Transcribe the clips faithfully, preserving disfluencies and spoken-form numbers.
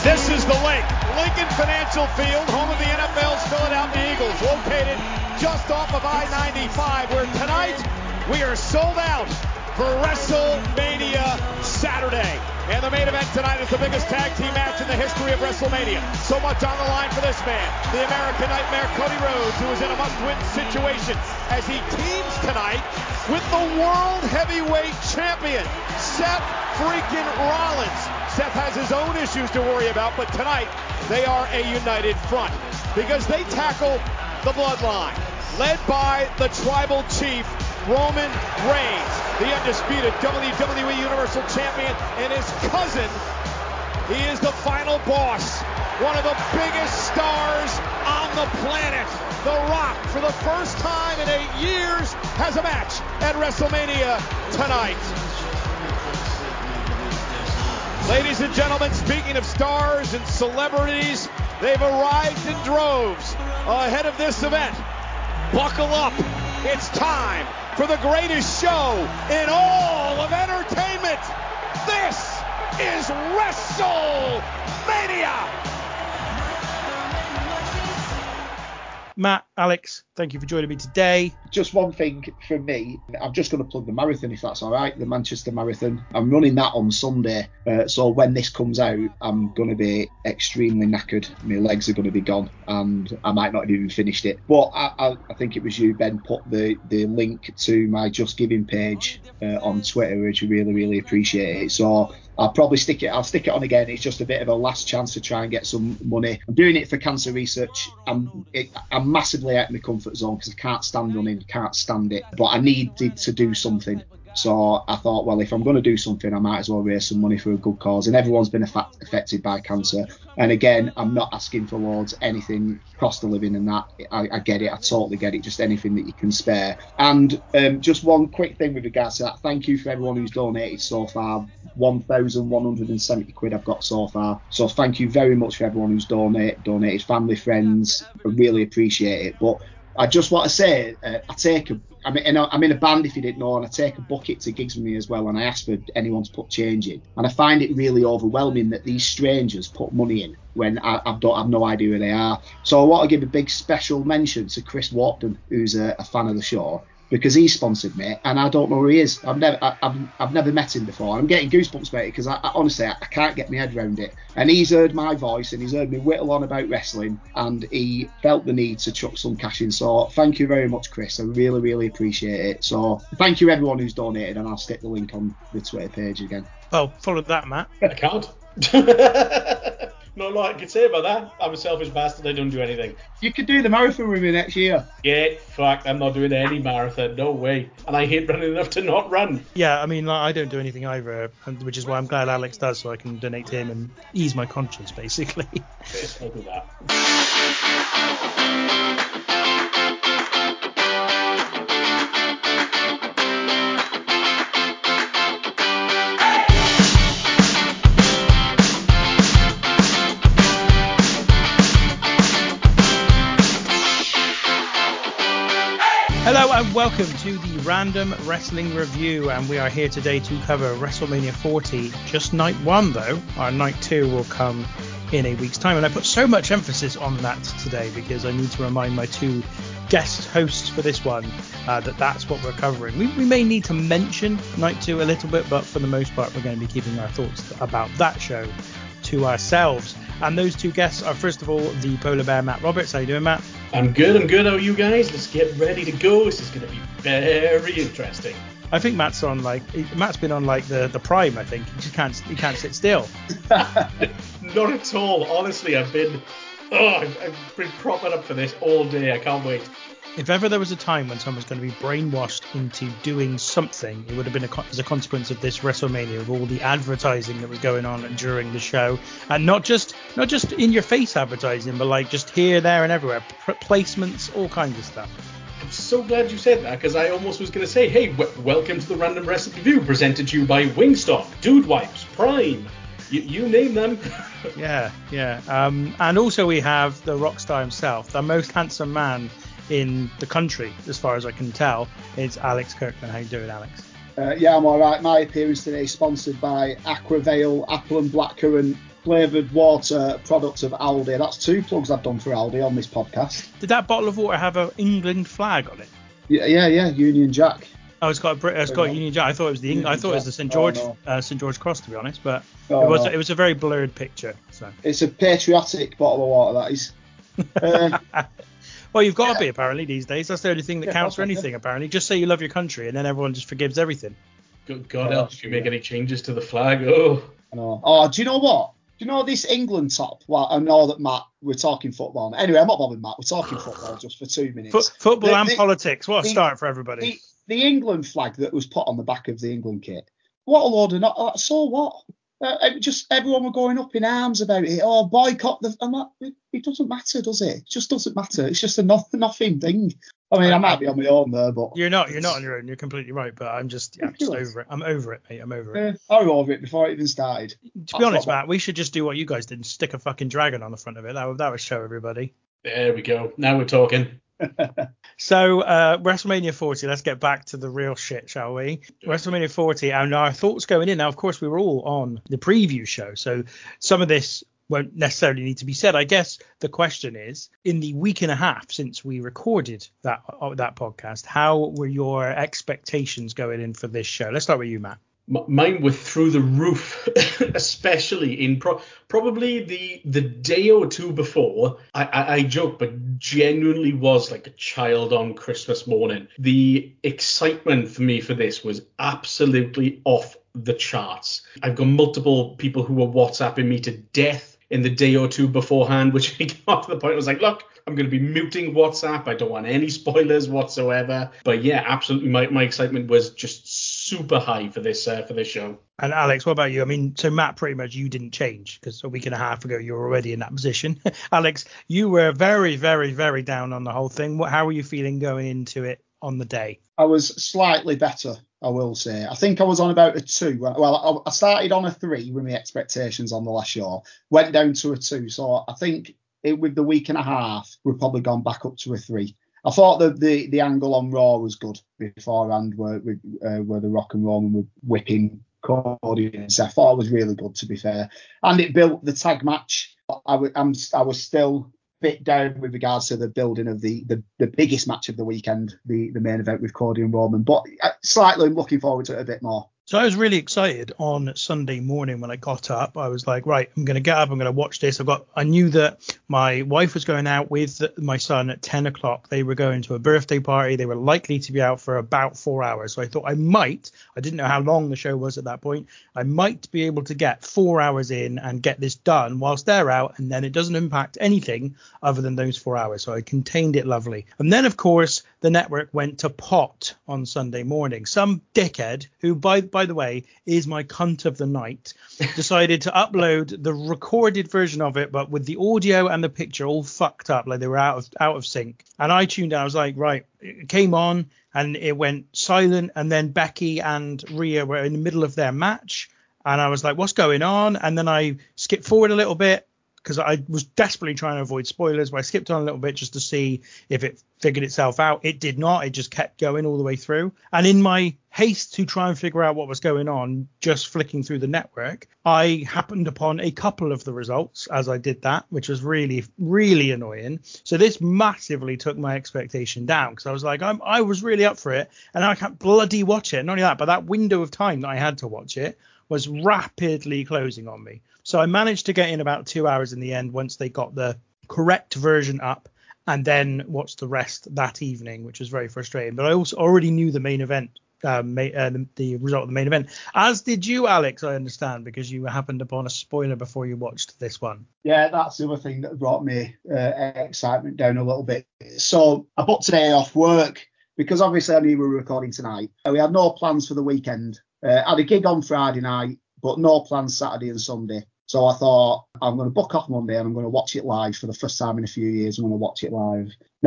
This is the link. Lincoln Financial Field, home of the N F L's Philadelphia Eagles, located just off of I ninety-five, where tonight we are sold out for WrestleMania Saturday. And the main event tonight is the biggest tag team match in the history of WrestleMania. So much on the line for this man, the American Nightmare Cody Rhodes, who is in a must-win situation as he teams tonight with the World Heavyweight Champion, Seth freaking Rollins. Seth has his own issues to worry about, but tonight they are a united front because they tackle the Bloodline, led by the Tribal Chief, Roman Reigns, the undisputed W W E Universal Champion, and his cousin. He is the final boss, one of the biggest stars on the planet. The Rock, for the first time in eight years, has a match at WrestleMania tonight. Ladies and gentlemen, speaking of stars and celebrities, they've arrived in droves ahead of this event. Buckle up. It's time for the greatest show in all of entertainment. This is WrestleMania. Matt, Alex, thank you for joining me today. Just one thing from me. I'm just going to plug the marathon, if that's all right, the Manchester Marathon. I'm running that on Sunday. Uh, so when this comes out, I'm going to be extremely knackered. My legs are going to be gone and I might not have even finished it. But I, I, I think it was you, Ben, put the, the link to my Just Giving page uh, on Twitter, which I really, really appreciate it. So I'll probably stick it. I'll stick it on again. It's just a bit of a last chance to try and get some money. I'm doing it for cancer research. I'm it, I'm massively out of my comfort zone because I can't stand running, can't stand it. But I needed to do something. So I thought, well, if I'm going to do something, I might as well raise some money for a good cause. And everyone's been affect, affected by cancer. And again, I'm not asking for loads, anything, cost of living and that. I, I get it. I totally get it. Just anything that you can spare. And um, just one quick thing with regards to that. Thank you for everyone who's donated so far. one thousand one hundred seventy quid I've got so far. So thank you very much for everyone who's donated, donated, family, friends. I really appreciate it. But I just want to say, uh, I take a, I'm in, a, I'm in a band if you didn't know, and I take a bucket to gigs with me as well, and I ask for anyone to put change in. And I find it really overwhelming that these strangers put money in when I, I don't have no idea who they are. So I want to give a big special mention to Chris Wharton, who's a, a fan of the show, because he sponsored me, and I don't know who he is. I've never, I, I've, I've never met him before. I'm getting goosebumps, mate, because I, I honestly, I, I can't get my head around it. And he's heard my voice, and he's heard me whittle on about wrestling, and he felt the need to chuck some cash in. So thank you very much, Chris. I really, really appreciate it. So thank you everyone who's donated, and I'll stick the link on the Twitter page again. Oh, follow that, Matt. I can't. Not a lot I could say about that. I'm a selfish bastard. I don't do anything. You could do the marathon with me next year. Get fucked. I'm not doing any marathon. No way. And I hate running enough to not run. Yeah, I mean, like, I don't do anything either, which is why I'm glad Alex does, so I can donate to him and ease my conscience, basically. Yes, I'll do that. Hello and welcome to the Random Wrestling Review, and we are here today to cover WrestleMania forty, just night one though. Our night two will come in a week's time, and I put so much emphasis on that today because I need to remind my two guest hosts for this one uh, that that's what we're covering. We, we may need to mention night two a little bit, but for the most part we're going to be keeping our thoughts about that show to ourselves. And those two guests are, first of all, the Polar Bear Matt Roberts. How you doing, Matt? I'm good, I'm good. How are you guys? Let's get ready to go. This is going to be very interesting. I think Matt's on like Matt's been on like the, the prime. I think he just can't he can't sit still. Not at all. Honestly, I've been oh I've, I've been propping up for this all day. I can't wait. If ever there was a time when someone's going to be brainwashed into doing something, it would have been a, as a consequence of this WrestleMania, with all the advertising that was going on during the show, and not just not just in your face advertising, but like just here, there, and everywhere, P- placements, all kinds of stuff. I'm so glad you said that, because I almost was going to say, hey, w- welcome to the Random Wrestling Review, presented to you by Wingstop, Dude Wipes, Prime. You, you name them. yeah, yeah. Um, and also we have the Rockstar himself, the most handsome man in the country, as far as I can tell. It's Alex Kirkman. How you doing, Alex? Uh, yeah, I'm all right. My appearance today is sponsored by Aquavale Apple and Blackcurrant flavoured water product of Aldi. That's two plugs I've done for Aldi on this podcast. Did that bottle of water have an England flag on it? Yeah, yeah, yeah. Union Jack. Oh, it's got a Brit- it's got a Union Jack. I thought it was the Eng- I thought it was the Saint George oh, no. uh, Saint George Cross, to be honest, but oh, it was no. it was a very blurred picture. So it's a patriotic bottle of water, that is. Uh, well, you've got to yeah. be apparently these days. That's the only thing that yeah, counts for anything. Yeah. Apparently, just say you love your country, and then everyone just forgives everything. Good God, yeah, help if you make any changes to the flag. Oh, I know. Oh, do you know what? Do you know this England top? Well, I know that Matt, we're talking football. Anyway, I'm not bothering Matt. We're talking football just for two minutes. F- football the, and the, politics. What a the, start for everybody. The, the England flag that was put on the back of the England kit. What a load of not. So what? Uh, just everyone were going up in arms about it. Oh, boycott the. I'm like, it, it doesn't matter, does it? It just doesn't matter. It's just a no, nothing thing. I mean, I, I might be on my own there, but you're not. You're not on your own. You're completely right. But I'm just, yeah, I'm just over it. I'm over it, mate. I'm over it. Uh, I was over it before it even started. To That's be honest, what, Matt, we should just do what you guys did and stick a fucking dragon on the front of it. That would that would show everybody. There we go. Now we're talking. So uh, WrestleMania forty, let's get back to the real shit, shall we? WrestleMania forty, and our thoughts going in. Now, of course, we were all on the preview show, so some of this won't necessarily need to be said. I guess the question is, in the week and a half since we recorded that uh, that podcast, how were your expectations going in for this show? Let's start with you, Matt. Mine were through the roof, especially in pro- probably the the day or two before. I, I, I joke, but genuinely was like a child on Christmas morning. The excitement for me for this was absolutely off the charts. I've got multiple people who were WhatsApping me to death in the day or two beforehand, which I got to the point I was like, look, I'm going to be muting WhatsApp. I don't want any spoilers whatsoever. But yeah, absolutely, my, my excitement was just super high for this uh, for this show. And Alex, what about you? I mean, so Matt, pretty much you didn't change because a week and a half ago you were already in that position. Alex, you were very, very, very down on the whole thing. What, how were you feeling going into it on the day? I was slightly better, I will say. I think I was on about a two. Well, I started on a three with my expectations on the last show, went down to a two. So I think it, with the week and a half, we've probably gone back up to a three. I thought that the, the angle on Raw was good beforehand, where, uh, where the Rock and Roman were whipping Cody and Seth. I thought it was really good, to be fair. And it built the tag match. I, w- I'm, I was still bit down with regards to the building of the, the, the biggest match of the weekend, the, the main event with Cody and Roman. But slightly looking forward to it a bit more. So I was really excited on Sunday morning when I got up. I was like, right, I'm going to get up. I'm going to watch this. I've got. I knew that my wife was going out with my son at ten o'clock. They were going to a birthday party. They were likely to be out for about four hours. So I thought I might. I didn't know how long the show was at that point. I might be able to get four hours in and get this done whilst they're out. And then it doesn't impact anything other than those four hours. So I contained it lovely. And then, of course, the network went to pot on Sunday morning. Some dickhead who, by by the way, is my cunt of the night, decided to upload the recorded version of it, but with the audio and the picture all fucked up, like they were out of out of sync. And I tuned in. I was like, right, it came on and it went silent. And then Becky and Rhea were in the middle of their match. And I was like, what's going on? And then I skipped forward a little bit, because I was desperately trying to avoid spoilers, but I skipped on a little bit just to see if it figured itself out. It did not. It just kept going all the way through. And in my haste to try and figure out what was going on, just flicking through the network, I happened upon a couple of the results as I did that, which was really, really annoying. So this massively took my expectation down, because I was like, I'm, I was really up for it, and I can't bloody watch it. Not only that, but that window of time that I had to watch it was rapidly closing on me. So I managed to get in about two hours in the end once they got the correct version up, and then watched the rest that evening, which was very frustrating. But I also already knew the main event, um, ma- uh, the, the result of the main event, as did you, Alex, I understand, because you happened upon a spoiler before you watched this one. Yeah, that's the other thing that brought me uh, excitement down a little bit. So I booked today off work because obviously I knew we were recording tonight. We had no plans for the weekend. Uh, I had a gig on Friday night, but no plans Saturday and Sunday. So I thought, I'm going to book off Monday and I'm going to watch it live for the first time in a few years. I'm going to watch it live. Now,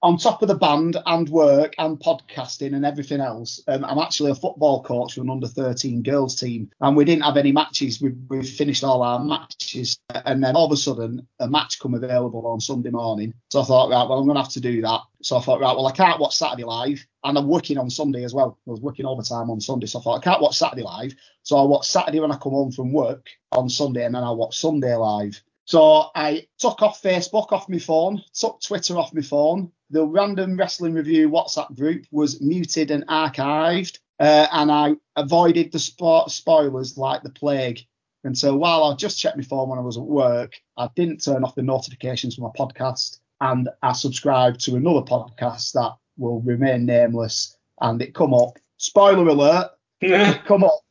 on top of the band and work and podcasting and everything else, um, I'm actually a football coach for an under thirteen girls team, and we didn't have any matches. We we finished all our matches, and then all of a sudden a match come available on Sunday morning. So I thought, right, well, I'm going to have to do that. So I thought, right, well, I can't watch Saturday live, and I'm working on Sunday as well. I was working overtime on Sunday, so I thought I can't watch Saturday live. So I watch Saturday when I come home from work on Sunday, and then I watch Sunday live. So I took off Facebook off my phone, took Twitter off my phone. The Random Wrestling Review WhatsApp group was muted and archived, uh, and I avoided the sport spoilers like the plague. And so while I just checked my phone when I was at work, I didn't turn off the notifications for my podcast, and I subscribed to another podcast that will remain nameless, and it come up. Spoiler alert, it come up.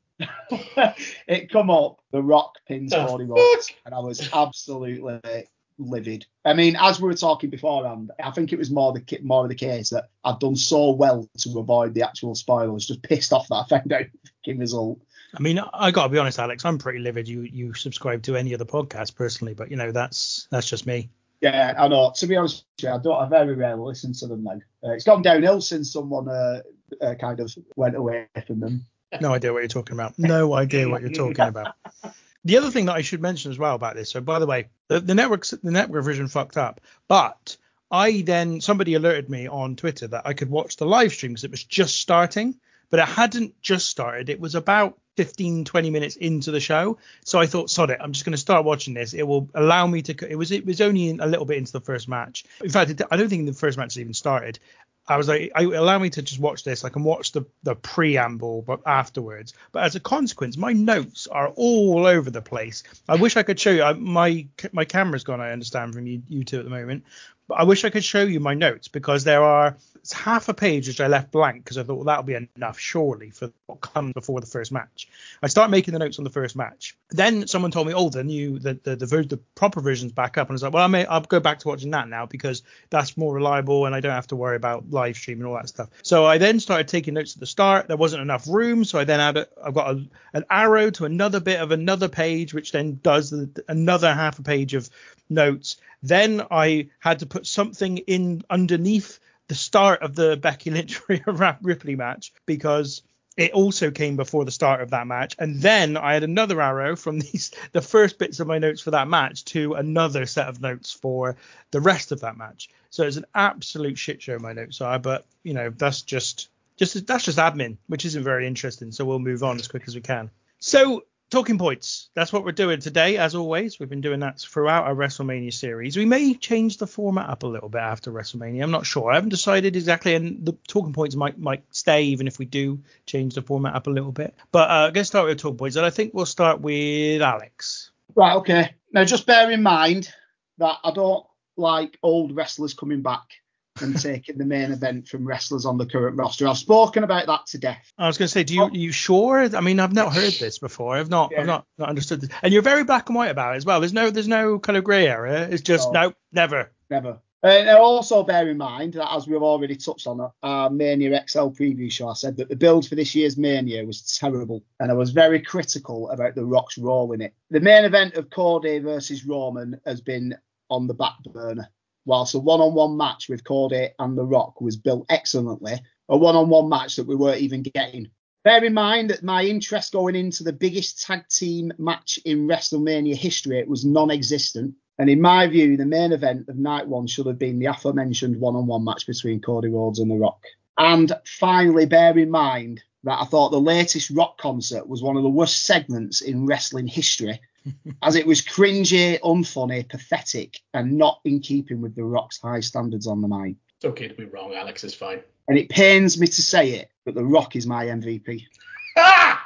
it come up. The Rock pins Cody Rhodes, and I was absolutely livid. I mean, as we were talking beforehand, I think it was more the more of the case that I'd done so well to avoid the actual spoilers. Just pissed off that I found out the result. I mean, I got to be honest, Alex. I'm pretty livid. You you subscribe to any other podcast personally, but you know that's that's just me. Yeah, I know. To be honest with you, I don't. I very rarely listen to them now. Uh, it's gone downhill since someone uh, uh, kind of went away from them. No idea what you're talking about. No idea what you're talking about. The other thing that I should mention as well about this. So, by the way, the, the network the network version fucked up, but I then somebody alerted me on Twitter that I could watch the live stream because it was just starting, but it hadn't just started. It was about fifteen, twenty minutes into the show. So I thought, sod it, I'm just going to start watching this. It will allow me to. It was it was only a little bit into the first match. In fact, it, I don't think the first match even started. I was like, I allow me to just watch this. I can watch the, the preamble, but afterwards. But as a consequence, my notes are all over the place. I wish I could show you. I, my my camera's gone, I understand, from you, you two at the moment. But I wish I could show you my notes because there are it's half a page which I left blank because I thought, well, that'll be enough, surely, for what comes before the first match. I start making the notes on the first match. Then someone told me, oh, the new, the the, the, the, the proper version's back up. And I was like, well, I may, I'll go back to watching that now because that's more reliable and I don't have to worry about live stream and all that stuff. So I then started taking notes at the start. There wasn't enough room. So I then had a, I've got a, an arrow to another bit of another page, which then does the, another half a page of notes. Then I had to put something in underneath the start of the Becky Lynch Ripley match because it also came before the start of that match. And then I had another arrow from these the first bits of my notes for that match to another set of notes for the rest of that match. So it's an absolute shit show, my notes are. But, you know, that's just just that's just admin, which isn't very interesting. So we'll move on as quick as we can. So talking points. That's what we're doing today. As always, we've been doing that throughout our WrestleMania series. We may change the format up a little bit after WrestleMania. I'm not sure. I haven't decided exactly, and the talking points might might stay even if we do change the format up a little bit. But uh, I'm going to start with talking points, and I think we'll start with Alex. Right, okay. Now, just bear in mind that I don't like old wrestlers coming back and taking the main event from wrestlers on the current roster. I've spoken about that to death. I was going to say, do you, are you sure? I mean, I've not heard this before. I've not, yeah. I've not, not understood this. And you're very black and white about it as well. There's no, there's no kind of grey area. It's just no, no never, never. And also bear in mind that, as we've already touched on our Mania X L preview show, I said that the build for this year's Mania was terrible, and I was very critical about The Rock's role in it. The main event of Cody versus Roman has been on the back burner, whilst a one-on-one match with Cody and The Rock was built excellently, a one-on-one match that we weren't even getting. Bear in mind that my interest going into the biggest tag team match in WrestleMania history was non-existent. And in my view, the main event of night one should have been the aforementioned one-on-one match between Cody Rhodes and The Rock. And finally, bear in mind that I thought the latest Rock concert was one of the worst segments in wrestling history, as it was cringy, unfunny, pathetic, and not in keeping with The Rock's high standards on the mic. It's okay to be wrong, Alex, it's fine. And it pains me to say it, but The Rock is my M V P. Ah!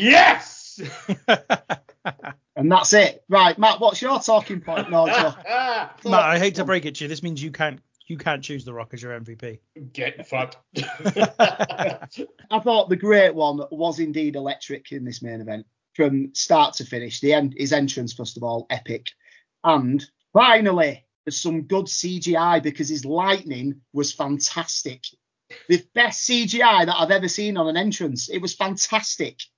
Yes! And that's it. Right, Matt, what's your talking point? No, Matt, I hate to break it to you. This means you can't you can't choose The Rock as your M V P. Get fucked. I thought the great one was indeed electric in this main event. From start to finish. The end, his entrance, first of all, epic. And finally, there's some good C G I because his lightning was fantastic. The best C G I that I've ever seen on an entrance. It was fantastic.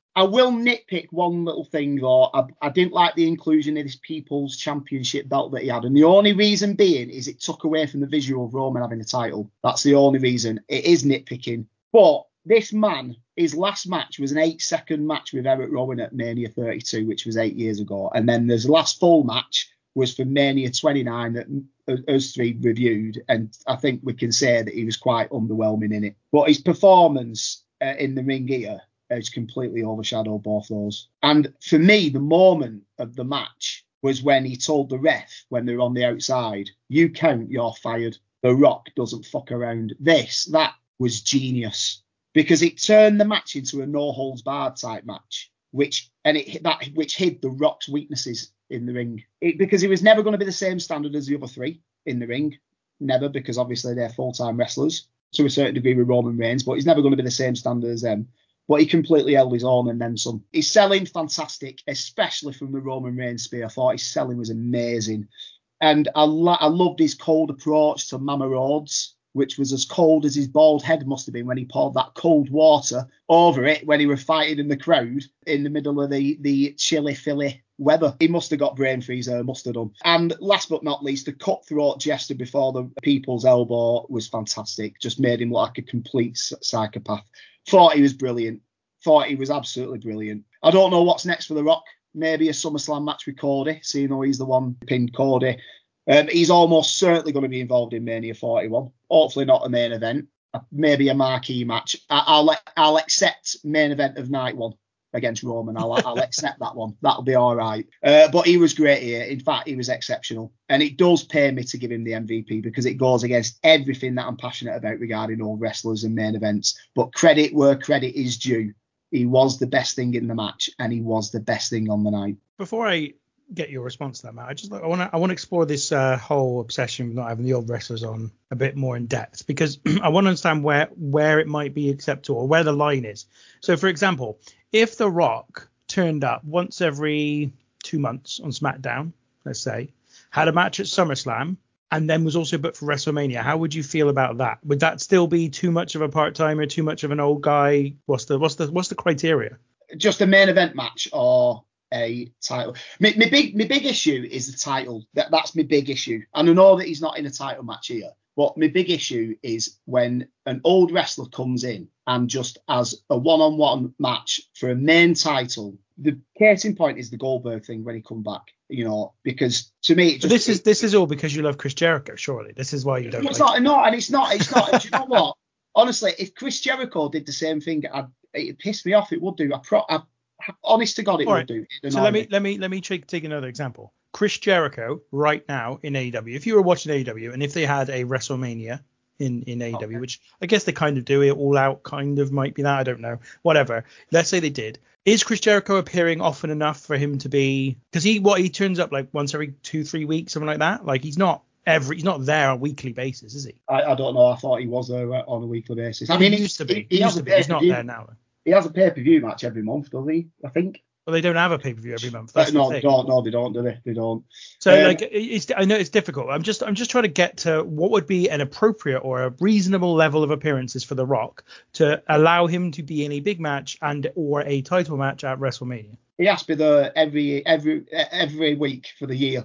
I will nitpick one little thing though. I, I didn't like the inclusion of this People's Championship belt that he had, and the only reason being is it took away from the visual of Roman having a title. That's the only reason. It is nitpicking, but this man, his last match was an eight-second match with Eric Rowan at Mania thirty-two, which was eight years ago, and then his last full match was for Mania twenty-nine that us three reviewed, and I think we can say that he was quite underwhelming in it. But his performance uh, in the ring here has completely overshadowed both those. And for me, the moment of the match was when he told the ref, when they were on the outside, you count, you're fired. The Rock doesn't fuck around. This, that was genius, because it turned the match into a no-holds-barred type match, which and it that which hid the Rock's weaknesses in the ring. It, because he was never going to be the same standard as the other three in the ring. Never, because obviously they're full-time wrestlers to a certain degree with Roman Reigns, but he's never going to be the same standard as them. But he completely held his own and then some. His selling, fantastic, especially from the Roman Reigns spear. I thought his selling was amazing. And I, lo- I loved his cold approach to Mama Rhodes, which was as cold as his bald head must have been when he poured that cold water over it when he was fighting in the crowd in the middle of the, the chilly, Philly weather. He must have got brain freeze there, must have done. And last but not least, the cutthroat gesture before the People's Elbow was fantastic. Just made him look like a complete psychopath. Thought he was brilliant. Thought he was absolutely brilliant. I don't know what's next for The Rock. Maybe a SummerSlam match with Cody, seeing though he's the one who pinned Cody. Um, he's almost certainly going to be involved in Mania forty-one. Hopefully not a main event. Maybe a marquee match. I, I'll I'll accept main event of night one against Roman. I'll I'll accept that one. That'll be all right. Uh, but he was great here. In fact, he was exceptional. And it does pay me to give him the M V P because it goes against everything that I'm passionate about regarding all wrestlers and main events. But credit where credit is due. He was the best thing in the match, and he was the best thing on the night. Before I get your response to that, Matt, I just I want to I want to explore this uh, whole obsession with not having the old wrestlers on a bit more in depth, because I want to understand where where it might be acceptable or where the line is. So, for example, if The Rock turned up once every two months on SmackDown, let's say, had a match at SummerSlam, and then was also booked for WrestleMania, how would you feel about that? Would that still be too much of a part-timer, too much of an old guy? What's the what's the what's the criteria? Just a main event match or a title? My, my big my big issue is the title. That that's my big issue. And I know that he's not in a title match here, but my big issue is when an old wrestler comes in and just as a one-on-one match for a main title. The case in point is the Goldberg thing when he come back, you know, because to me, it just, this is it, this is all because you love Chris Jericho, surely. This is why you don't. It's like not, no, and it's not, it's not. Do you know what? Honestly, if Chris Jericho did the same thing, I'd, it'd piss me off. It would do. I pro, I, honest to God, it all would right. do. So let me, me let me let me take, take another example. Chris Jericho right now in A E W. If you were watching A E W and if they had a WrestleMania in in A E W, okay. which I guess they kind of do, it all out kind of might be that. I don't know. Whatever. Let's say they did. Is Chris Jericho appearing often enough for him to be? Because he what he turns up like once every two three weeks, something like that. Like he's not every he's not there on a weekly basis, is he? I, I don't know. I thought he was there on a weekly basis. I he mean, used to be. He, he, he used to be. He's not there now. He has a pay per view match every month, does he? I think. Well, they don't have a pay per view every month. That's no, the thing. don't. No, they don't. Do they? They don't. So, um, like, it's, I know it's difficult. I'm just, I'm just trying to get to what would be an appropriate or a reasonable level of appearances for The Rock to allow him to be in a big match and or a title match at WrestleMania. He has to be there every every every week for the year.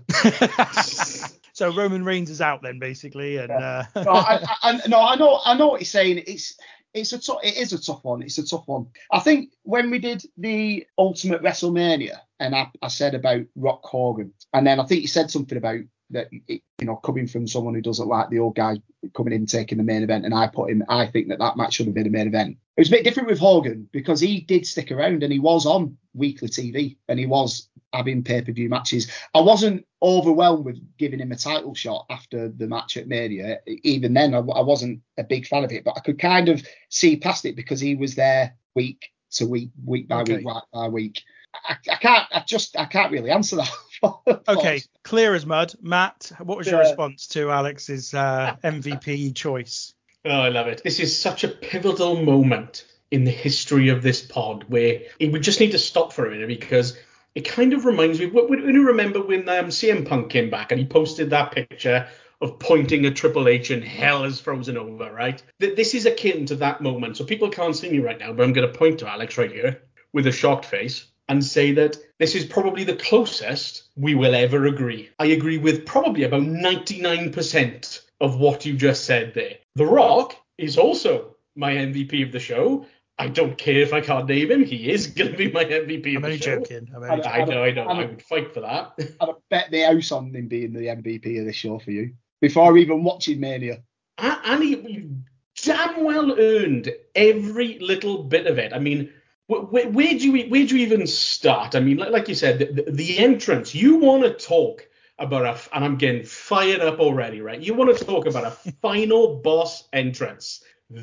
So Roman Reigns is out then, basically, and yeah. uh... no, I, I, no, I know, I know what he's saying. It's. It's a t- it is a tough one. It's a tough one. I think when we did the Ultimate WrestleMania, and I, I said about Rock Hogan, and then I think you said something about that, you know, coming from someone who doesn't like the old guy coming in and taking the main event, and I put him. I think that that match should have been a main event. It was a bit different with Hogan because he did stick around and he was on weekly T V and he was having pay-per-view matches. I wasn't overwhelmed with giving him a title shot after the match at Mania. Even then, I, I wasn't a big fan of it, but I could kind of see past it because he was there week to week, week by okay. week, week by week. I, I can't, I just, I can't really answer that. Okay, clear as mud. Matt, what was your yeah. response to Alex's uh, M V P choice? Oh, I love it. This is such a pivotal moment in the history of this pod where it, we just need to stop for a minute because it kind of reminds me. When you remember when um, C M Punk came back and he posted that picture of pointing at Triple H and hell is frozen over, right? This is akin to that moment. So people can't see me right now, but I'm going to point to Alex right here. with a shocked face and say that this is probably the closest we will ever agree. I agree with probably about ninety-nine percent of what you just said there. The Rock is also my M V P of the show. I don't care if I can't name him. He is going to be my M V P of I'm the show. only joking. I'm only I, joking. I know, I know. I would fight for that. I'd bet the house on him being the M V P of this show for you before even watching Mania. And he damn well earned every little bit of it. I mean, where, where do you where do you even start? I mean, like, like you said, the, the entrance. You want to talk about a, and I'm getting fired up already, right? You want to talk about a final boss entrance.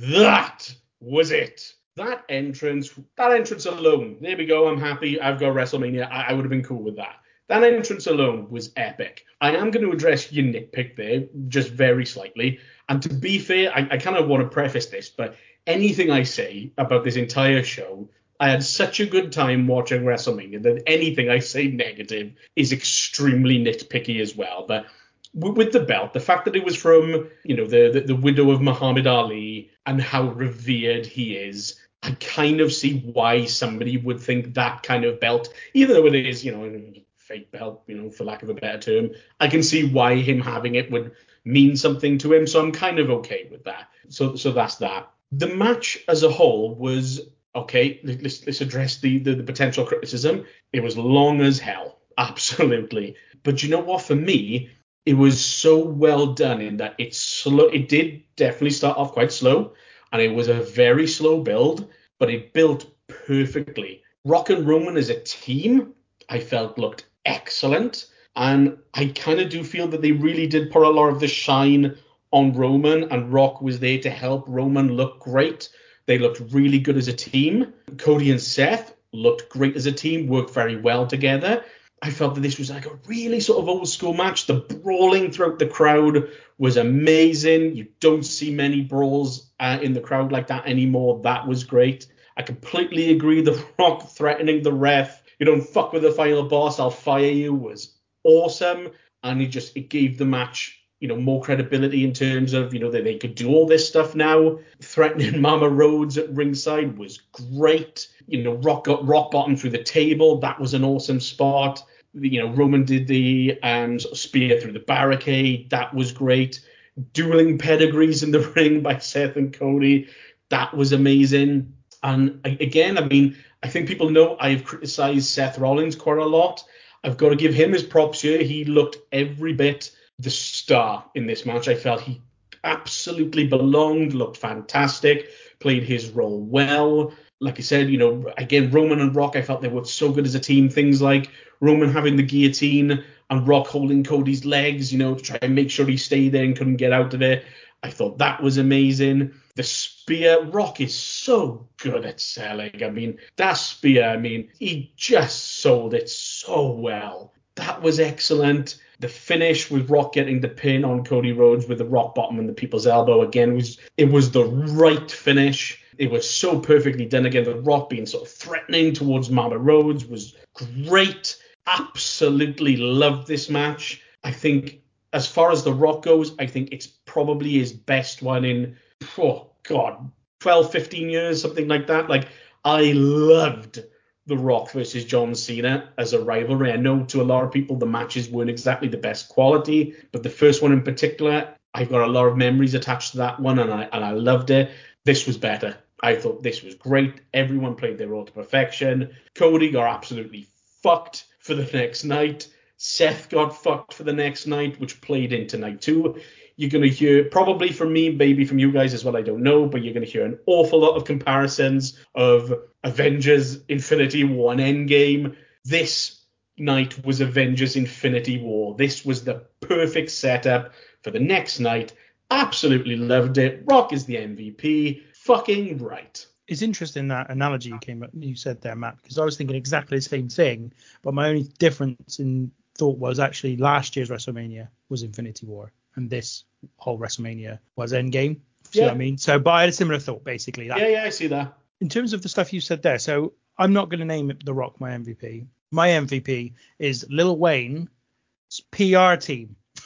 That was it. That entrance, that entrance alone. There we go. I'm happy. I've got WrestleMania. I, I would have been cool with that. That entrance alone was epic. I am going to address your nitpick there, just very slightly. And to be fair, I, I kind of want to preface this, but anything I say about this entire show, I had such a good time watching WrestleMania that anything I say negative is extremely nitpicky as well. But with the belt, the fact that it was from, you know, the, the, the widow of Muhammad Ali and how revered he is, I kind of see why somebody would think that kind of belt, even though it is, you know, fake belt, you know, for lack of a better term, I can see why him having it would mean something to him. So I'm kind of okay with that. So so that's that. The match as a whole was, okay, let's, let's address the, the, the potential criticism. It was long as hell. Absolutely. But you know what? For me, it was so well done in that it's slow. It did definitely start off quite slow, and it was a very slow build, but it built perfectly. Rock and Roman as a team, I felt looked excellent, and I kind of do feel that they really did put a lot of the shine on Roman, and Rock was there to help Roman look great. They looked really good as a team. Cody and Seth looked great as a team, worked very well together. I felt that this was like a really sort of old school match. The brawling throughout the crowd was amazing. You don't see many brawls uh, in the crowd like that anymore. That was great. I completely agree. The Rock threatening the ref, you don't fuck with the final boss, I'll fire you, was awesome. And it just, it gave the match, you know, more credibility in terms of, you know, that they could do all this stuff now. Threatening Mama Rhodes at ringside was great. You know, Rock got rock bottom through the table. That was an awesome spot. You know, Roman did the um, sort of spear through the barricade. That was great. Dueling pedigrees in the ring by Seth and Cody. That was amazing. And again, I mean, I think people know I've criticized Seth Rollins quite a lot. I've got to give him his props here. He looked every bit the star in this match. I felt he absolutely belonged, looked fantastic, played his role well. Like I said, you know, again, Roman and Rock, I felt they worked so good as a team. Things like Roman having the guillotine and Rock holding Cody's legs, you know, to try and make sure he stayed there and couldn't get out of it. I thought that was amazing. The spear, Rock is so good at selling. I mean, that spear, I mean, he just sold it so well. That was excellent. The finish with Rock getting the pin on Cody Rhodes with the rock bottom and the people's elbow again was it was the right finish. It was so perfectly done again. The Rock being sort of threatening towards Mama Rhodes was great. Absolutely loved this match. I think as far as The Rock goes, I think it's probably his best one in, oh God, twelve, fifteen years, something like that. Like, I loved The Rock versus John Cena as a rivalry. I know to a lot of people the matches weren't exactly the best quality, but the first one in particular, I've got a lot of memories attached to that one, and I and I loved it. This was better. I thought this was great. Everyone played their role to perfection. Cody got absolutely fucked for the next night. Seth got fucked for the next night, which played into night two. You're going to hear, probably from me, maybe from you guys as well, I don't know, but you're going to hear an awful lot of comparisons of Avengers Infinity War and Endgame. This night was Avengers Infinity War. This was the perfect setup for the next night. Absolutely loved it. Rock is the M V P. Fucking right. It's interesting that analogy you came you said there, Matt, because I was thinking exactly the same thing, but my only difference in thought was actually last year's WrestleMania was Infinity War, and this whole WrestleMania was Endgame. See yeah. what I mean? So, but I had a similar thought, basically. That, yeah, yeah, I see that. In terms of the stuff you said there, so I'm not going to name The Rock my M V P. My M V P is Lil Wayne's P R team.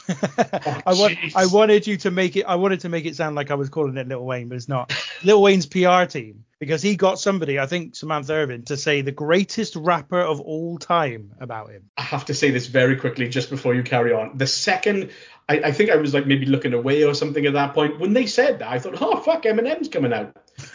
Oh, I want, jeez. I wanted you to make it. I wanted to make it sound like I was calling it Lil Wayne, but it's not. Lil Wayne's P R team, because he got somebody, I think Samantha Irvin, to say the greatest rapper of all time about him. I have to say this very quickly just before you carry on. The second, I, I think I was like maybe looking away or something at that point. When they said that, I thought, oh, fuck, Eminem's coming out.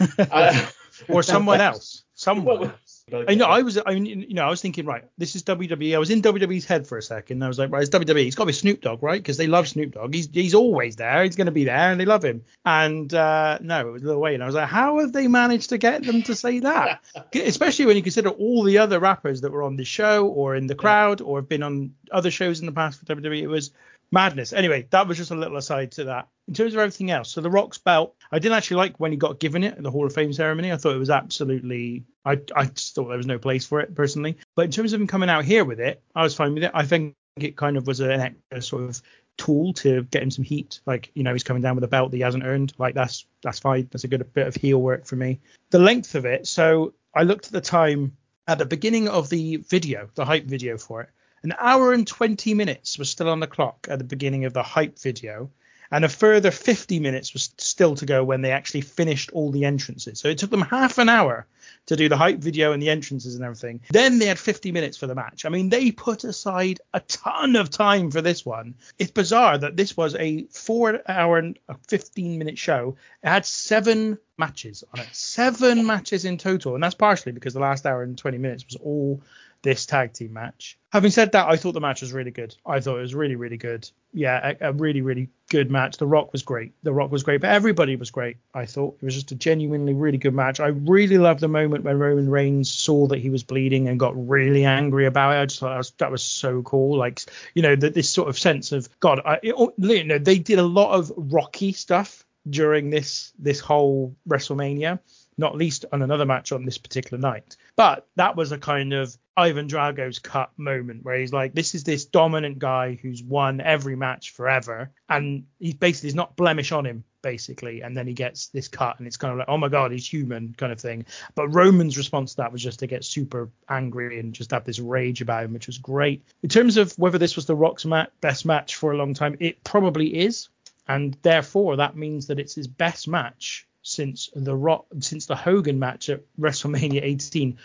uh, Or someone else. Someone well, else. but, I know. yeah. I was. I mean, you know, I was thinking, right, this is W W E. I was in W W E's head for a second. I was like, right, it's W W E. It's got to be Snoop Dogg, right? Because they love Snoop Dogg. He's he's always there. He's going to be there, and they love him. And uh, no, it was Lil Wayne. I was like, how have they managed to get them to say that? Especially when you consider all the other rappers that were on this show or in the crowd or have been on other shows in the past for W W E. It was madness. Anyway, that was just a little aside to that. In terms of everything else, so the Rock's belt, I didn't actually like when he got given it at the Hall of Fame ceremony. I thought it was absolutely, I, I just thought there was no place for it personally. But in terms of him coming out here with it, I was fine with it. I think it kind of was an extra sort of tool to get him some heat. Like, you know, he's coming down with a belt that he hasn't earned. Like, that's that's fine. That's a good bit of heel work for me. The length of it, so I looked at the time at the beginning of the video, the hype video for it. An hour and twenty minutes was still on the clock at the beginning of the hype video. And a further fifty minutes was still to go when they actually finished all the entrances. So it took them half an hour to do the hype video and the entrances and everything. Then they had fifty minutes for the match. I mean, they put aside a ton of time for this one. It's bizarre that this was a four hour and fifteen minute show. It had seven matches on it. Seven matches in total. And that's partially because the last hour and twenty minutes was all this tag team match. Having said that, I thought the match was really good. I thought it was really, really good. Yeah, a, a really, really good match. The Rock was great. The Rock was great, but everybody was great, I thought. It was just a genuinely really good match. I really loved the moment when Roman Reigns saw that he was bleeding and got really angry about it. I just thought that was, that was so cool. Like, you know, that this sort of sense of, God, I, it, you know, they did a lot of Rocky stuff during this this whole WrestleMania, not least on another match on this particular night. But that was a kind of Ivan Drago's cut moment where he's like, this is this dominant guy who's won every match forever. And he's basically, there's not blemish on him, basically. And then he gets this cut and it's kind of like, oh my God, he's human kind of thing. But Roman's response to that was just to get super angry and just have this rage about him, which was great. In terms of whether this was the Rock's mat- best match for a long time, it probably is. And therefore, that means that it's his best match since the Rock, since the Hogan match at WrestleMania eighteen,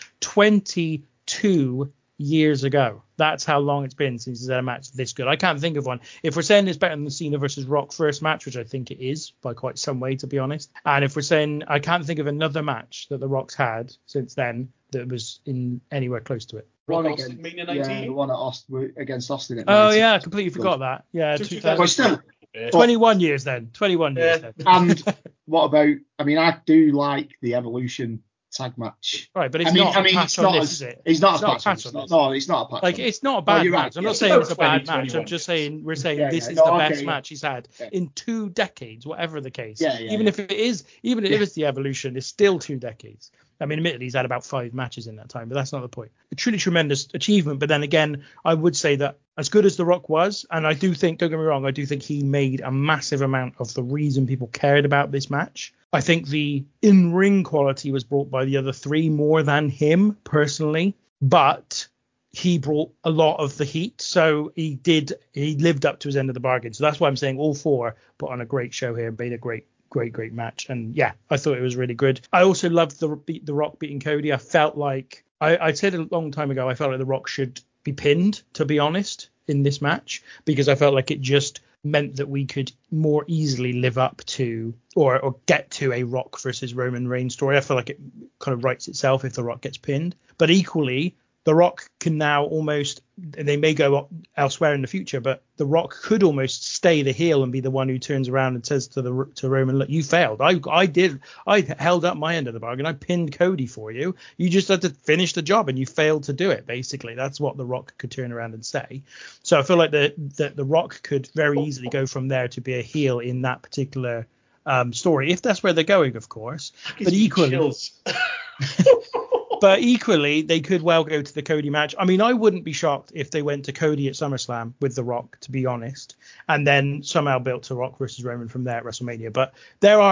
twenty-two years ago. That's how long it's been since he's had a match this good. I can't think of one. If we're saying it's better than the Cena versus Rock first match, which I think it is by quite some way, to be honest. And if we're saying I can't think of another match that the Rock's had since then that was in anywhere close to it. One Rock against, Austin, yeah, the one at Austin, against Austin. At Oh nineteen. yeah, I completely forgot that. Yeah, So two thousand. Well, still, Yeah. twenty-one years then. twenty-one years Yeah. then. and what about? I mean, I do like the Evolution tag match. Right, but it's I mean, not I a mean, patch it's on not this, as is it? it's not It's a not patch. a on patch this. on this. No, it's not a patch. Like, on it's not a Oh, bad you're right, match. I'm yeah. not saying it's a twenty, bad match. I'm twenty-one just years. saying we're saying Yeah, this yeah. is No, the okay, best yeah. match he's had Yeah. in two decades, whatever the case. Yeah, yeah, even yeah. if it is, even if Yeah. it's the Evolution, it's still two decades. I mean, admittedly, he's had about five matches in that time, but that's not the point. A truly tremendous achievement. But then again, I would say that as good as The Rock was, and I do think, don't get me wrong, I do think he made a massive amount of the reason people cared about this match. I think the in-ring quality was brought by the other three more than him, personally. But he brought a lot of the heat. So he did, he lived up to his end of the bargain. So that's why I'm saying all four put on a great show here and made a great Great, great match. And yeah, I thought it was really good. I also loved the the Rock beating Cody. I felt like I, I said a long time ago, I felt like the Rock should be pinned, to be honest, in this match, because I felt like it just meant that we could more easily live up to or or get to a Rock versus Roman Reigns story. I feel like it kind of writes itself if the Rock gets pinned. But equally, The Rock can now almost, they may go elsewhere in the future, but The Rock could almost stay the heel and be the one who turns around and says to the to Roman, look, you failed. I I did. I held up my end of the bargain. I pinned Cody for you. You just had to finish the job and you failed to do it. Basically, that's what The Rock could turn around and say. So I feel like the the, the Rock could very easily go from there to be a heel in that particular um, story, if that's where they're going, of course. But equally. But equally, they could well go to the Cody match. I mean, I wouldn't be shocked if they went to Cody at SummerSlam with The Rock, to be honest, and then somehow built to Rock versus Roman from there at WrestleMania. But there are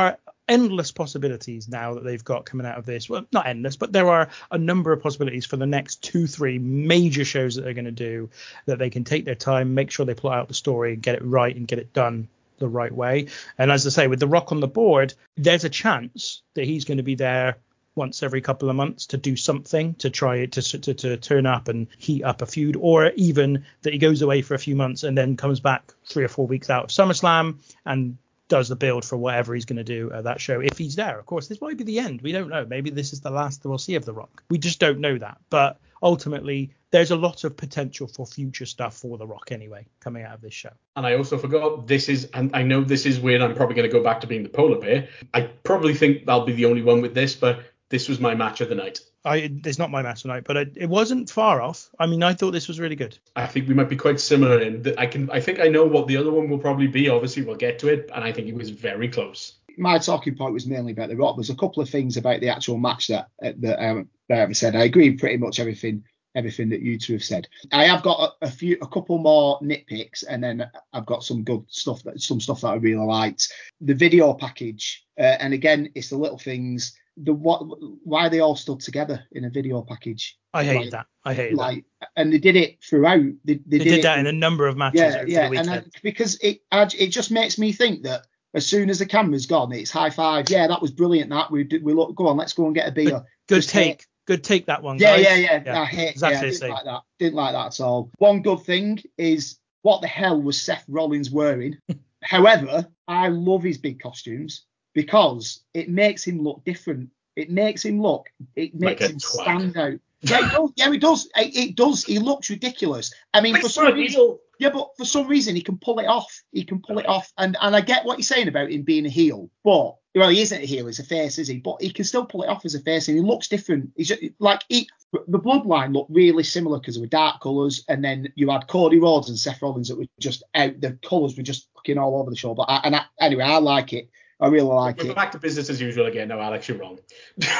endless possibilities now that they've got coming out of this. Well, not endless, but there are a number of possibilities for the next two, three major shows that they're going to do, that they can take their time, make sure they plot out the story, get it right and get it done the right way. And as I say, with The Rock on the board, there's a chance that he's going to be there once every couple of months to do something, to try to, to to turn up and heat up a feud, or even that he goes away for a few months and then comes back three or four weeks out of SummerSlam and does the build for whatever he's going to do at that show, if he's there. Of course, this might be the end. We don't know. Maybe this is the last that we'll see of The Rock. We just don't know that. But ultimately, there's a lot of potential for future stuff for The Rock anyway, coming out of this show. And I also forgot, this is, and I know this is where I'm probably going to go back to being the polar bear. I probably think I'll be the only one with this, but this was my match of the night. I, it's not my match tonight, but it, it wasn't far off. I mean, I thought this was really good. I think we might be quite similar in that. I can, I think I know what the other one will probably be. Obviously, we'll get to it, and I think it was very close. My talking point was mainly about The Rock. There's a couple of things about the actual match that that, um, that I haven't said. I agree with pretty much everything everything that you two have said. I have got a, a few, a couple more nitpicks, and then I've got some good stuff that some stuff that I really liked. The video package, uh, and again, it's the little things. The what? Why they all stood together in a video package? I hate like, that. I hate like, that. And they did it throughout. They, they, they did, did it, that in a number of matches yeah, over yeah, the weekend. and I, because it, it just makes me think that as soon as the camera's gone, it's high five. Yeah, that was brilliant. That we we look. Go on, let's go and get a beer. Good, good just take. hate. Good take that one. Yeah, guys. yeah, yeah, yeah. I hate. Exactly yeah, I the didn't same. like that. Didn't like that at all. One good thing is, what the hell was Seth Rollins wearing? However, I love his big costumes because it makes him look different. It makes him look. It makes like him twat. stand out. Yeah, it does. Yeah, it does. It, it does. He looks ridiculous. I mean, for some reason, yeah, but for some reason he can pull it off. He can pull it off, and and I get what you're saying about him being a heel, but well, he isn't a heel. He's a face, is he? But he can still pull it off as a face, and he looks different. He's just, like he, the bloodline looked really similar because they were dark colours, and then you had Cody Rhodes and Seth Rollins that were just out. The colours were just fucking all over the show. But I, and I, anyway, I like it. I really like We're it. back to business as usual again. No, Alex, you're wrong.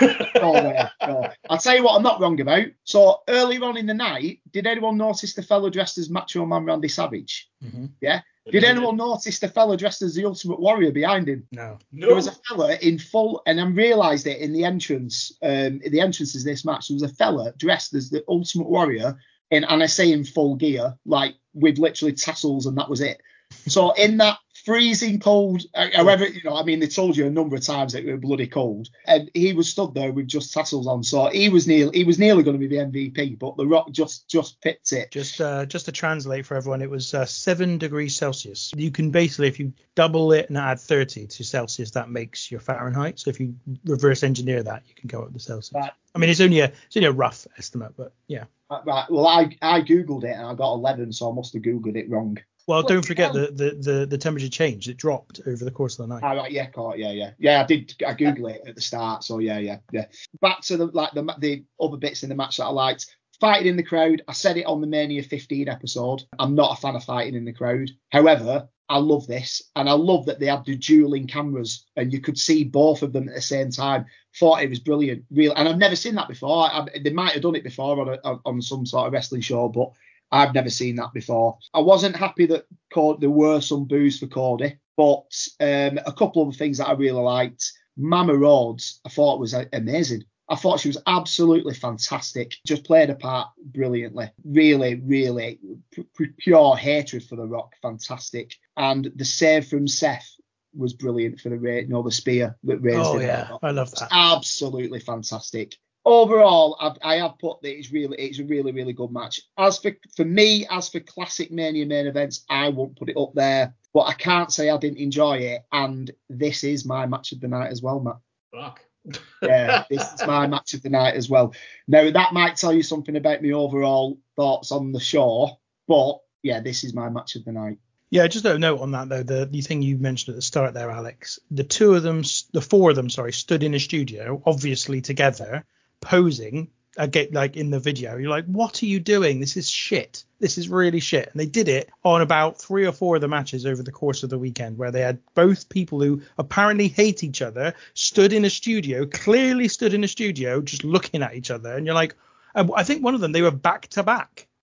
oh, yeah, no. I'll tell you what I'm not wrong about. So earlier on in the night, did anyone notice the fellow dressed as Macho Man Randy Savage? Mm-hmm. Yeah. Did anyone notice the fellow dressed as the Ultimate Warrior behind him? No. No. There was a fella in full, and I realised it in the entrance. Um, in the entrances this match, there was a fella dressed as the Ultimate Warrior, in, and I say in full gear, like with literally tassels, and that was it. So in that freezing cold, however, you know, I mean, they told you a number of times that it was bloody cold, and he was stood there with just tassels on. So he was nearly, he was nearly going to be the M V P, but The Rock just just picked it. Just uh, just to translate for everyone, it was uh, seven degrees Celsius. You can basically, if you double it and add thirty to Celsius, that makes your Fahrenheit. So if you reverse engineer that, you can go up to Celsius. Right. I mean, it's only a it's only a rough estimate, but yeah. Right. Well, I I googled it and I got eleven, so I must have googled it wrong. Well, don't forget the, the, the, the temperature changed. It dropped over the course of the night. Oh, right, yeah, yeah, yeah, yeah. I did. I googled it at the start, so yeah, yeah, yeah. Back to the like the the other bits in the match that I liked. Fighting in the crowd. I said it on the Mania fifteen episode. I'm not a fan of fighting in the crowd. However, I love this, and I love that they had the dueling cameras, and you could see both of them at the same time. Thought it was brilliant, real, and I've never seen that before. I, they might have done it before on a, on some sort of wrestling show, but I've never seen that before. I wasn't happy that Cody, there were some boos for Cody, but um, a couple of things that I really liked. Mama Rhodes, I thought was amazing. I thought she was absolutely fantastic. Just played a part brilliantly. Really, really p- pure hatred for The Rock. Fantastic. And the save from Seth was brilliant for the you know, the spear that raised Oh, him. yeah. I love that. Absolutely fantastic. Overall, I've, I have put that it's really, it's a really, really good match. As for for me, as for classic Mania main events, I won't put it up there, but I can't say I didn't enjoy it. And this is my match of the night as well, Matt. Fuck. Yeah, this is my match of the night as well. Now that might tell you something about my overall thoughts on the show, but yeah, this is my match of the night. Yeah, just a note on that though. The the thing you mentioned at the start there, Alex. The two of them, the four of them, sorry, stood in a studio, obviously together, posing. I get like in the video, you're like, what are you doing? This is shit. This is really shit. And they did it on about three or four of the matches over the course of the weekend, where they had both people who apparently hate each other stood in a studio, clearly stood in a studio, just looking at each other. And you're like, I think one of them, they were back to back.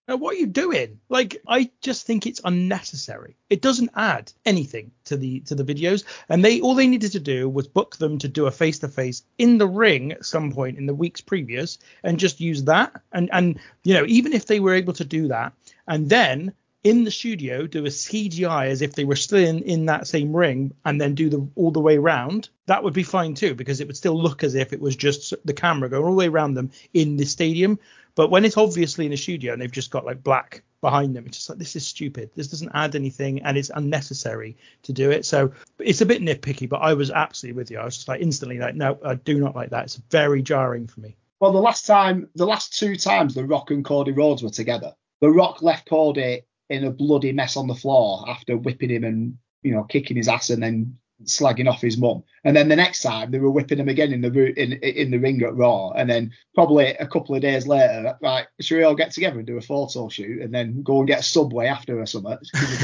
Now, what are you doing? Like, I just think it's unnecessary. It doesn't add anything to the to the videos. And they all they needed to do was book them to do a face to face in the ring at some point in the weeks previous, and just use that. And and you know, even if they were able to do that, and then in the studio do a C G I as if they were still in, in that same ring, and then do the all the way round, that would be fine too, because it would still look as if it was just the camera going all the way around them in the stadium. But when it's obviously in a studio and they've just got like black behind them, it's just like, this is stupid. This doesn't add anything, and it's unnecessary to do it. So it's a bit nitpicky, but I was absolutely with you. I was just like instantly like, no, I do not like that. It's very jarring for me. Well, the last time, the last two times The Rock and Cody Rhodes were together, The Rock left Cody in a bloody mess on the floor after whipping him and, you know, kicking his ass and then slagging off his mum. And then the next time they were whipping him again in the in in the ring at Raw. And then probably a couple of days later, right, should we all get together and do a photo shoot and then go and get a Subway after or something?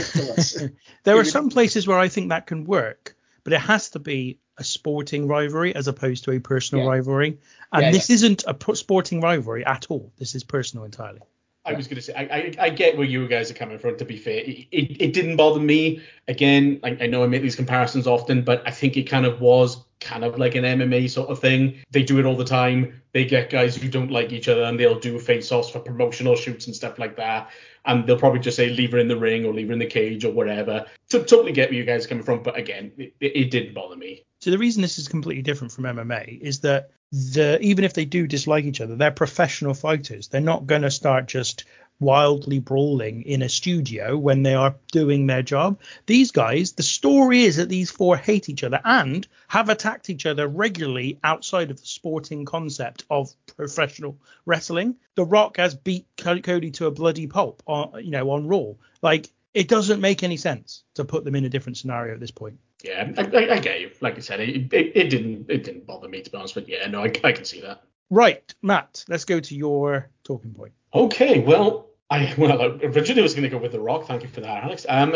There are some places where I think that can work, but it has to be a sporting rivalry as opposed to a personal yeah. rivalry. And yeah, this yeah. isn't a sporting rivalry at all. This is personal entirely. I was going to say, I, I I get where you guys are coming from, to be fair. It, it, it didn't bother me. Again, I, I know I make these comparisons often, but I think it kind of was kind of like an M M A sort of thing. They do it all the time. They get guys who don't like each other and they'll do face-offs for promotional shoots and stuff like that. And they'll probably just say, leave her in the ring or leave her in the cage or whatever. To totally get where you guys are coming from. But again, it, it didn't bother me. So the reason this is completely different from M M A is that the even if they do dislike each other, they're professional fighters. They're not going to start just wildly brawling in a studio when they are doing their job. These guys, the story is that these four hate each other and have attacked each other regularly outside of the sporting concept of professional wrestling. The Rock has beat Cody to a bloody pulp on, you know, on Raw. Like, it doesn't make any sense to put them in a different scenario at this point. Yeah, I, I, I get you. Like I said, it, it, it didn't it didn't bother me, to be honest. But yeah, no, I, I can see that. Right, Matt, let's go to your talking point. Okay, well, I well originally was going to go with The Rock. Thank you for that, Alex. Um,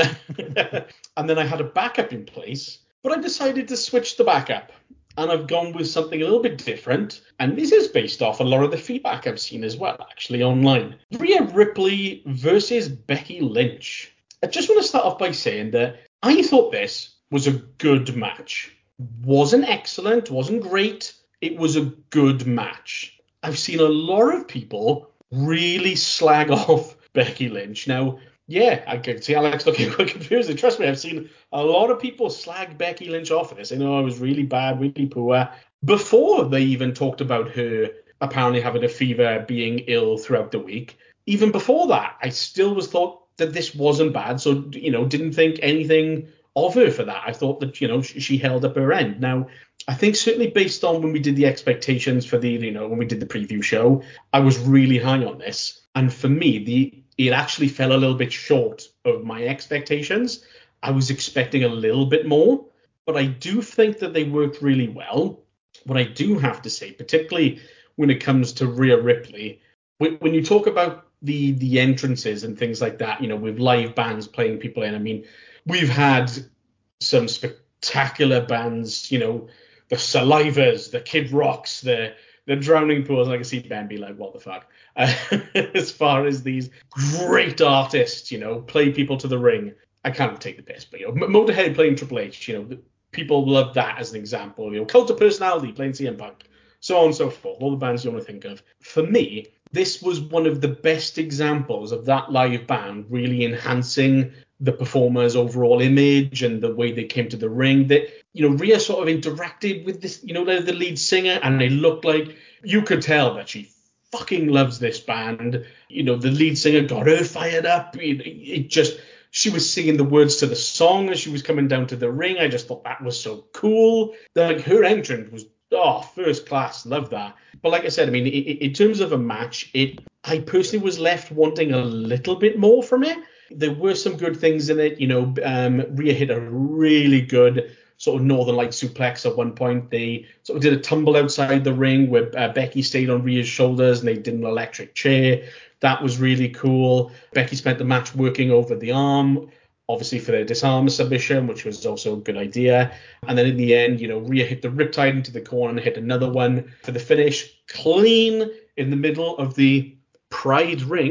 and then I had a backup in place, but I decided to switch the backup, and I've gone with something a little bit different. And this is based off a lot of the feedback I've seen as well, actually, online. Rhea Ripley versus Becky Lynch. I just want to start off by saying that I thought this was a good match. Wasn't excellent, wasn't great. It was a good match. I've seen a lot of people really slag off Becky Lynch. Now, yeah, I can see Alex looking quite confused. And trust me, I've seen a lot of people slag Becky Lynch off for this. I know it was really bad, really poor. Before they even talked about her apparently having a fever, being ill throughout the week. Even before that, I still was thought that this wasn't bad. So, you know, didn't think anything of her for that. I thought that, you know, she held up her end. Now, I think certainly based on when we did the expectations for the, you know, when we did the preview show, I was really high on this. And for me, the it actually fell a little bit short of my expectations. I was expecting a little bit more, but I do think that they worked really well. What I do have to say, particularly when it comes to Rhea Ripley, when, when you talk about the the entrances and things like that, you know, with live bands playing people in, I mean, we've had some spectacular bands, you know, the Salivas, the Kid Rocks, the the Drowning Pools. I can see Ben be like, what the fuck? Uh, as far as these great artists, you know, play people to the ring. I can't take the piss, but, you know, Motorhead playing Triple H, you know, people love that as an example. You know, Cult of Personality playing C M Punk, so on and so forth. All the bands you want to think of. For me, this was one of the best examples of that live band really enhancing the performer's overall image and the way they came to the ring. That, you know, Rhea sort of interacted with this, you know, the, the lead singer, and they looked like you could tell that she fucking loves this band. You know, the lead singer got her fired up. It, it just, she was singing the words to the song as she was coming down to the ring. I just thought that was so cool. Like, her entrance was, oh, first class. Love that. But like I said, I mean, in, in terms of a match, it, I personally was left wanting a little bit more from it. There were some good things in it. You know, um, Rhea hit a really good sort of Northern Light suplex at one point. They sort of did a tumble outside the ring where uh, Becky stayed on Rhea's shoulders and they did an electric chair. That was really cool. Becky spent the match working over the arm, obviously for their disarm submission, which was also a good idea. And then in the end, you know, Rhea hit the Riptide into the corner and hit another one for the finish. Clean in the middle of the Pride ring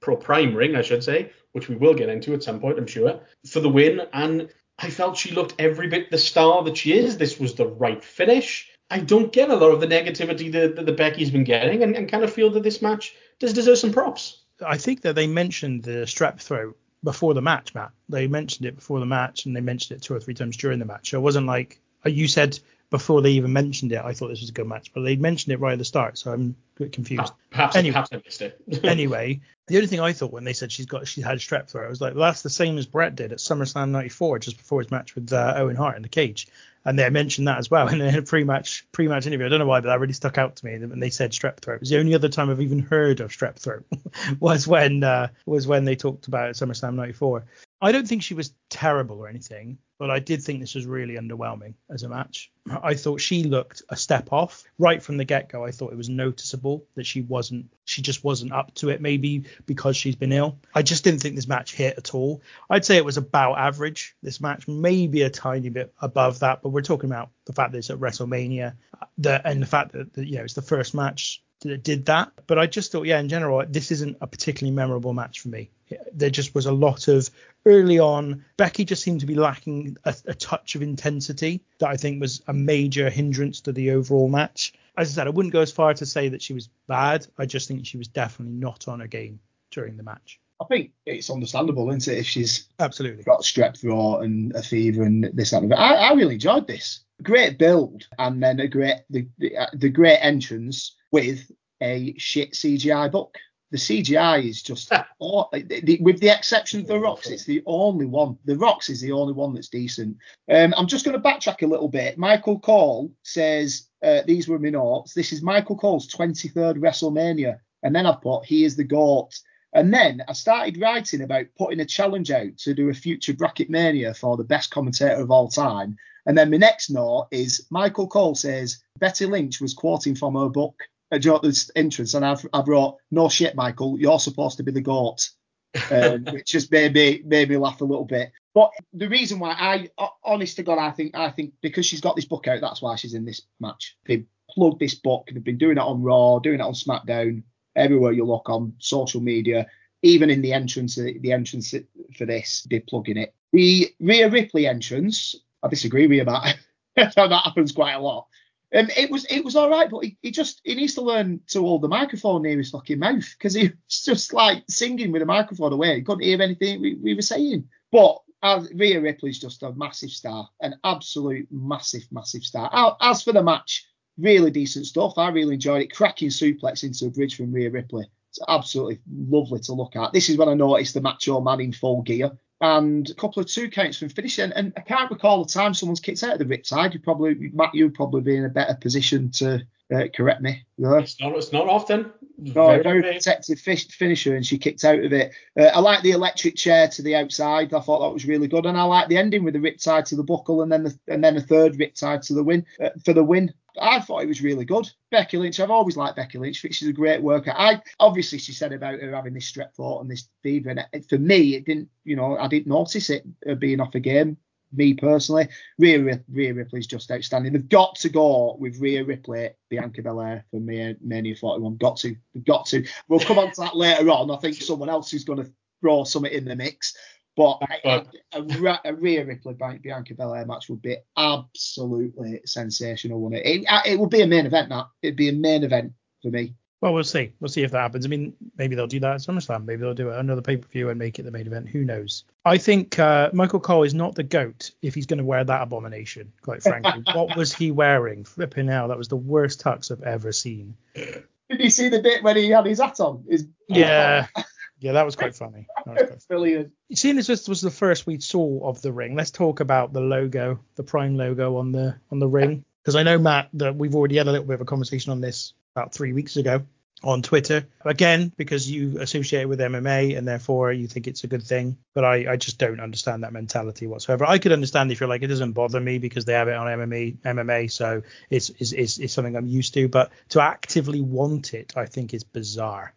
Pro Prime ring, I should say, which we will get into at some point, I'm sure, for the win. And I felt she looked every bit the star that she is. This was the right finish. I don't get a lot of the negativity that, that the Becky's been getting, and, and kind of feel that this match does deserve some props. I think that they mentioned the strep throat before the match, Matt. They mentioned it before the match, and they mentioned it two or three times during the match. So it wasn't like you said before they even mentioned it, I thought this was a good match, but they mentioned it right at the start, so I'm a bit confused. Perhaps, anyway, perhaps I missed it. Anyway, the only thing I thought when they said she's got she had strep throat, I was like, well, that's the same as Brett did at SummerSlam ninety-four, just before his match with uh, Owen Hart in the cage. And they mentioned that as well in a pre-match pre-match interview. I don't know why, but that really stuck out to me. And they said strep throat. It was the only other time I've even heard of strep throat was when uh, was when they talked about it at SummerSlam ninety-four. I don't think she was terrible or anything, but I did think this was really underwhelming as a match. I thought she looked a step off right from the get-go. I thought it was noticeable that she wasn't, she just wasn't up to it, maybe because she's been ill. I just didn't think this match hit at all. I'd say it was about average, this match, maybe a tiny bit above that, but we're talking about the fact that it's at WrestleMania the, and the fact that, that, you know, it's the first match that did that. But I just thought, yeah, in general, this isn't a particularly memorable match for me. There just was a lot of early on. Becky just seemed to be lacking a, a touch of intensity that I think was a major hindrance to the overall match. As I said, I wouldn't go as far to say that she was bad. I just think she was definitely not on her game during the match. I think it's understandable, isn't it, if she's absolutely got strep throat and a fever and this and that. I, I really enjoyed this. Great build, and then a great the, the, the great entrance with a shit C G I book. The C G I is just, oh, the, with the exception of the Rocks, it's the only one. The Rocks is the only one that's decent. Um, I'm just going to backtrack a little bit. Michael Cole says, uh, these were my notes. This is Michael Cole's twenty-third WrestleMania. And then I've put, he is the GOAT. And then I started writing about putting a challenge out to do a future Bracket Mania for the best commentator of all time. And then my next note is Michael Cole says, Becky Lynch was quoting from her book at this entrance, and I've, I've wrote, no shit, Michael, you're supposed to be the GOAT, um, which just made me, made me laugh a little bit. But the reason why I, honest to God, I think, I think because she's got this book out, that's why she's in this match. They plugged this book. They've been doing it on Raw, doing it on SmackDown, everywhere you look on social media, even in the entrance, the entrance for this, they're plugging it. The Rhea Ripley entrance, I disagree with you about that. That happens quite a lot. Um, it was it was all right, but he, he just he needs to learn to hold the microphone near his fucking mouth, because he was just like singing with the microphone away. He couldn't hear anything we, we were saying. But uh, Rhea Ripley's just a massive star, an absolute massive, massive star. As for the match, really decent stuff. I really enjoyed it. Cracking suplex into a bridge from Rhea Ripley. It's absolutely lovely to look at. This is when I noticed the Macho Man in full gear. And a couple of two counts from finishing. And I can't recall the time someone's kicked out of the Riptide. You probably, Matt, you'd probably be in a better position to uh, correct me. Yeah. It's not, it's not often. No, very, very protective fish, finisher, and she kicked out of it. Uh, I like the electric chair to the outside. I thought that was really good. And I like the ending with the Riptide to the buckle, and then the, and then a third Riptide to the win uh, for the win. I thought it was really good. Becky Lynch, I've always liked Becky Lynch. I think she's a great worker. I obviously she said about her having this strep throat and this fever, and it, for me, it didn't. You know, I didn't notice it uh, being off a game. Me personally, Rhea, Rhea Ripley's just outstanding. They've got to go with Rhea Ripley, Bianca Belair for Mania forty-one. Got to, they've got to. We'll come on to that later on. I think someone else is going to throw something in the mix. But a, a, a Rhea Ripley Bianca Belair match would be absolutely sensational, wouldn't it? It, it would be a main event. That it'd be a main event for me. Well, we'll see. We'll see if that happens. I mean, maybe they'll do that at SummerSlam. Maybe they'll do it another pay-per-view and make it the main event. Who knows? I think uh, Michael Cole is not the GOAT if he's going to wear that abomination, quite frankly. What was he wearing? Flipping hell, that was the worst tux I've ever seen. Did you see the bit when he had his hat on? His yeah. Yeah, that was quite funny. That was quite funny. Brilliant. Seeing as this was the first we saw of the ring, let's talk about the logo, the Prime logo on the on the ring. Because I know, Matt, that we've already had a little bit of a conversation on this about three weeks ago on Twitter. Again, because you associate it with M M A and therefore you think it's a good thing. But I, I just don't understand that mentality whatsoever. I could understand if you're like, it doesn't bother me because they have it on M M A, M M A, so it's, it's, it's, it's something I'm used to. But to actively want it, I think is bizarre.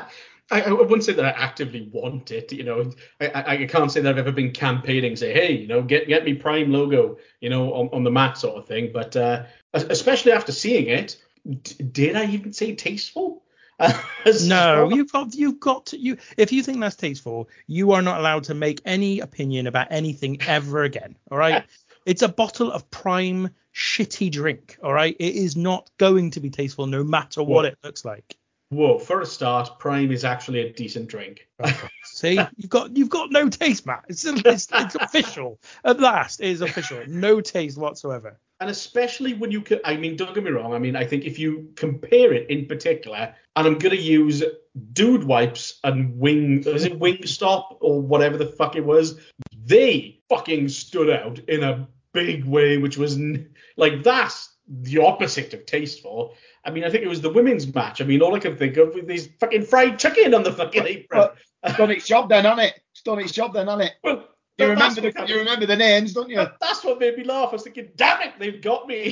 I, I wouldn't say that I actively want it, you know. I, I, I can't say that I've ever been campaigning, say, hey, you know, get get me Prime logo, you know, on, on the mat sort of thing. But uh, especially after seeing it, d- did I even say tasteful? So- No, you've got you've got to you. If you think that's tasteful, you are not allowed to make any opinion about anything ever again. All right. It's a bottle of prime shitty drink. All right. It is not going to be tasteful no matter what Whoa. it looks like. Whoa, for a start, Prime is actually a decent drink. See, you've got you've got no taste, Matt. It's it's, it's official. At last, it is official. No taste whatsoever. And especially when you can, I mean, don't get me wrong. I mean, I think if you compare it in particular, and I'm going to use Dude Wipes and Wing, is it Wingstop or whatever the fuck it was? They fucking stood out in a big way, which was n- like, that's the opposite of tasteful. I mean, I think it was the women's match. I mean, all I can think of was these fucking fried chicken on the fucking apron. Well, it's done its job then, hasn't it? It's done its job then, hasn't it? Well, You that- remember that's the what- you remember the names, don't you? that- That's what made me laugh. I was thinking, damn it, they've got me.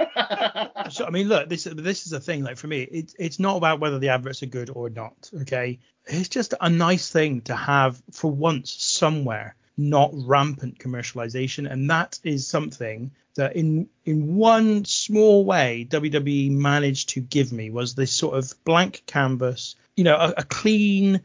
So I mean, look, this this is the thing. Like for me, it's it's not about whether the adverts are good or not. Okay, it's just a nice thing to have for once somewhere, not rampant commercialization, and that is something that in in one small way W W E managed to give me, was this sort of blank canvas, you know, a, a clean,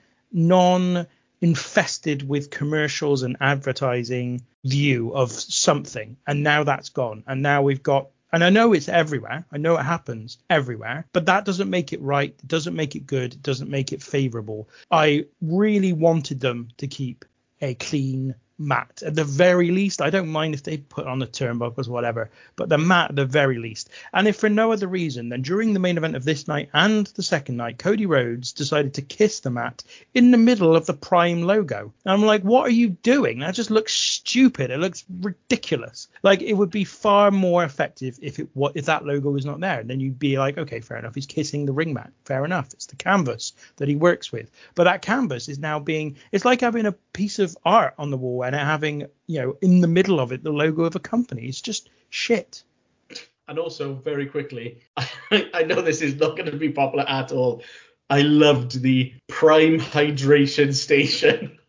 non infested with commercials and advertising view of something, and now that's gone, and now we've got, and I know it's everywhere, I know it happens everywhere, but that doesn't make it right, it doesn't make it good, it doesn't make it favorable. I really wanted them to keep a clean mat at the very least. I don't mind if they put on the turnbuckles or whatever, but the mat at the very least. And if for no other reason than during the main event of this night and the second night, Cody Rhodes decided to kiss the mat in the middle of the Prime logo. And I'm like, what are you doing? That just looks stupid. It looks ridiculous. Like, it would be far more effective if it what if that logo was not there. And then you'd be like, okay, fair enough, he's kissing the ring mat, fair enough, it's the canvas that he works with. But that canvas is now being, it's like having a piece of art on the wall and having, you know, in the middle of it the logo of a company. It's just shit. And also, very quickly, I, I know this is not going to be popular at all. I loved the Prime Hydration Station.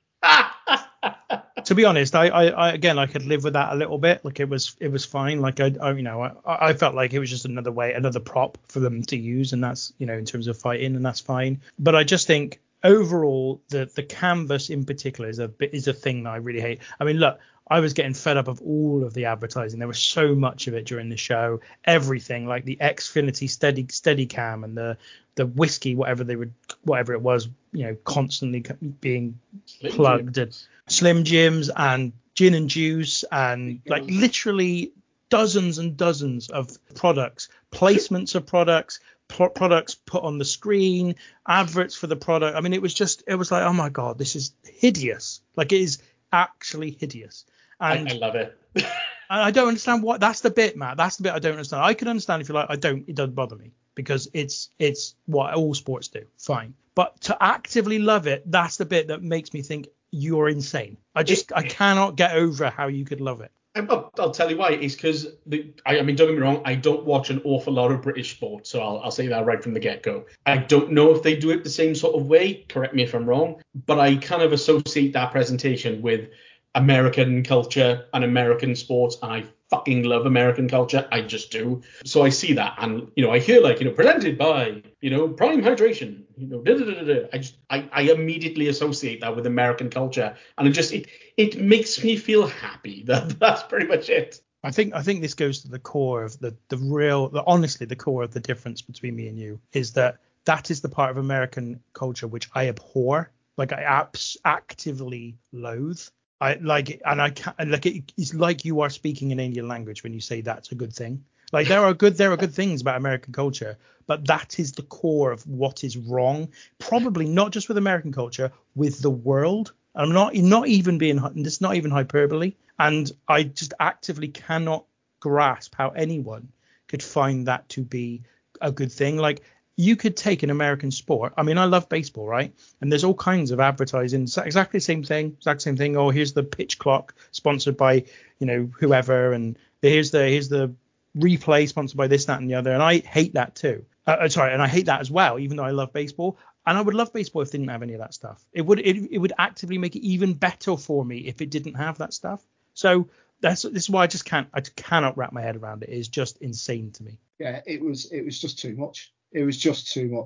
To be honest, I, I, I again I could live with that a little bit. Like, it was it was fine. Like I, I you know I, I felt like it was just another way, another prop for them to use, and that's, you know, in terms of fighting, and that's fine. But I just think overall the the canvas in particular is a bit is a thing that I really hate. I mean, look, I was getting fed up of all of the advertising. There was so much of it during the show. Everything, like the Xfinity steady Steadicam and the the whiskey, whatever they would, whatever it was, you know, constantly being Slim plugged, Jim. and Slim Jims and gin and juice, and like literally dozens and dozens of products, placements of products, pro- products put on the screen, adverts for the product. I mean, it was just, it was like, oh my God, this is hideous. Like, it is actually hideous. And I, I love it. And I don't understand what, that's the bit, Matt. That's the bit I don't understand. I can understand if you're like, I don't, it doesn't bother me because it's, it's what all sports do. Fine. But to actively love it, that's the bit that makes me think you're insane. I just, I cannot get over how you could love it. I'll, I'll tell you why. It's because, I, I mean, don't get me wrong, I don't watch an awful lot of British sport, so I'll, I'll say that right from the get-go. I don't know if they do it the same sort of way, correct me if I'm wrong, but I kind of associate that presentation with American culture and American sports, and I fucking love American culture. I just do. So I see that, and, you know, I hear, like, you know, presented by, you know, Prime Hydration, you know, da, da, da, da. I just, I, I immediately associate that with American culture, and it just, it, it makes me feel happy. That that's pretty much it. I think I think this goes to the core of the the real, the, honestly, the core of the difference between me and you is that that is the part of American culture which I abhor, like I abs- actively loathe. I like, and I can't, like, it, it's like you are speaking an alien language when you say that's a good thing. Like, there are good, there are good things about American culture, but that is the core of what is wrong. Probably not just with American culture, with the world. I'm not, not even being, this is not even hyperbole. And I just actively cannot grasp how anyone could find that to be a good thing. Like, you could take an American sport. I mean, I love baseball, right? And there's all kinds of advertising. It's exactly the same thing. Exact same thing. Oh, here's the pitch clock sponsored by, you know, whoever. And here's the here's the replay sponsored by this, that, and the other. And I hate that too. Uh, sorry, and I hate that as well, even though I love baseball. And I would love baseball if it didn't have any of that stuff. It would it, it would actively make it even better for me if it didn't have that stuff. So that's this is why I just can't I cannot wrap my head around it. It's just insane to me. Yeah, it was it was just too much. It was just too much.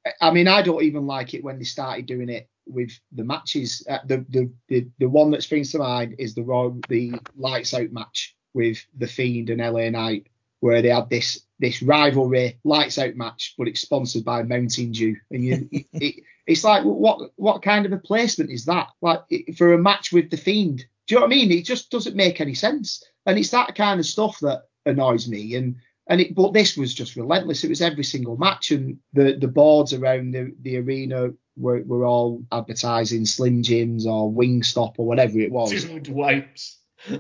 I mean, I don't even like it when they started doing it with the matches. Uh, the, the the the one that springs to mind is the Raw, the Lights Out match with the Fiend and L A Knight, where they had this this rivalry Lights Out match, but it's sponsored by Mountain Dew, and you it, it, it's like, what what kind of a placement is that? Like, for a match with the Fiend, do you know what I mean? It just doesn't make any sense, and it's that kind of stuff that annoys me. And and it, but this was just relentless. It was every single match, and the the boards around the the arena were were all advertising Slim Jims or Wingstop or whatever it was. Dude wipes.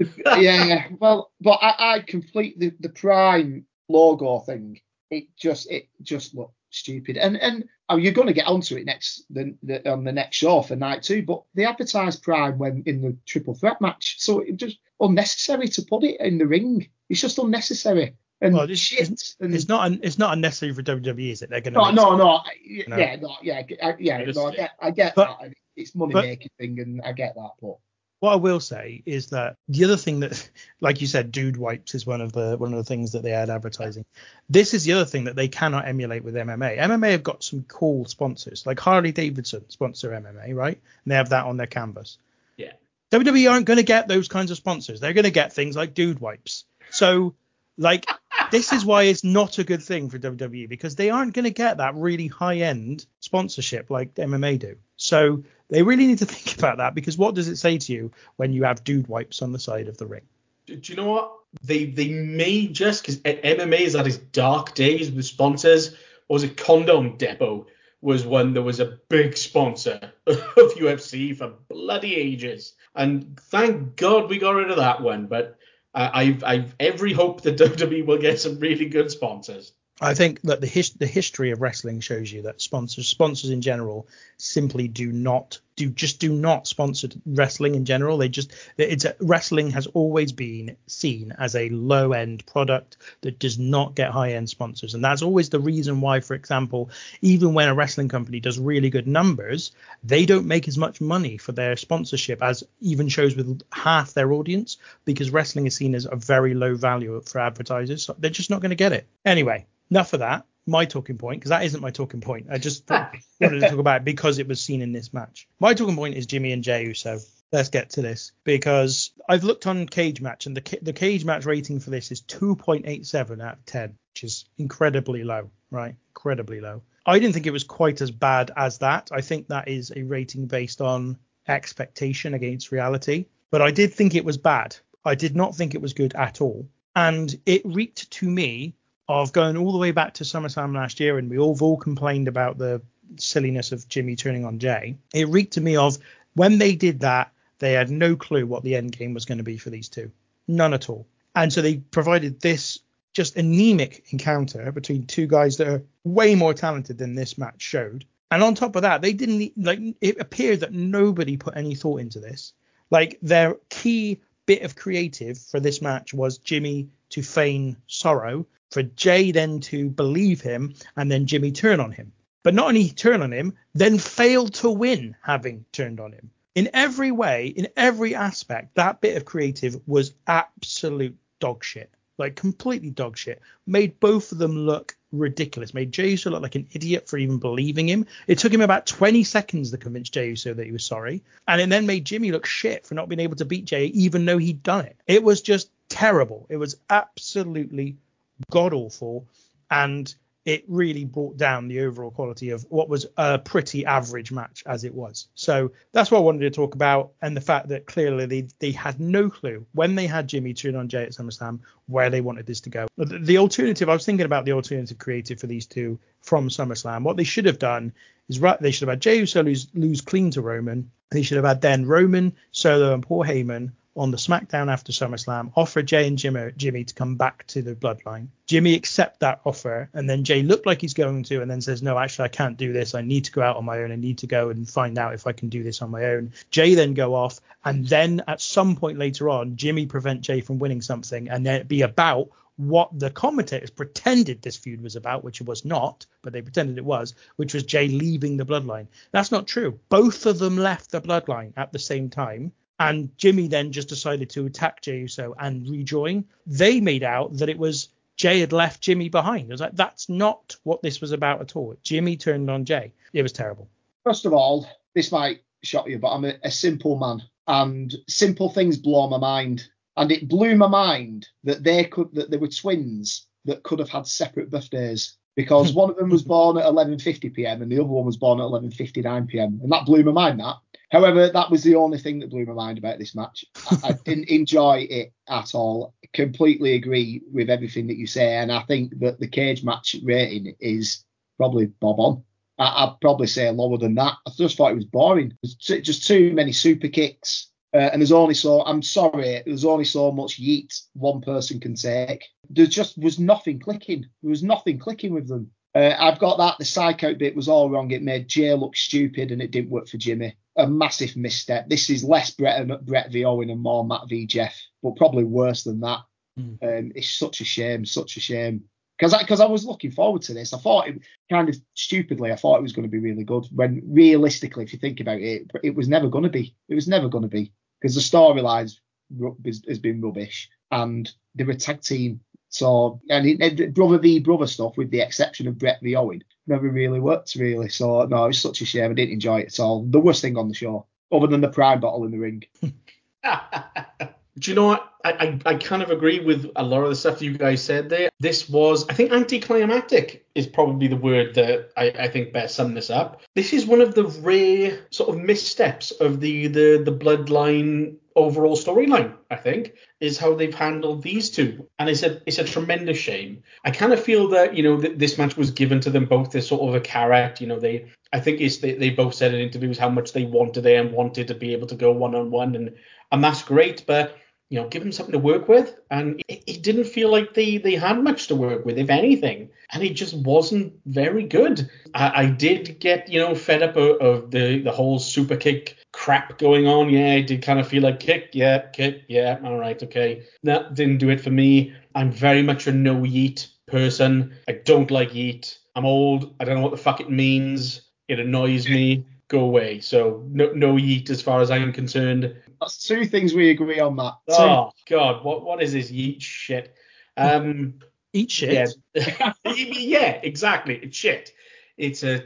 Yeah, well, but I, I complete the, the Prime logo thing. It just it just looked stupid, and and oh, you're going to get onto it next the, the on the next show for night two. But they advertised Prime when in the triple threat match, so it just unnecessary to put it in the ring. It's just unnecessary. And well, it's, shit. It's, and, it's not it's not unnecessary for W W E, is it? They're going to no, no, no, you know? yeah, no, yeah, yeah, Just, no, I get, I get but, that. It's money but, making thing, and I get that, but. What I will say is that the other thing that, like you said, Dude Wipes is one of the one of the things that they had advertising. This is the other thing that they cannot emulate with M M A. M M A have got some cool sponsors, like Harley Davidson sponsor M M A, right? And they have that on their canvas. Yeah. W W E aren't going to get those kinds of sponsors. They're going to get things like Dude Wipes. So, like, this is why it's not a good thing for W W E, because they aren't going to get that really high-end sponsorship like M M A do. So they really need to think about that, because what does it say to you when you have Dude Wipes on the side of the ring? Do, do you know what? They they may just, because M M A is at its dark days with sponsors. What was it? Condom Depot was when there was a big sponsor of U F C for bloody ages. And thank God we got rid of that one. But uh, I've I've every hope that W W E will get some really good sponsors. I think that the his, the history of wrestling shows you that sponsors sponsors in general simply do not do just do not sponsor wrestling in general. They just it's a, wrestling has always been seen as a low end product that does not get high end sponsors, and that's always the reason why, for example, even when a wrestling company does really good numbers, they don't make as much money for their sponsorship as even shows with half their audience, because wrestling is seen as a very low value for advertisers. So they're just not going to get it anyway. Enough of that. My talking point, because that isn't my talking point. I just wanted to talk about it because it was seen in this match. My talking point is Jimmy and Jey Uso. Let's get to this, because I've looked on Cage Match, and the the Cage Match rating for this is two point eight seven out of ten, which is incredibly low, right? Incredibly low. I didn't think it was quite as bad as that. I think that is a rating based on expectation against reality, but I did think it was bad. I did not think it was good at all, and it reeked to me of going all the way back to SummerSlam last year, and we all, all complained about the silliness of Jimmy turning on Jey. It reeked to me of when they did that, they had no clue what the end game was going to be for these two. None at all. And so they provided this just anemic encounter between two guys that are way more talented than this match showed. And on top of that, they didn't, like, it appeared that nobody put any thought into this. Like, their key bit of creative for this match was Jimmy to feign sorrow, for Jey then to believe him, and then Jimmy turn on him. But not only turn on him, then fail to win having turned on him. In every way, in every aspect, that bit of creative was absolute dog shit. Like, completely dog shit. Made both of them look ridiculous. Made Jey Uso look like an idiot for even believing him. It took him about twenty seconds to convince Jey Uso that he was sorry. And it then made Jimmy look shit for not being able to beat Jey, even though he'd done it. It was just terrible. It was absolutely god awful, and it really brought down the overall quality of what was a pretty average match as it was. So that's what I wanted to talk about, and the fact that clearly they, they had no clue when they had Jimmy turn on Jey at SummerSlam where they wanted this to go. The, the alternative, I was thinking about the alternative creative for these two from SummerSlam. What they should have done is right, they should have had Jey Uso lose, lose clean to Roman. They should have had then Roman, Solo, and Paul Heyman on the SmackDown after SummerSlam, offer Jey and Jimmy, Jimmy to come back to the Bloodline. Jimmy accept that offer, and then Jey looked like he's going to, and then says, no, actually, I can't do this. I need to go out on my own. I need to go and find out if I can do this on my own. Jey then go off, and then at some point later on, Jimmy prevent Jey from winning something, and then it be about what the commentators pretended this feud was about, which it was not, but they pretended it was, which was Jey leaving the Bloodline. That's not true. Both of them left the Bloodline at the same time. And Jimmy then just decided to attack Jey Uso and rejoin. They made out that it was Jay had left Jimmy behind. I was like, that's not what this was about at all. Jimmy turned on Jay. It was terrible. First of all, this might shock you, but I'm a, a simple man, and simple things blow my mind. And it blew my mind that they could that there were twins that could have had separate birthdays, because one of them was born at eleven fifty p.m. and the other one was born at eleven fifty-nine p.m. and that blew my mind. That, however, that was the only thing that blew my mind about this match. I, I didn't enjoy it at all. Completely agree with everything that you say, and I think that the cage match rating is probably bob on. I, I'd probably say lower than that. I just thought it was boring. There's t- just too many super kicks. Uh, and there's only so, I'm sorry, there's only so much yeet one person can take. There just was nothing clicking. There was nothing clicking with them. Uh, I've got that. The psych out bit was all wrong. It made Jay look stupid and it didn't work for Jimmy. A massive misstep. This is less Brett, and, Brett v. Owen and more Matt v. Jeff, but probably worse than that. Mm. Um, it's such a shame, such a shame. Because I, cause I was looking forward to this. I thought it kind of stupidly, I thought it was going to be really good. When realistically, if you think about it, it was never going to be. It was never going to be. Because the storyline has been rubbish, and they're a tag team. So, and it, it, brother v brother stuff, with the exception of Brett v Owen, never really worked, really. So, no, it was such a shame. I didn't enjoy it at all. The worst thing on the show, other than the Prime bottle in the ring. Do you know what? I, I, I kind of agree with a lot of the stuff you guys said there. This was, I think, anticlimactic is probably the word that I, I think best sum this up. This is one of the rare sort of missteps of the the, the Bloodline overall storyline, I think, is how they've handled these two. And it's a, it's a tremendous shame. I kind of feel that, you know, th- this match was given to them both as sort of a carrot. You know, they, I think it's they, they both said in interviews how much they wanted it and wanted to be able to go one-on-one. And, and that's great. But you know, give them something to work with. And it, it didn't feel like they, they had much to work with, if anything. And it just wasn't very good. I, I did get, you know, fed up of, of the, the whole super kick crap going on. Yeah, I did kind of feel like kick, yeah, kick, yeah, all right, okay. That didn't do it for me. I'm very much a no yeet person. I don't like yeet. I'm old. I don't know what the fuck it means. It annoys me. Go away. So no, no yeet as far as I'm concerned. That's two things we agree on that. Oh God, what what is this yeet shit? Um, Eat shit. Yeah, yeah, exactly. It's shit. It's a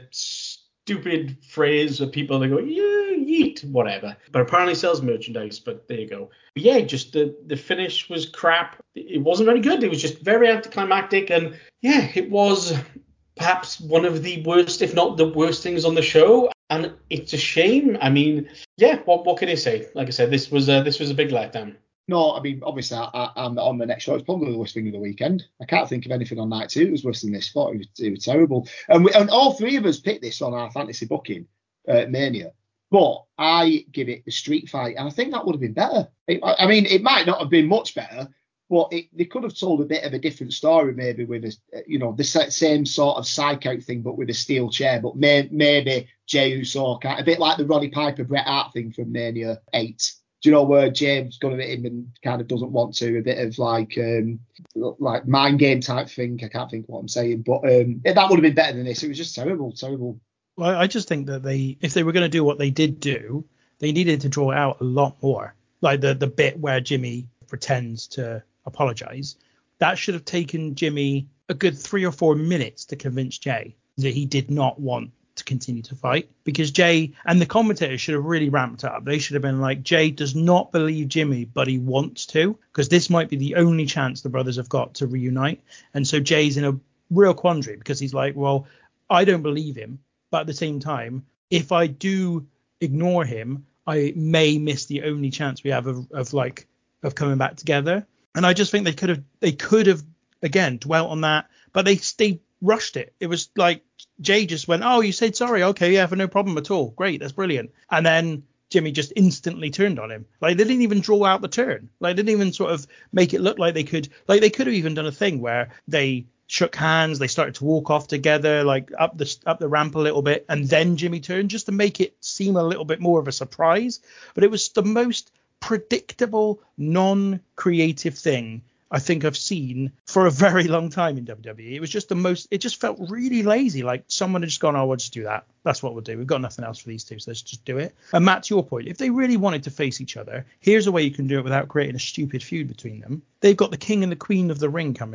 stupid phrase of people that go, yeah, yeet, whatever. But apparently sells merchandise. But there you go. But yeah, just the the finish was crap. It wasn't very good. It was just very anticlimactic, and yeah, it was perhaps one of the worst, if not the worst things on the show. And it's a shame. I mean, yeah, what what can I say? Like I said, this was a, this was a big letdown. No, I mean, obviously, I, I'm on the next show. It's probably the worst thing of the weekend. I can't think of anything on night two that was worse than this. I thought it was, it was terrible. And, we, and all three of us picked this on our fantasy booking, uh, Mania. But I give it the street fight, and I think that would have been better. It, I mean, it might not have been much better, but it, they could have told a bit of a different story, maybe with a, you know, the same sort of psych out thing, but with a steel chair. But may, maybe Jey Uso, a bit like the Roddy Piper Bret Hart thing from Mania eight. Do you know where James got at him and kind of doesn't want to? A bit of like um, like mind game type thing. I can't think what I'm saying, but um, yeah, that would have been better than this. It was just terrible, terrible. Well, I just think that they, if they were going to do what they did do, they needed to draw out a lot more. Like the the bit where Jimmy pretends to apologize, that should have taken Jimmy a good three or four minutes to convince Jay that he did not want to continue to fight, because Jay and the commentators should have really ramped up. They should have been like, Jay does not believe Jimmy, but he wants to, because this might be the only chance the brothers have got to reunite. And so Jay's in a real quandary, because he's like, well, I don't believe him, but at the same time, if I do ignore him, I may miss the only chance we have of, of like of coming back together. And I just think they could have they could have again dwelt on that, but they they rushed it. It was like Jay just went, oh, you said sorry, okay, yeah, for no problem at all, great, that's brilliant. And then Jimmy just instantly turned on him. Like, they didn't even draw out the turn. Like, they didn't even sort of make it look like they could, like, they could have even done a thing where they shook hands, they started to walk off together, like up the up the ramp a little bit, and then Jimmy turned, just to make it seem a little bit more of a surprise. But it was the most predictable, non-creative thing I think I've seen for a very long time in W W E. It was just the most, it just felt really lazy. Like someone had just gone, oh, we'll just do that. That's what we'll do. We've got nothing else for these two, so let's just do it. And Matt, to your point, if they really wanted to face each other, here's a way you can do it without creating a stupid feud between them. They've got the king and the queen of the ring coming up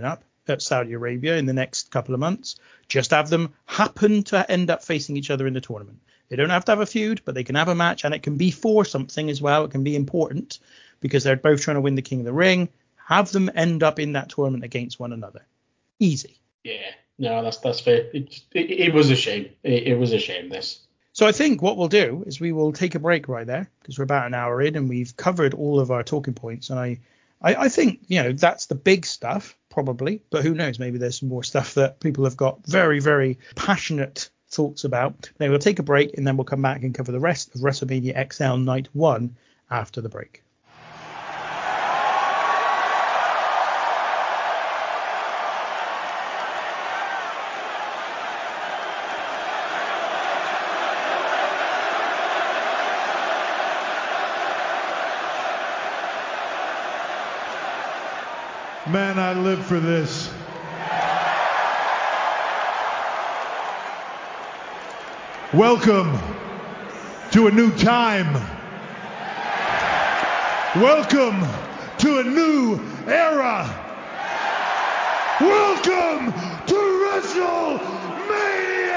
at Saudi Arabia in the next couple of months. Just have them happen to end up facing each other in the tournament. They don't have to have a feud, but they can have a match, and it can be for something as well. It can be important because they're both trying to win the King of the Ring. Have them end up in that tournament against one another. Easy. Yeah, no, that's that's fair. It, it, it was a shame. It, it was a shame, this. So I think what we'll do is we will take a break right there because we're about an hour in and we've covered all of our talking points. And I, I, I think, you know, that's the big stuff, probably. But who knows? Maybe there's some more stuff that people have got very, very passionate thoughts about. Then we'll take a break and then we'll come back and cover the rest of WrestleMania X L Night one after the break. Man, I live for this. Welcome to a new time. Welcome to a new era. Welcome to WrestleMania.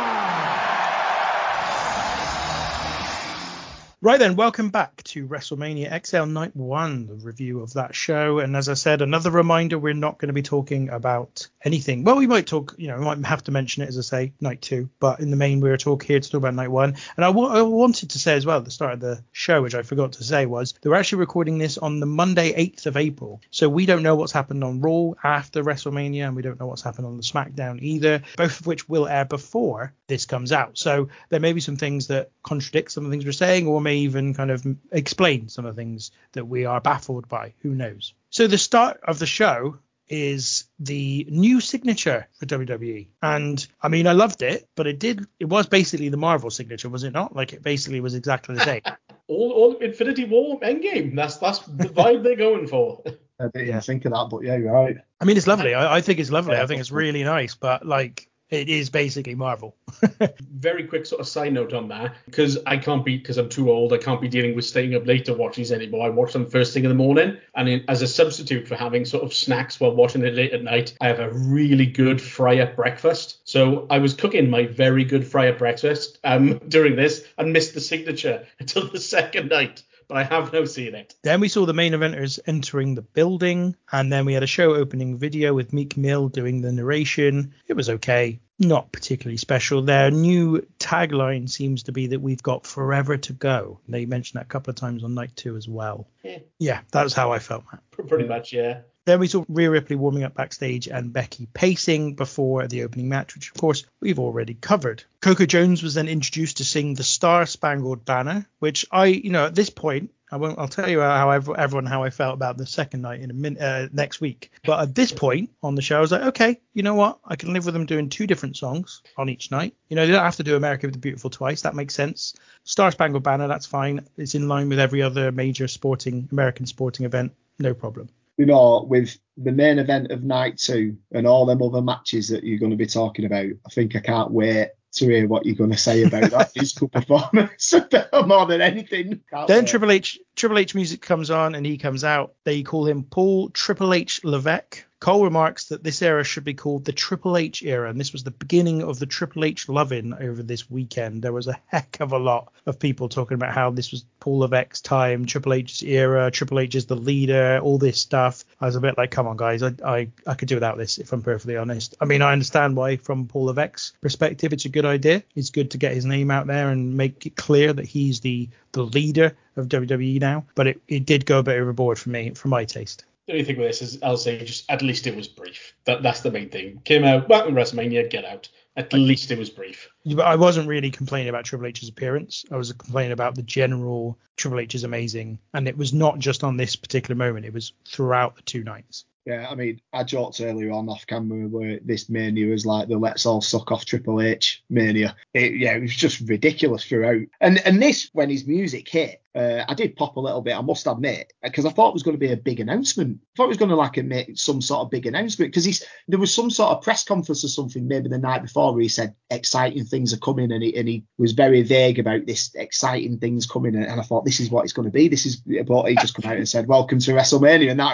Right then, welcome back to WrestleMania X L Night one, the review of that show. And as I said, another reminder, we're not going to be talking about anything. Well, we might talk, you know, we might have to mention it, as I say, Night two. But in the main, we're talk here to talk about Night one. And I, w- I wanted to say as well at the start of the show, which I forgot to say, was that we're actually recording this on the Monday, eighth of April. So we don't know what's happened on Raw after WrestleMania, and we don't know what's happened on the SmackDown either, both of which will air before this comes out. So there may be some things that contradict some of the things we're saying, or may even kind of explain some of the things that we are baffled by. Who knows? So the start of the show is the new signature for W W E. And I mean, I loved it, but it did, it was basically the Marvel signature, was it not? Like, it basically was exactly the same. all, all Infinity War Endgame. That's that's the vibe they're going for. I didn't Yeah. even think of that, but yeah, you're right. I mean, it's lovely. I, I think it's lovely. Yeah, I think it's really nice, but like, it is basically Marvel. Very quick sort of side note on that, because I can't be, because I'm too old, I can't be dealing with staying up late to watch these anymore. I watch them first thing in the morning, and in, as a substitute for having sort of snacks while watching it late at night, I have a really good fry-up breakfast. So I was cooking my very good fry-up breakfast um, during this and missed the signature until the second night. But I have now seen it. Then we saw the main eventers entering the building, and then we had a show opening video with Meek Mill doing the narration. It was okay, not particularly special. Their new tagline seems to be that we've got forever to go. They mentioned that a couple of times on night two as well. Yeah, Yeah, that was how I felt, Matt. pretty much, yeah. Then we saw Rhea Ripley warming up backstage and Becky pacing before the opening match, which of course we've already covered. Coco Jones was then introduced to sing the Star Spangled Banner, which I, you know, at this point, I won't, I'll tell you how everyone how I felt about the second night in a minute uh, next week. But at this point on the show, I was like, okay, you know what? I can live with them doing two different songs on each night. You know, they don't have to do America the Beautiful twice. That makes sense. Star Spangled Banner, that's fine. It's in line with every other major sporting American sporting event. No problem. You know, with the main event of night two and all them other matches that you're going to be talking about, I think I can't wait to hear what you're going to say about that physical performance more than anything. Can't Then wait. Triple H Triple H music comes on and he comes out. They call him Paul Triple H Levesque. Cole remarks that this era should be called the Triple H era, and this was the beginning of the Triple H loving over this weekend. There was a heck of a lot of people talking about how this was Paul Levesque's time, Triple H's era, Triple H is the leader, all this stuff. I was a bit like, come on, guys, I I, I could do without this, if I'm perfectly honest. I mean, I understand why, from Paul Levesque's perspective, it's a good idea. It's good to get his name out there and make it clear that he's the, the leader of W W E now, but it, it did go a bit overboard for me, for my taste. The only thing with this is, I'll say, just at least it was brief. That That's the main thing. Came out, back in WrestleMania, get out. At least it was brief. I wasn't really complaining about Triple H's appearance. I was complaining about the general Triple H is amazing. And it was not just on this particular moment. It was throughout the two nights. Yeah, I mean, I joked earlier on off camera where this mania was like the let's all suck off Triple H mania. It, yeah, it was just ridiculous throughout. And and this, when his music hit, uh, I did pop a little bit, I must admit, because I thought it was going to be a big announcement. I thought it was going to like make some sort of big announcement, because he's there was some sort of press conference or something maybe the night before where he said exciting things are coming, and he, and he was very vague about this exciting things coming, and I thought this is what it's going to be. This is, but he just come out and said welcome to WrestleMania, and that's it.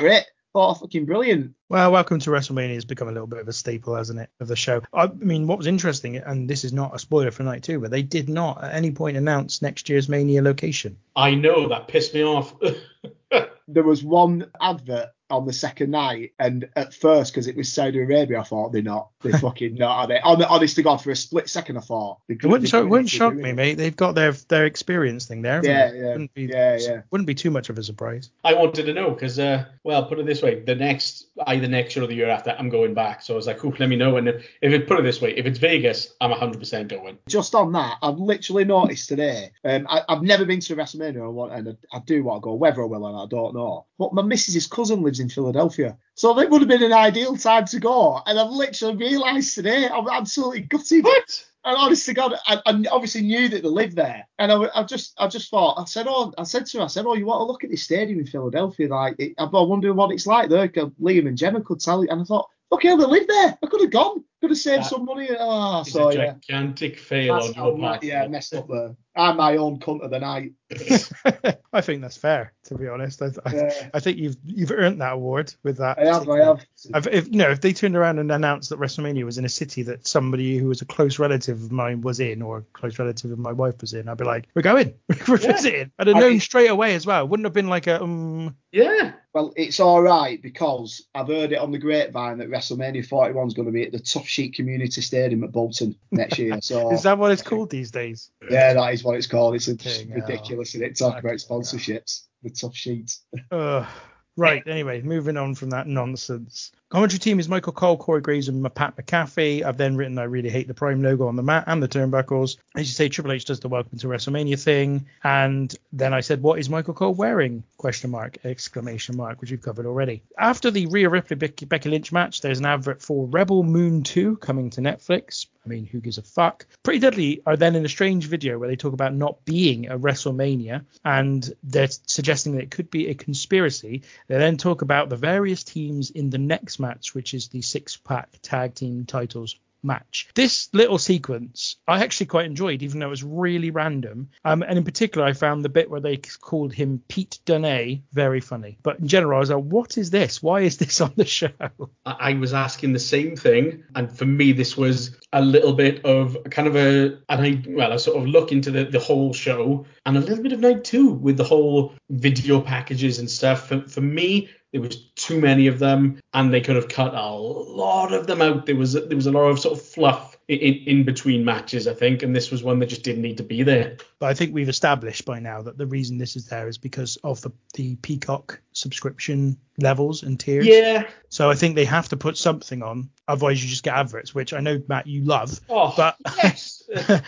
Oh, fucking brilliant. Well, Welcome to WrestleMania has become a little bit of a staple, hasn't it, of the show. I mean, what was interesting, and this is not a spoiler for night two, but they did not at any point announce next year's Mania location. I know, that pissed me off. There was one advert on the second night, and at first, because it was Saudi Arabia, I thought they're not. They're fucking not, are they? Honest to God, for a split second, I thought. It wouldn't, shock, it wouldn't shock me, mate. They've got their their experience thing there. Yeah, they? yeah, wouldn't be, yeah, yeah. Wouldn't be too much of a surprise. I wanted to know because, uh, well, put it this way, the next, either next year or the year after, I'm going back. So I was like, oh, let me know. And if it, put it this way, if it's Vegas, I'm one hundred percent going. Just on that, I've literally noticed today, um, I, I've never been to WrestleMania, I want, and I, I do want to go, whether I will or not, I don't know. But my missus' cousin lives in Philadelphia. So it would have been an ideal time to go. And I've literally realised today, I'm absolutely gutted. What? And honest to God, I, I obviously knew that they lived there. And I, I just I just thought, I said, oh, I said to her, I said, oh, you want to look at this stadium in Philadelphia? Like, it, I'm wondering what it's like there. Liam and Gemma could tell you. And I thought, fuck hell, they live there. I could have gone. Could have saved that some money. Oh, it's so a yeah. gigantic fail That's, on your I'm, part. yeah, messed up there. I'm my own cunt of the night. I think that's fair, to be honest. I, I, Yeah. I think you've you've earned that award with that. I have, I have. I've, if you know, if they turned around and announced that WrestleMania was in a city that somebody who was a close relative of mine was in, or a close relative of my wife was in, I'd be like, we're going, we're Yeah. visiting. I'd have I known mean- straight away as well. Wouldn't have been like a um. Yeah. Well, it's all right because I've heard it on the grapevine that WrestleMania forty-one is going to be at the Tough Sheet Community Stadium at Bolton next year. So Is that what it's called these days? yeah, that is what it's called. It's a, Fucking ridiculous, isn't it? Talk Fucking about sponsorships, the Tough Sheets. Ugh. Right, anyway, moving on from that nonsense. Commentary team is Michael Cole, Corey Graves, and Pat McAfee. I've then written I really hate the Prime logo on the mat and the turnbuckles. As you say, Triple H does the Welcome to WrestleMania thing. And then I said, what is Michael Cole wearing? Question mark, exclamation mark, which you've covered already. After the Rhea Ripley Becky, Becky Lynch match, there's an advert for Rebel Moon two coming to Netflix. I mean, who gives a fuck? Pretty Deadly are then in a strange video where they talk about not being a WrestleMania, and they're suggesting that it could be a conspiracy. They then talk about the various teams in the next match, which is the six-pack tag team titles match. This little sequence I actually quite enjoyed, even though it was really random. Um, and in particular, I found the bit where they called him Pete Dunne very funny. But in general, I was like, what is this? Why is this on the show? I I was asking the same thing, and for me, this was a little bit of kind of a, and I, well, I sort of look into the, the whole show, and a little bit of night two with the whole video packages and stuff. For, for me, there was too many of them, and they could have cut a lot of them out. There was there was a lot of sort of fluff in, in between matches, I think, and this was one that just didn't need to be there. But I think we've established by now that the reason this is there is because of the, the Peacock subscription levels and tiers. Yeah. So I think they have to put something on, otherwise you just get adverts, which I know, Matt, you love. Oh, but yes.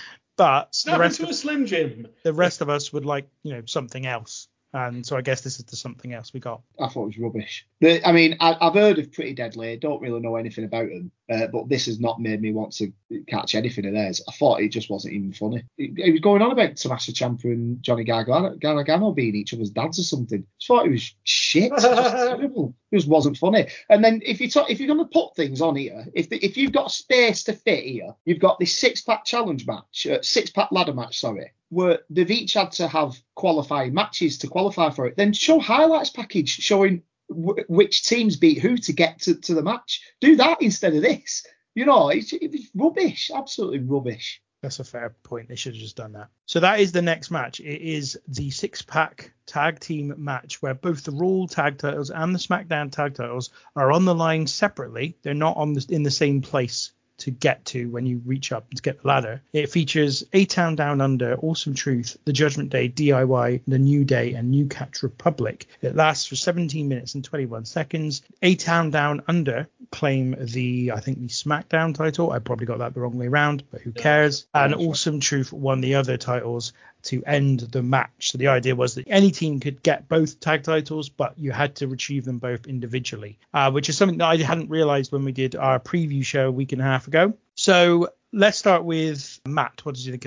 but Snap the rest into of, a Slim Jim. the rest of us would like, you know, something else. And so I guess this is the something else we got. I thought it was rubbish. The, I mean, I, I've heard of Pretty Deadly. Don't really know anything about them, uh, but this has not made me want to catch anything of theirs. I thought it just wasn't even funny. It, it was going on about Tommaso Ciampa and Johnny Gargano, Gargano being each other's dads or something. I thought it was shit. It was just terrible. It just wasn't funny. And then if you talk, if you're going to put things on here, if the, if you've got space to fit here, you've got this six pack challenge match, uh, six pack ladder match, sorry, where they've each had to have qualifying matches to qualify for it. Then show highlights package showing w- which teams beat who to get to, to the match. Do that instead of this. You know, it's, it's rubbish, absolutely rubbish. That's a fair point. They should have just done that. So that is the next match. It is the six-pack tag team match where both the Raw tag titles and the SmackDown tag titles are on the line separately. They're not on the, in the same place to get to when you reach up to get the ladder. It features A-Town Down Under, Awesome Truth, The Judgment Day, D I Y, The New Day, and New Catch Republic. It lasts for seventeen minutes and twenty-one seconds. A-Town Down Under claim the, I think, the SmackDown title. I probably got that the wrong way around, but who cares? And Awesome Truth won the other titles to end the match. So the idea was that any team could get both tag titles, but you had to retrieve them both individually, uh, which is something that I hadn't realized when we did our preview show a week and a half ago. So let's start with Matt. What did you think of this?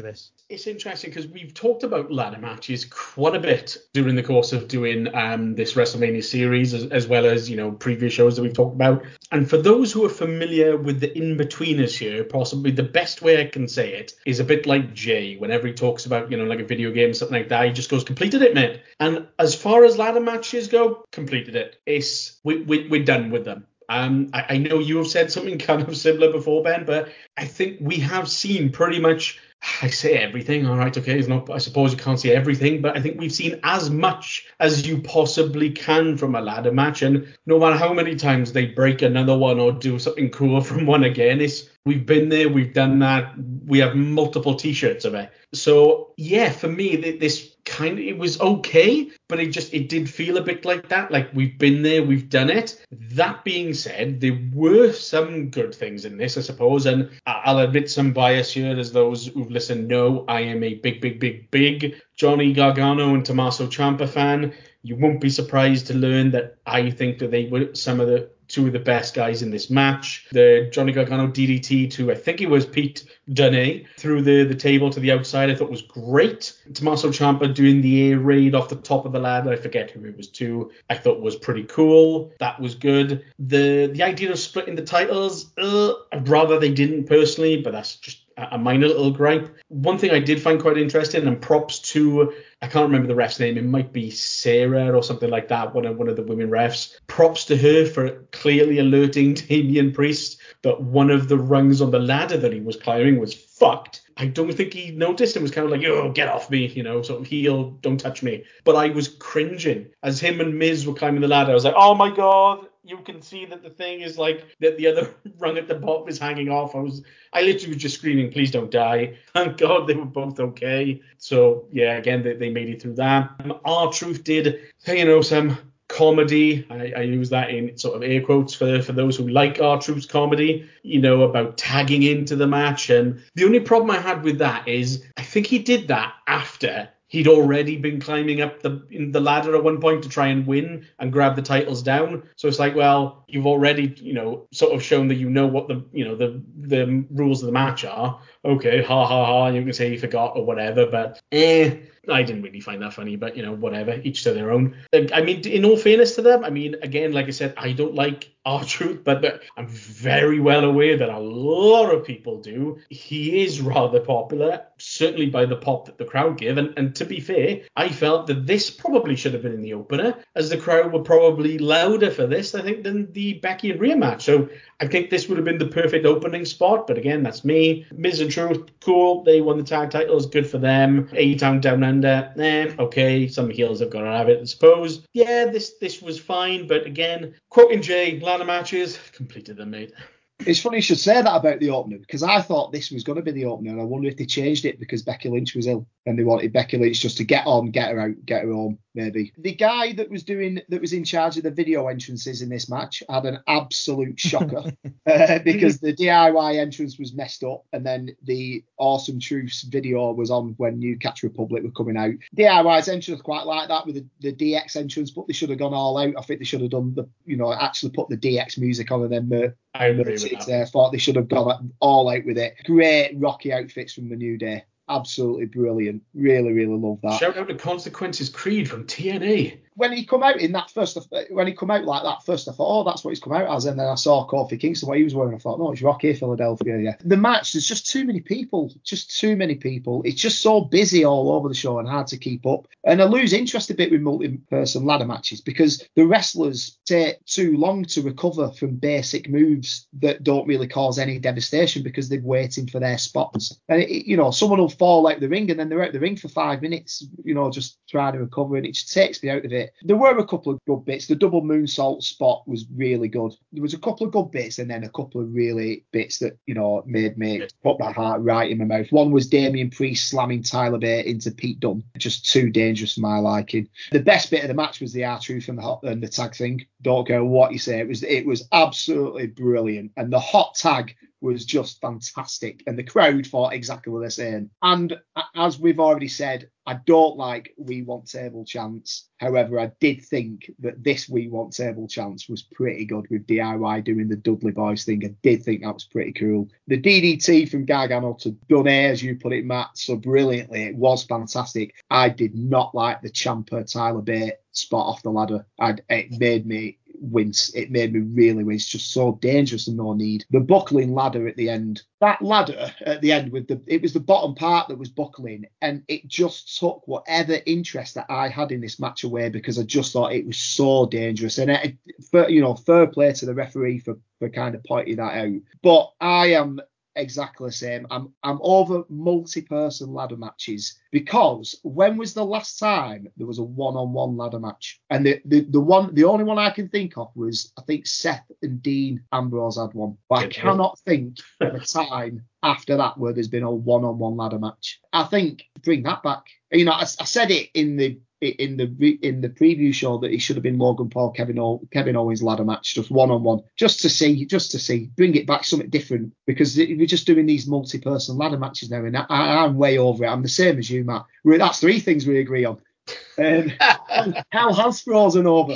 it's interesting because we've talked about ladder matches quite a bit during the course of doing um, this WrestleMania series, as, as well as, you know, previous shows that we've talked about. And for those who are familiar with the in-betweeners here, possibly the best way I can say it is a bit like Jay. Whenever he talks about, you know, like a video game, something like that, he just goes, completed it, mate. And as far as ladder matches go, completed it. It's we, we, we're done with them. Um, I, I know you have said something kind of similar before, Ben, but I think we have seen pretty much, I say everything, all right, okay, it's not, I suppose you can't say everything, but I think we've seen as much as you possibly can from a ladder match, and no matter how many times they break another one or do something cool from one again, it's, we've been there, we've done that, we have multiple t-shirts of it. So, yeah, for me, this kind of, it was okay, but it just, it did feel a bit like that, like we've been there, we've done it. That being said, there were some good things in this, I suppose, and I'll admit some bias here, as those who've listened know, I am a big, big, big, big Johnny Gargano and Tommaso Ciampa fan. You won't be surprised to learn that I think that they were some of the two of the best guys in this match. The Johnny Gargano D D T to, I think it was Pete Dunne, through the, the table to the outside, I thought was great. Tommaso Ciampa doing the air raid off the top of the ladder, I forget who it was to, I thought was pretty cool. That was good. The the idea of splitting the titles, uh, I'd rather they didn't personally, but that's just a minor little gripe. One thing I did find quite interesting, and props to, I can't remember the ref's name, it might be Sarah or something like that, one of, one of the women refs. Props to her for clearly alerting Damian Priest that one of the rungs on the ladder that he was climbing was fucked. I don't think he noticed. It was kind of like, yo, get off me, you know, sort of heel, don't touch me. But I was cringing. As him and Miz were climbing the ladder, I was like, oh my God, you can see that the thing is like, that the other rung at the bottom is hanging off. I was, I literally was just screaming, please don't die. Thank God they were both okay. So, yeah, again, they, they made it through that. Um, R-Truth did, you know, some comedy. I, I use that in sort of air quotes for, for those who like R-Truth's comedy, you know, about tagging into the match. And the only problem I had with that is I think he did that after he'd already been climbing up the in the ladder at one point to try and win and grab the titles down. So it's like, well, you've already, you know, sort of shown that you know what the, you know, the the rules of the match are. Okay, ha ha ha, you can say you forgot or whatever, but eh, I didn't really find that funny, but, you know, whatever, each to their own. I mean, in all fairness to them, I mean, again, like I said, I don't like R-Truth, but, but I'm very well aware that a lot of people do. He is rather popular, certainly by the pop that the crowd give, and, and to be fair, I felt that this probably should have been in the opener, as the crowd were probably louder for this, I think, than the Becky and Rhea match. So I think this would have been the perfect opening spot, but again, that's me. Miz and Truth, cool, they won the tag titles, good for them. A-Town Down Under, eh, okay, some heels have got to have it, I suppose. Yeah, this this was fine, but again, quoting Jay, ladder matches, completed them, mate. It's funny you should say that about the opener, because I thought this was going to be the opener, and I wonder if they changed it because Becky Lynch was ill and they wanted Becky Lynch just to get on, get her out, get her home, maybe. The guy that was doing that was in charge of the video entrances in this match had an absolute shocker uh, because the D I Y entrance was messed up, and then the Awesome Truths video was on when New Catch Republic were coming out. D I Y's entrance quite like that with the, the D X entrance, but they should have gone all out. I think they should have done the, you know, actually put the D X music on and then uh, I agree with that. I thought they should have gone all out with it. Great Rocky outfits from the New Day. Absolutely brilliant. Really, really love that. Shout out to Consequences Creed from T N A. When he come out in that first, when he come out like that first, I thought, oh, that's what he's come out as. And then I saw Kofi Kingston, what he was wearing. I thought, no, it's Rocky, Philadelphia. Yeah. The match, there's just too many people, just too many people. It's just so busy all over the show and hard to keep up. And I lose interest a bit with multi-person ladder matches because the wrestlers take too long to recover from basic moves that don't really cause any devastation because they're waiting for their spots. And, it, you know, someone will fall out the ring and then they're out the ring for five minutes, you know, just trying to recover, and it just takes me out of it. There were a couple of good bits. The double moonsault spot was really good. There was a couple of good bits and then a couple of really bits that, you know, made me put my heart right in my mouth. One was Damian Priest slamming Tyler Bate into Pete Dunne. Just too dangerous for my liking. The best bit of the match was the R-Truth and the, hot, and the tag thing. Don't care what you say. It was, it was absolutely brilliant. And the hot tag was just fantastic, and the crowd thought exactly what they're saying. And as we've already said, I don't like We Want Table chants. However, I did think that this We Want Table chants was pretty good with D I Y doing the Dudley Boys thing. I did think that was pretty cool. The D D T from Gargano to Dunne, as you put it, Matt, so brilliantly. It was fantastic. I did not like the Ciampa Tyler Bate spot off the ladder. I'd, it made me wince. It made me really wince. Just so dangerous and no need. The buckling ladder at the end. That ladder at the end with the it was the bottom part that was buckling, and it just took whatever interest that I had in this match away because I just thought it was so dangerous. And it, for, you know, fair play to the referee for for kind of pointing that out. But I am exactly the same. I'm I'm over multi-person ladder matches because when was the last time there was a one-on-one ladder match? And the, the the one the only one I can think of was I think Seth and Dean Ambrose had one. But I cannot think of a time after that where there's been a one-on-one ladder match. I think bring that back. You know, I, I said it in the in the in the preview show that it should have been Logan Paul, Kevin o- Kevin Owens ladder match, just one on one, just to see, just to see, bring it back, something different, because we're just doing these multi-person ladder matches now, and I, I'm way over it. I'm the same as you, Matt. We're, that's three things we agree on. Um, Hell has frozen over.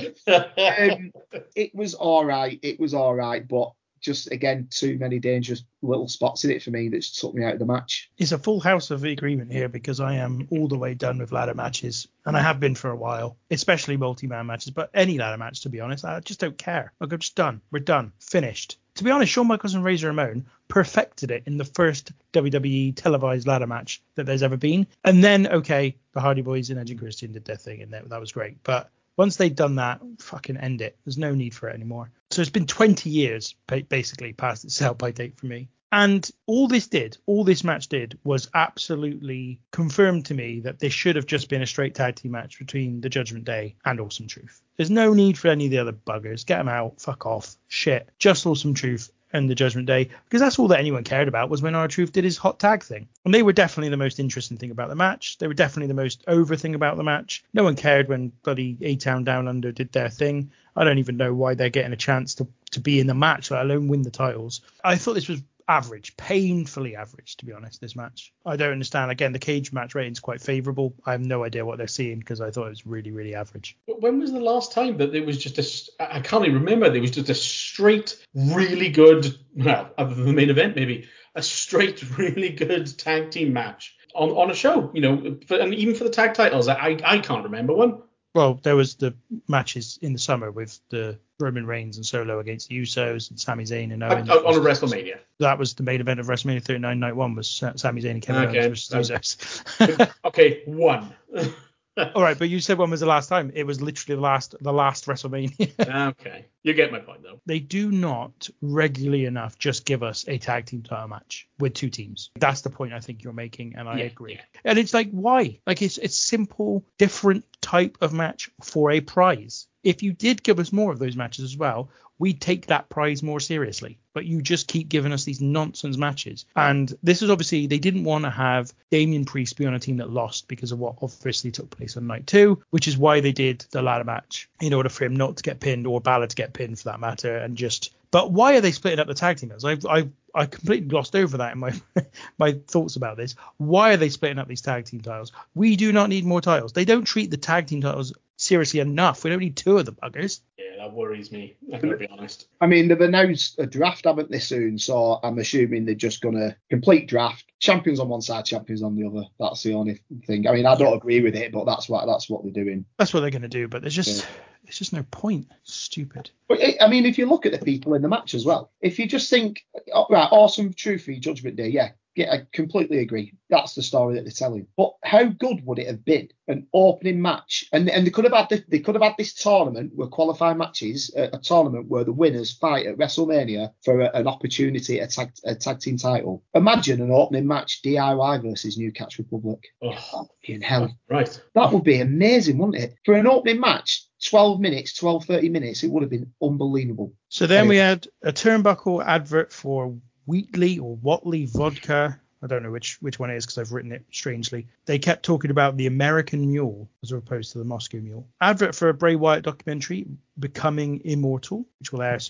Um, it was all right. It was all right, but just again, too many dangerous little spots in it for me that took me out of the match. It's a full house of agreement here because I am all the way done with ladder matches, and I have been for a while, especially multi-man matches, but any ladder match, to be honest. I just don't care. Like, I'm just done. We're done. Finished. To be honest, Shawn Michaels and Razor Ramon perfected it in the first W W E televised ladder match that there's ever been. And then, okay, the Hardy Boys and Edge and Christian did their thing, and that, that was great. But once they'd done that, fucking end it. There's no need for it anymore. So it's been twenty years, basically, past its sell-by date for me. And all this did, all this match did, was absolutely confirm to me that this should have just been a straight tag team match between the Judgment Day and Awesome Truth. There's no need for any of the other buggers. Get them out. Fuck off. Shit. Just Awesome Truth and the Judgment Day, because that's all that anyone cared about was when R-Truth did his hot tag thing. And they were definitely the most interesting thing about the match. They were definitely the most over thing about the match. No one cared when bloody A-Town Down Under did their thing. I don't even know why they're getting a chance to, to be in the match, let alone win the titles. I thought this was average, painfully average, to be honest, this match. I don't understand. Again, the cage match rating's quite favourable. I have no idea what they're seeing because I thought it was really, really average. When was the last time that there was just a, I can't even remember, there was just a straight, really good, well, other than the main event maybe, a straight, really good tag team match on, on a show, you know, for, and even for the tag titles, I, I can't remember one. Well, there was the matches in the summer with the Roman Reigns and Solo against the Usos and Sami Zayn and Owens. On, on a WrestleMania. That was the main event of WrestleMania thirty-nine Night One, was Sami Zayn and Kevin okay. Owens versus Usos. Okay, one. All right, but you said when was the last time? It was literally the last the last WrestleMania. Okay, you get my point though. They do not regularly enough just give us a tag team title match with two teams. That's the point I think you're making, and I yeah, agree. Yeah. And it's like, why? Like, it's it's simple, different type of match for a prize. If you did give us more of those matches as well, we'd take that prize more seriously. But you just keep giving us these nonsense matches. And this is obviously, they didn't want to have Damian Priest be on a team that lost because of what obviously took place on night two, which is why they did the ladder match, in order for him not to get pinned, or Balor to get pinned for that matter. And just, but why are they splitting up the tag teams? I've, I've, I completely glossed over that in my my thoughts about this. Why are they splitting up these tag team titles? We do not need more titles. They don't treat the tag team titles seriously enough. We don't need two of the buggers. Yeah, that worries me. I've got to be honest. I mean, they've announced a draft, haven't they, soon? So I'm assuming they're just going to complete draft. Champions on one side, champions on the other. That's the only thing. I mean, I don't agree with it, but that's what that's what they're doing. That's what they're going to do. But there's just Yeah. there's just no point. Stupid. But I mean, if you look at the people in the match as well, if you just think, oh, right, Awesome Truth for Judgment Day, yeah. Yeah, I completely agree. That's the story that they're telling. But how good would it have been an opening match? And and they could have had the, they could have had this tournament where qualifying matches, a, a tournament where the winners fight at WrestleMania for a, an opportunity at a tag, a tag team title. Imagine an opening match, D I Y versus New Catch Republic. Oh, in hell, right. That would be amazing, wouldn't it? For an opening match, twelve minutes, twelve, thirty minutes, it would have been unbelievable. So then we had a Turnbuckle advert for Wheatley or Watley vodka. I don't know which which one it is because I've written it strangely. They kept talking about the American Mule as opposed to the Moscow Mule. Advert for a Bray Wyatt documentary, Becoming Immortal, which will air soon.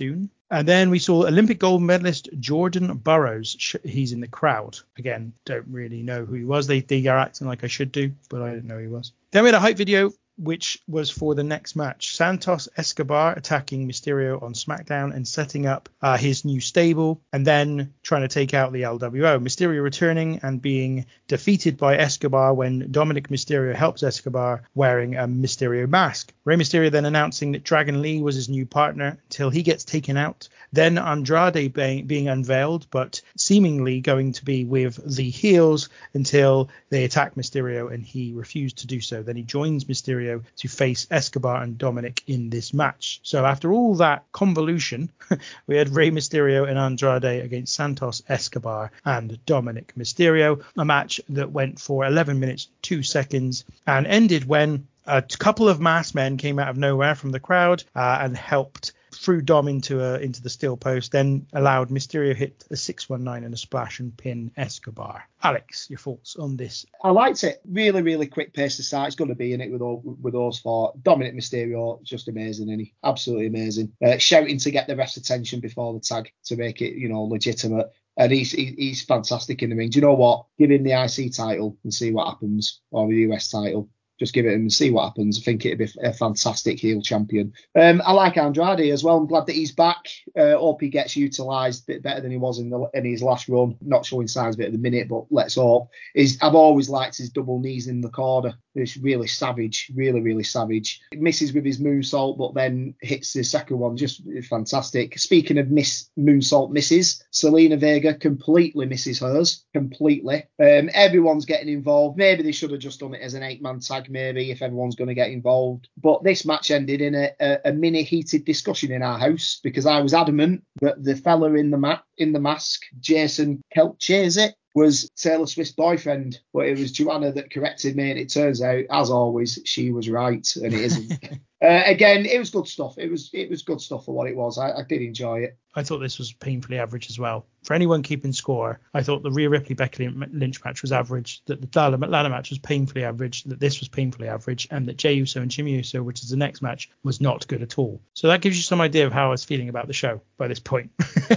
And then we saw Olympic gold medalist Jordan Burroughs. He's in the crowd. Again, don't really know who he was. They, they are acting like I should do, but I didn't know who he was. Then we had a hype video, which was for the next match. Santos Escobar attacking Mysterio on SmackDown and setting up uh, his new stable, and then trying to take out the L W O. Mysterio returning and being defeated by Escobar when Dominic Mysterio helps Escobar wearing a Mysterio mask. Rey Mysterio then announcing that Dragon Lee was his new partner until he gets taken out. Then Andrade being, being unveiled, but seemingly going to be with the heels until they attack Mysterio, and he refused to do so. Then he joins Mysterio to face Escobar and Dominic in this match. So after all that convolution, we had Rey Mysterio and Andrade against Santos Escobar and Dominic Mysterio, a match that went for eleven minutes, two seconds, and ended when a couple of masked men came out of nowhere from the crowd uh, and helped threw Dom into a, into the steel post, then allowed Mysterio hit a six one nine and a splash and pin Escobar. Alex, your thoughts on this? I liked it. Really, really quick pace to start. It's going to be in it with all, with those four. Dominic Mysterio, just amazing, isn't he? Absolutely amazing. Uh, shouting to get the ref's attention before the tag to make it, you know, legitimate. And he's he, he's fantastic in the ring. Do you know what? Give him the I C title and see what happens, or the U S title. Just give it him and see what happens. I think it'd be a fantastic heel champion. Um, I like Andrade as well. I'm glad that he's back. Uh, hope he gets utilised a bit better than he was in, the, in his last run. Not showing signs of it at the minute, but let's hope. Is I've always liked his double knees in the corner. It's really savage, really, really savage. It misses with his moonsault, but then hits the second one. Just fantastic. Speaking of miss moonsault misses, Selena Vega completely misses hers. Completely. Um, everyone's getting involved. Maybe they should have just done it as an eight-man tag. Maybe if everyone's going to get involved. But this match ended in a, a, a mini heated discussion in our house because I was adamant that the fella in the mat in the mask, Jason Kelchese, was Taylor Swift's boyfriend, but it was Joanna that corrected me, and it turns out, as always, she was right, and it isn't. uh, again, it was good stuff. It was it was good stuff for what it was. I, I did enjoy it. I thought this was painfully average as well. For anyone keeping score, I thought the Rhea Ripley Becky Lynch match was average, that the Atlanta match was painfully average, that this was painfully average, and that Jey Uso and Jimmy Uso, which is the next match, was not good at all. So that gives you some idea of how I was feeling about the show by this point.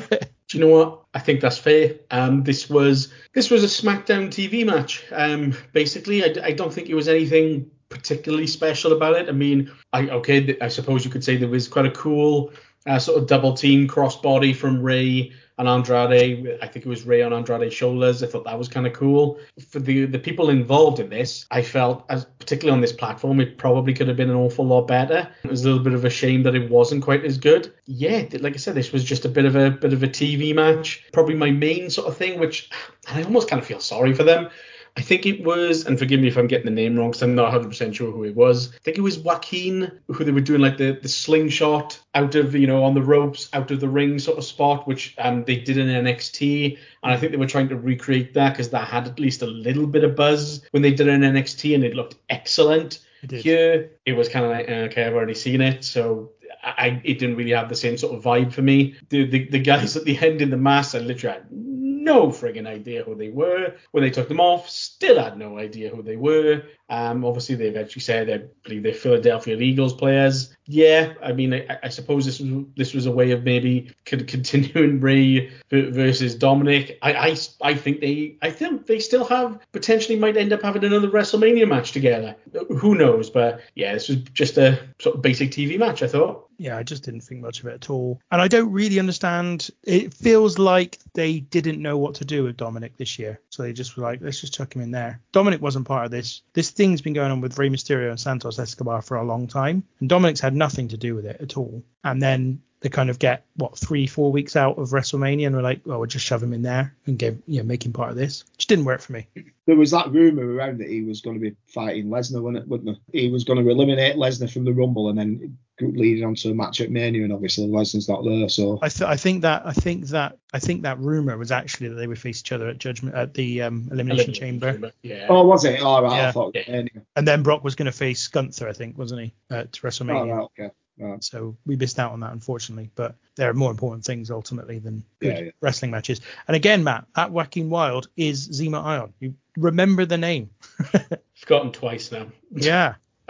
Do you know what? I think that's fair. Um, this was this was a SmackDown T V match. Um, basically, I, I don't think it was anything particularly special about it. I mean, I okay, I suppose you could say there was quite a cool uh, sort of double team crossbody from Rey and Andrade. I think it was Rey on Andrade's shoulders. I thought that was kind of cool. For the the people involved in this, I felt, as particularly on this platform, it probably could have been an awful lot better. It was a little bit of a shame that it wasn't quite as good. Yeah, like I said, this was just a bit of a bit of a T V match. Probably my main sort of thing, which I almost kind of feel sorry for them. I think it was, and forgive me if I'm getting the name wrong because I'm not one hundred percent sure who it was. I think it was Joaquin, who they were doing like the, the slingshot out of, you know, on the ropes, out of the ring sort of spot, which um they did in N X T. And I think they were trying to recreate that because that had at least a little bit of buzz when they did it in N X T, and it looked excellent. It did. Here, it was kind of like, okay, I've already seen it, so I, it didn't really have the same sort of vibe for me. The, the, the guys at the end in the mask, I literally had no friggin' idea who they were. When they took them off, still had no idea who they were. Um, obviously, they eventually said they believe they're Philadelphia Eagles players. Yeah, I mean, I, I suppose this was this was a way of maybe continuing Rey versus Dominic. I, I, I think they I think they still have potentially might end up having another WrestleMania match together. Who knows? But yeah, this was just a sort of basic T V match, I thought. Yeah, I just didn't think much of it at all. And I don't really understand. It feels like they didn't know what to do with Dominic this year. So they just were like, let's just chuck him in there. Dominic wasn't part of this. This thing's been going on with Rey Mysterio and Santos Escobar for a long time. And Dominic's had nothing to do with it at all. And then they kind of get, what, three, four weeks out of WrestleMania, and we're like, well, we'll just shove him in there and give, you know, make him part of this. Which didn't work for me. There was that rumour around that he was going to be fighting Lesnar, wasn't it? Wasn't there? He was going to eliminate Lesnar from the Rumble and then leading on to a match at Mania, and obviously Lesnar's not there. So I, th- I think that I think that I think that rumour was actually that they would face each other at Judgment at the um, Elimination, Elimination Chamber. Chamber. Yeah. Oh, was it? Oh, right. Yeah. I thought. Yeah. And then Brock was going to face Gunther, I think, wasn't he, at WrestleMania? Oh, right, okay. Right. So we missed out on that, unfortunately. But there are more important things ultimately than good yeah, yeah. wrestling matches. And again, Matt, that Joaquin Wilde is Zema Ion. You remember the name? Forgotten twice now. Yeah.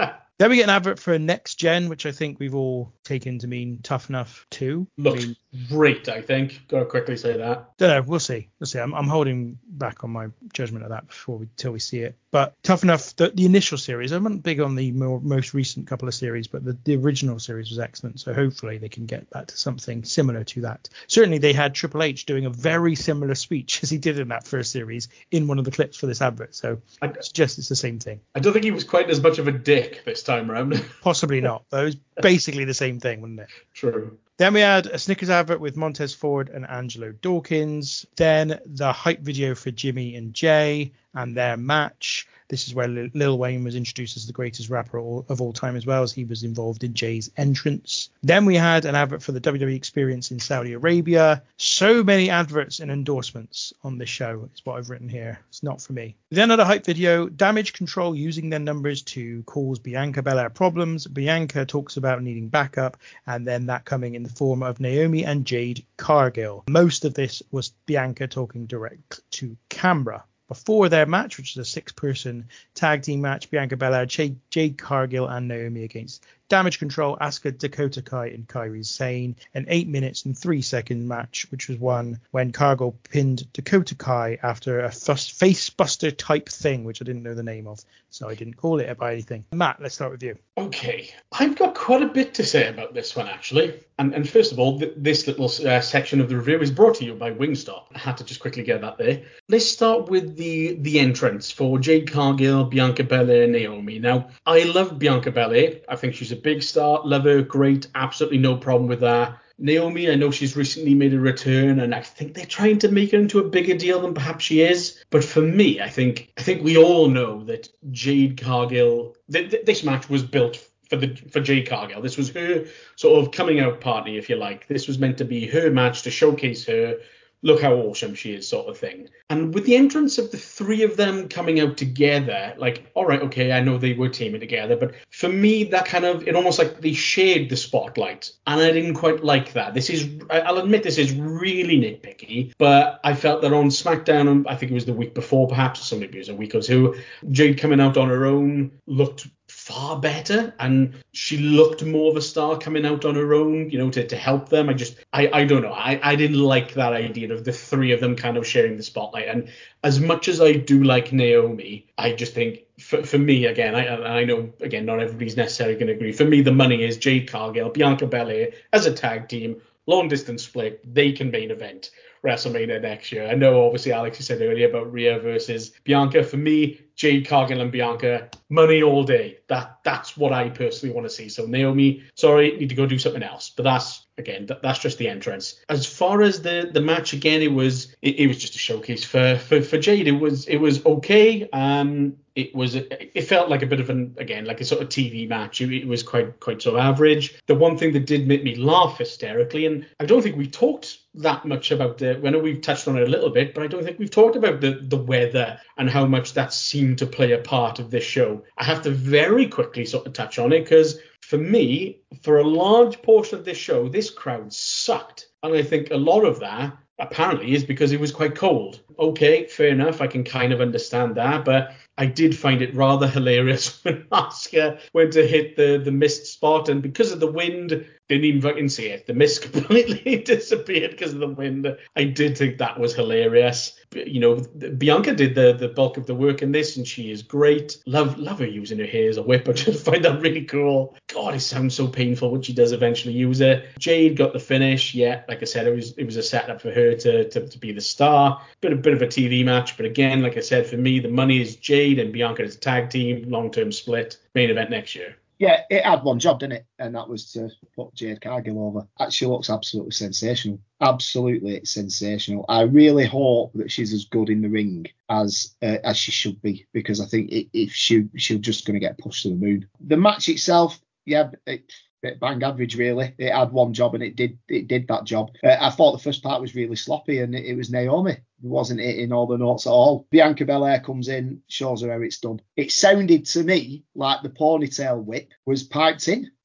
Then we get an advert for Next Gen, which I think we've all taken to mean Tough Enough two. Looked I mean, great, I think. Got to quickly say that. Don't know. We'll see. We'll see. I'm, I'm holding back on my judgment of that before we till we see it. But Tough Enough, the, the initial series. I'm not big on the more, most recent couple of series, but the, the original series was excellent. So hopefully they can get back to something similar to that. Certainly they had Triple H doing a very similar speech as he did in that first series in one of the clips for this advert. So I suggest it's the same thing. I don't think he was quite as much of a dick this time around. Possibly not. But it was basically the same thing, wasn't it? True. Then we had a Snickers advert with Montez Ford and Angelo Dawkins. Then the hype video for Jimmy and Jay and their match. This is where Lil Wayne was introduced as the greatest rapper of all time, as well as he was involved in Jay's entrance. Then we had an advert for the W W E experience in Saudi Arabia. So many adverts and endorsements on this show is what I've written here. It's not for me. Then had a hype video, Damage Control using their numbers to cause Bianca Belair problems. Bianca talks about needing backup, and then that coming in the form of Naomi and Jade Cargill. Most of this was Bianca talking direct to camera. Before their match, which is a six-person tag team match, Bianca Belair, Jade, Jade Cargill, and Naomi against Damage Control, Asuka, Dakota Kai, and Kairi Sane. An eight minutes and three second match, which was won when Cargill pinned Dakota Kai after a face buster type thing, which I didn't know the name of, so I didn't call it by anything. Matt, let's start with you. Okay, I've got quite a bit to say about this one, actually. And, and first of all, th- this little uh, section of the review is brought to you by Wingstop. I had to just quickly get that there. Let's start with the, the entrance for Jade Cargill, Bianca Belair, and Naomi. Now, I love Bianca Belair. I think she's a big star. Love her. Great. Absolutely no problem with that. Naomi, I know she's recently made a return, and I think they're trying to make her into a bigger deal than perhaps she is. But for me, I think I think we all know that Jade Cargill, th- th- this match was built for the for Jade Cargill. This was her sort of coming out party, if you like. This was meant to be her match to showcase her. Look how awesome she is, sort of thing. And with the entrance of the three of them coming out together, like, all right, okay, I know they were teaming together, but for me, that kind of, it almost like they shared the spotlight. And I didn't quite like that. This is, I'll admit this is really nitpicky, but I felt that on SmackDown, I think it was the week before perhaps, so maybe it was a week or two, Jade coming out on her own looked far better, and she looked more of a star coming out on her own, you know, to, to help them. I just, I, I don't know. I, I didn't like that idea of the three of them kind of sharing the spotlight. And as much as I do like Naomi, I just think for, for me, again, I, I know, again, not everybody's necessarily going to agree. For me, the money is Jade Cargill, Bianca Belair as a tag team, long distance split. They can main event WrestleMania next year. I know, obviously, Alex, you said earlier about Rhea versus Bianca. For me, Jade Cargill and Bianca, money all day. That that's what I personally want to see. So Naomi, sorry, need to go do something else. But that's again, that, that's just the entrance. As far as the, the match, again, it was it, it was just a showcase for, for for Jade. It was it was okay. Um, it was it felt like a bit of an again like a sort of T V match. It, it was quite quite sort of average. The one thing that did make me laugh hysterically, and I don't think we talked that much about the. I know we've touched on it a little bit, but I don't think we've talked about the the weather and how much that seemed to play a part of this show. I have to very quickly sort of touch on it because for me, for a large portion of this show, this crowd sucked, and I think a lot of that apparently is because it was quite cold. Okay, fair enough, I can kind of understand that, but I did find it rather hilarious when Asuka went to hit the, the mist spot, and because of the wind, didn't even fucking see it. The mist completely disappeared because of the wind. I did think that was hilarious. You know, Bianca did the, the bulk of the work in this, and she is great. Love love her using her hair as a whip. I just find that really cool. God, it sounds so painful when she does eventually use it. Jade got the finish. Yeah, like I said, it was it was a setup for her to, to, to be the star. Bit, a bit of a T V match, but again, like I said, for me, the money is Jade and Bianca as a tag team, long-term split, main event next year. Yeah, it had one job, didn't it? And that was to put Jade Cargill over. She looks absolutely sensational. Absolutely sensational. I really hope that she's as good in the ring as uh, as she should be, because I think it, if she she's just going to get pushed to the moon. The match itself, yeah, it, bit bang average really. It had one job and it did it did that job. Uh, I thought the first part was really sloppy, and it, it was Naomi. Wasn't hitting all the notes at all. Bianca Belair comes in, shows her how it's done. It sounded to me like the ponytail whip was piped in,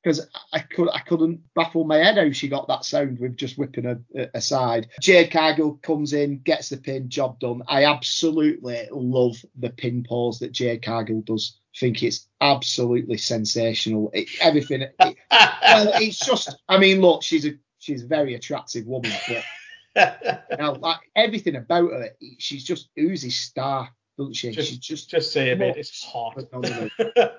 because I could I couldn't baffle my head how she got that sound with just whipping her uh, aside. Jade Cargill comes in, gets the pin, job done. I absolutely love the pin pause that Jade Cargill does. I think it's absolutely sensational. It, everything. It, well, it's just. I mean, look, she's a she's a very attractive woman, but you know, like everything about her, she's just oozes star. Doesn't she? Just, She's just just say a bit. It's hot. yeah,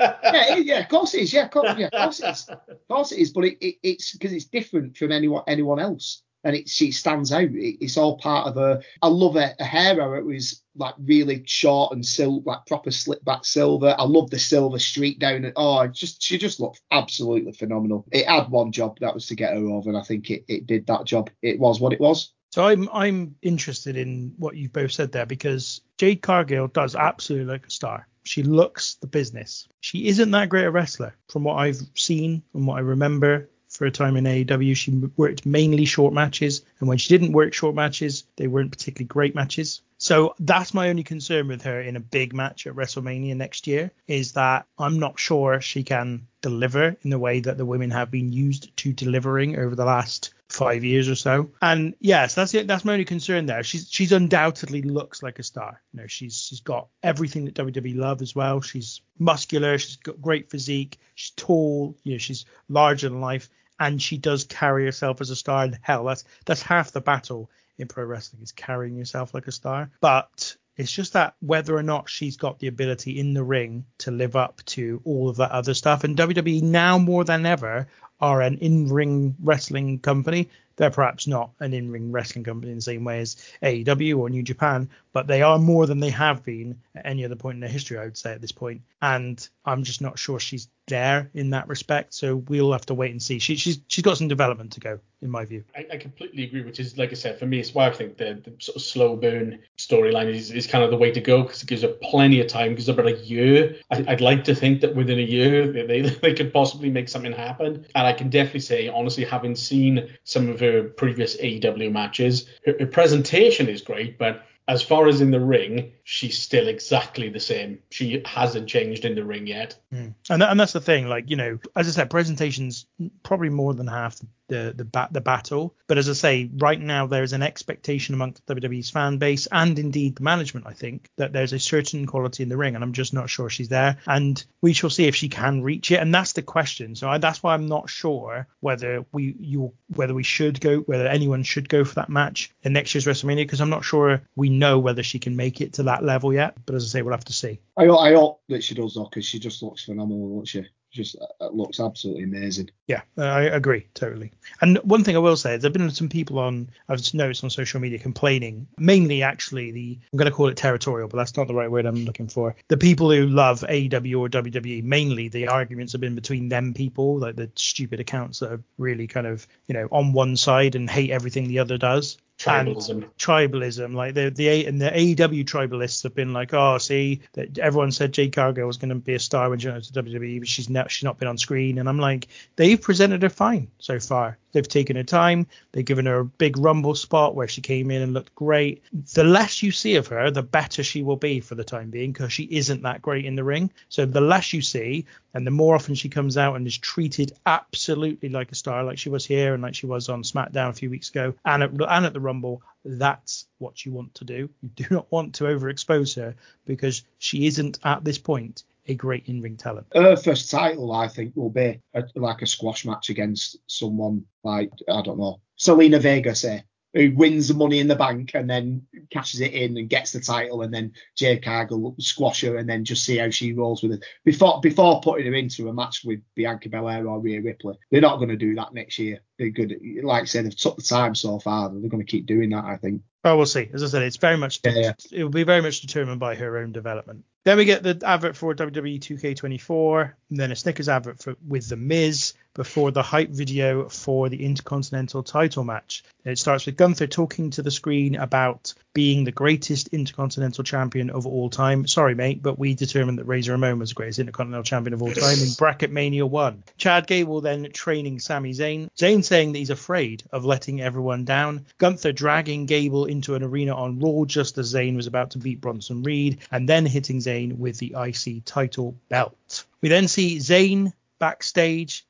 it, yeah, of course it is. Yeah, of course, yeah, of course it is. Of course it is. But it, it, it's because it's different from anyone anyone else, and it she stands out. It, it's all part of her. I love her, her hair. How it was like really short and silk, like proper slick back silver. I love the silver streak down it. Oh, it just she just looked absolutely phenomenal. It had one job, that was to get her over, and I think it, it did that job. It was what it was. So I'm I'm interested in what you've both said there, because Jade Cargill does absolutely like a star. She looks the business. She isn't that great a wrestler from what I've seen and what I remember. For a time in A E W, she worked mainly short matches, and when she didn't work short matches, they weren't particularly great matches. So that's my only concern with her in a big match at WrestleMania next year, is that I'm not sure she can deliver in the way that the women have been used to delivering over the last five years or so. And yes, that's it. That's my only concern there. She's she's undoubtedly looks like a star. You know, she's she's got everything that W W E love as well. She's muscular. She's got great physique. She's tall. You know, she's larger than life, and she does carry herself as a star. And hell, that's that's half the battle in pro wrestling, is carrying yourself like a star. But it's just that whether or not she's got the ability in the ring to live up to all of that other stuff. And W W E now more than ever are an in-ring wrestling company. They're perhaps not an in-ring wrestling company in the same way as A E W or New Japan, but they are more than they have been at any other point in their history, I would say, at this point. And I'm just not sure she's there in that respect. So we'll have to wait and see. She, she's she's got some development to go, in my view. I, I completely agree, which is, like I said, for me, it's why I think the, the sort of slow burn storyline is, is kind of the way to go, because it gives her plenty of time, gives her about a year. I, I'd like to think that within a year they, they could possibly make something happen. And I can definitely say, honestly, having seen some of her previous A E W matches, her, her presentation is great, but as far as in the ring, she's still exactly the same. She hasn't changed in the ring yet. Mm. And, that, and that's the thing, like, you know, as I said, presentation's probably more than half the the bat, the battle. But as I say, right now there is an expectation amongst W W E's fan base and indeed the management, I think, that there's a certain quality in the ring, and I'm just not sure she's there. And we shall see if she can reach it. And that's the question. So I, that's why I'm not sure whether we you whether we should go, whether anyone should go for that match in next year's WrestleMania, because I'm not sure we know whether she can make it to that level yet. But as I say, we'll have to see. I, I hope that she does, though, because she just looks phenomenal, doesn't she? Just uh, looks absolutely amazing. Yeah, I agree totally. And one thing I will say is there have been some people on, I've noticed on social media complaining, mainly actually the, I'm going to call it territorial, but that's not the right word I'm looking for. The people who love A E W or W W E, mainly the arguments have been between them people, like the stupid accounts that are really kind of, you know, on one side and hate everything the other does. Tribalism. And tribalism, like the the and the A E W tribalists have been like, oh, see, that everyone said Jade Cargill was going to be a star when she went to W W E, but she's not she's not been on screen. And I'm like, they've presented her fine so far. They've taken her time. They've given her a big Rumble spot where she came in and looked great. The less you see of her, the better she will be for the time being, because she isn't that great in the ring. So the less you see, and the more often she comes out and is treated absolutely like a star, like she was here and like she was on SmackDown a few weeks ago, and at, and at the Rumble, that's what you want to do. You do not want to overexpose her, because she isn't at this point a great in-ring talent. Her first title, I think, will be a, like a squash match against someone like, I don't know, Selena Vega, say, who wins the Money in the Bank and then cashes it in and gets the title, and then Jade Cargill will squash her and then just see how she rolls with it. Before before putting her into a match with Bianca Belair or Rhea Ripley, they're not going to do that next year. They're good. Like I said, they've took the time so far. They're going to keep doing that, I think. Oh, we'll see. As I said, it's very much yeah, yeah. it will be very much determined by her own development. Then we get the advert for W W E two K twenty-four, and then a Snickers advert for, with The Miz before the hype video for the Intercontinental title match. And it starts with Gunther talking to the screen about being the greatest Intercontinental champion of all time. Sorry, mate, but we determined that Razor Ramon was the greatest Intercontinental champion of all time in Bracket Mania one. Chad Gable then training Sami Zayn. Zayn saying that he's afraid of letting everyone down. Gunther dragging Gable into an arena on Raw just as Zayn was about to beat Bronson Reed, and then hitting Zayn with the I C title belt. We then see Zayn backstage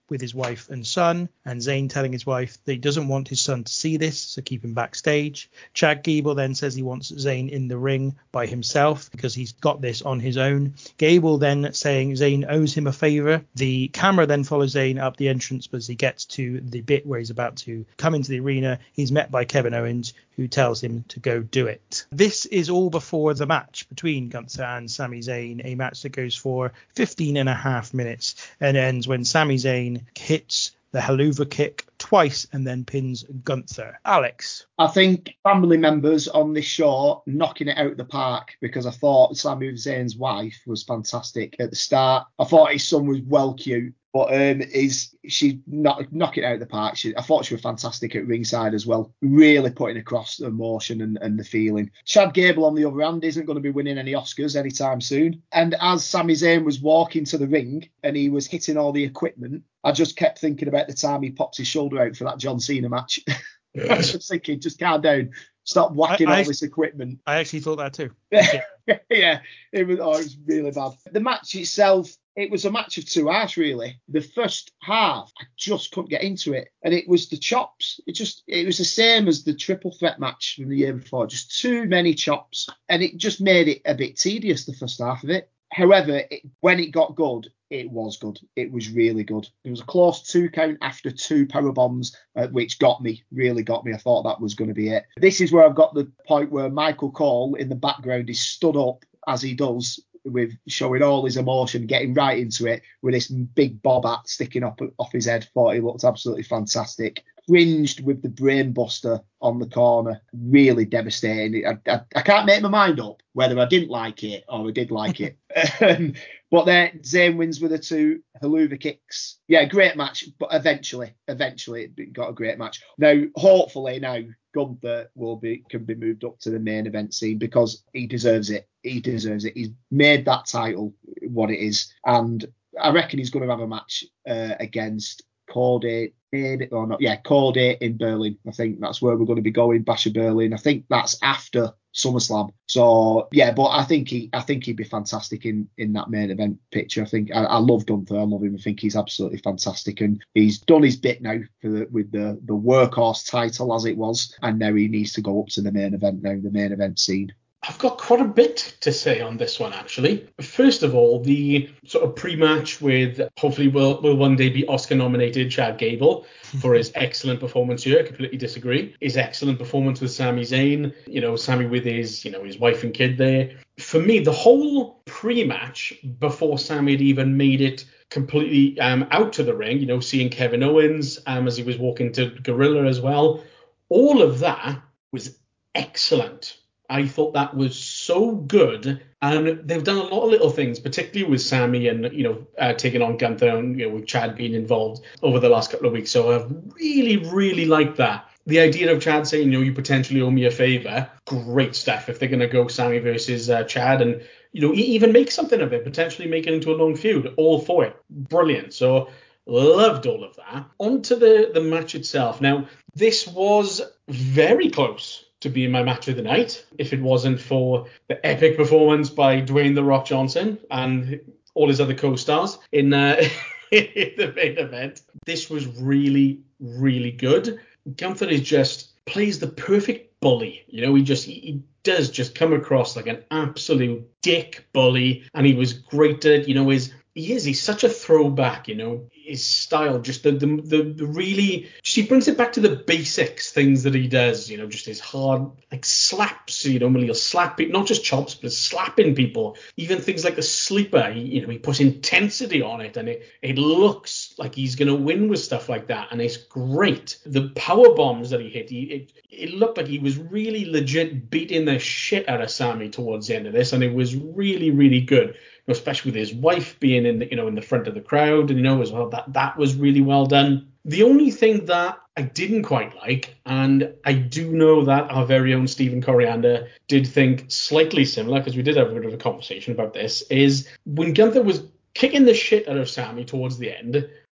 with his wife and son, and Zayn telling his wife that he doesn't want his son to see this, so keep him backstage. Chad Gable then says he wants Zayn in the ring by himself because he's got this on his own. Gable then saying Zayn owes him a favor. The camera then follows Zayn up the entrance, but as he gets to the bit where he's about to come into the arena, he's met by Kevin Owens, who tells him to go do it. This is all before the match between Gunther and Sami Zayn, a match that goes for fifteen and a half minutes and ends when Sami Zayn hits the Helluva Kick twice and then pins Gunther. Alex? I think family members on this show knocking it out of the park, because I thought Sami Zayn's wife was fantastic at the start. I thought his son was well cute. But um, is she not knocking it out of the park? She, I thought she was fantastic at ringside as well, really putting across the emotion and, and the feeling. Chad Gable, on the other hand, isn't going to be winning any Oscars anytime soon. And as Sami Zayn was walking to the ring and he was hitting all the equipment, I just kept thinking about the time he popped his shoulder out for that John Cena match. I was just thinking, just calm down, stop whacking I, I, all this equipment. I actually thought that too. Yeah, yeah, it was, oh, it was really bad. The match itself, it was a match of two halves, really. The first half, I just couldn't get into it. And it was the chops. It just, it was the same as the triple threat match from the year before. Just too many chops. And it just made it a bit tedious, the first half of it. However, it, when it got good, it was good. It was really good. It was a close two count after two power bombs, uh, which got me, really got me. I thought that was going to be it. This is where I've got the point where Michael Cole in the background is stood up, as he does, with showing all his emotion, getting right into it with this big bob hat sticking up off his head. Thought he looked absolutely fantastic. Cringed with the brain buster on the corner. Really devastating. I, I, I can't make my mind up whether I didn't like it or I did like it. Um, but then Zayn wins with the two Helluva Kicks. Yeah, great match, but eventually, eventually it got a great match. Now, hopefully now Gunther will be can be moved up to the main event scene because he deserves it. He deserves it. He's made that title what it is. And I reckon he's going to have a match uh, against Cody, maybe or not. Yeah, Cody in Berlin. I think that's where we're going to be going. Bash of Berlin. I think that's after SummerSlam. So yeah, but I think he, I think he'd be fantastic in, in that main event picture. I think I, I love Gunther. I love him. I think he's absolutely fantastic, and he's done his bit now for the, with the the workhorse title as it was, and now he needs to go up to the main event now, the main event scene. I've got quite a bit to say on this one, actually. First of all, the sort of pre-match with hopefully will will one day be Oscar-nominated Chad Gable for his excellent performance here. I completely disagree. His excellent performance with Sami Zayn, you know, Sami with his, you know, his wife and kid there. For me, the whole pre-match before Sami had even made it completely um, out to the ring, you know, seeing Kevin Owens um, as he was walking to Gorilla as well, all of that was excellent. I thought that was so good, and they've done a lot of little things, particularly with Sami and, you know, uh, taking on Gunther and, you know, with Chad being involved over the last couple of weeks. So I've really, really liked that. The idea of Chad saying, you know, you potentially owe me a favor, great stuff. If they're going to go Sami versus uh, Chad and, you know, even make something of it, potentially make it into a long feud, all for it. Brilliant. So loved all of that. On to the, the match itself. Now, this was very close to be my match of the night, if it wasn't for the epic performance by Dwayne The Rock Johnson and all his other co-stars in, uh, in the main event. This was really, really good. Gunther is just plays the perfect bully. You know, he just he, he does just come across like an absolute dick bully, and he was great at it. You know, his he is he's such a throwback. You know, his style, just the, the the the really, just he brings it back to the basics things that he does. You know, just his hard like slaps. You know, when he'll slap people, not just chops, but slapping people. Even things like the sleeper. He, you know, he puts intensity on it, and it it looks like he's gonna win with stuff like that, and it's great. The power bombs that he hit, he, it it looked like he was really legit beating the shit out of Sami towards the end of this, and it was really really good. Especially with his wife being in the, you know, in the front of the crowd, and you know as well that that was really well done. The only thing that I didn't quite like, and I do know that our very own Stephen Coriander did think slightly similar, because we did have a bit of a conversation about this, is when Gunther was kicking the shit out of Sami towards the end,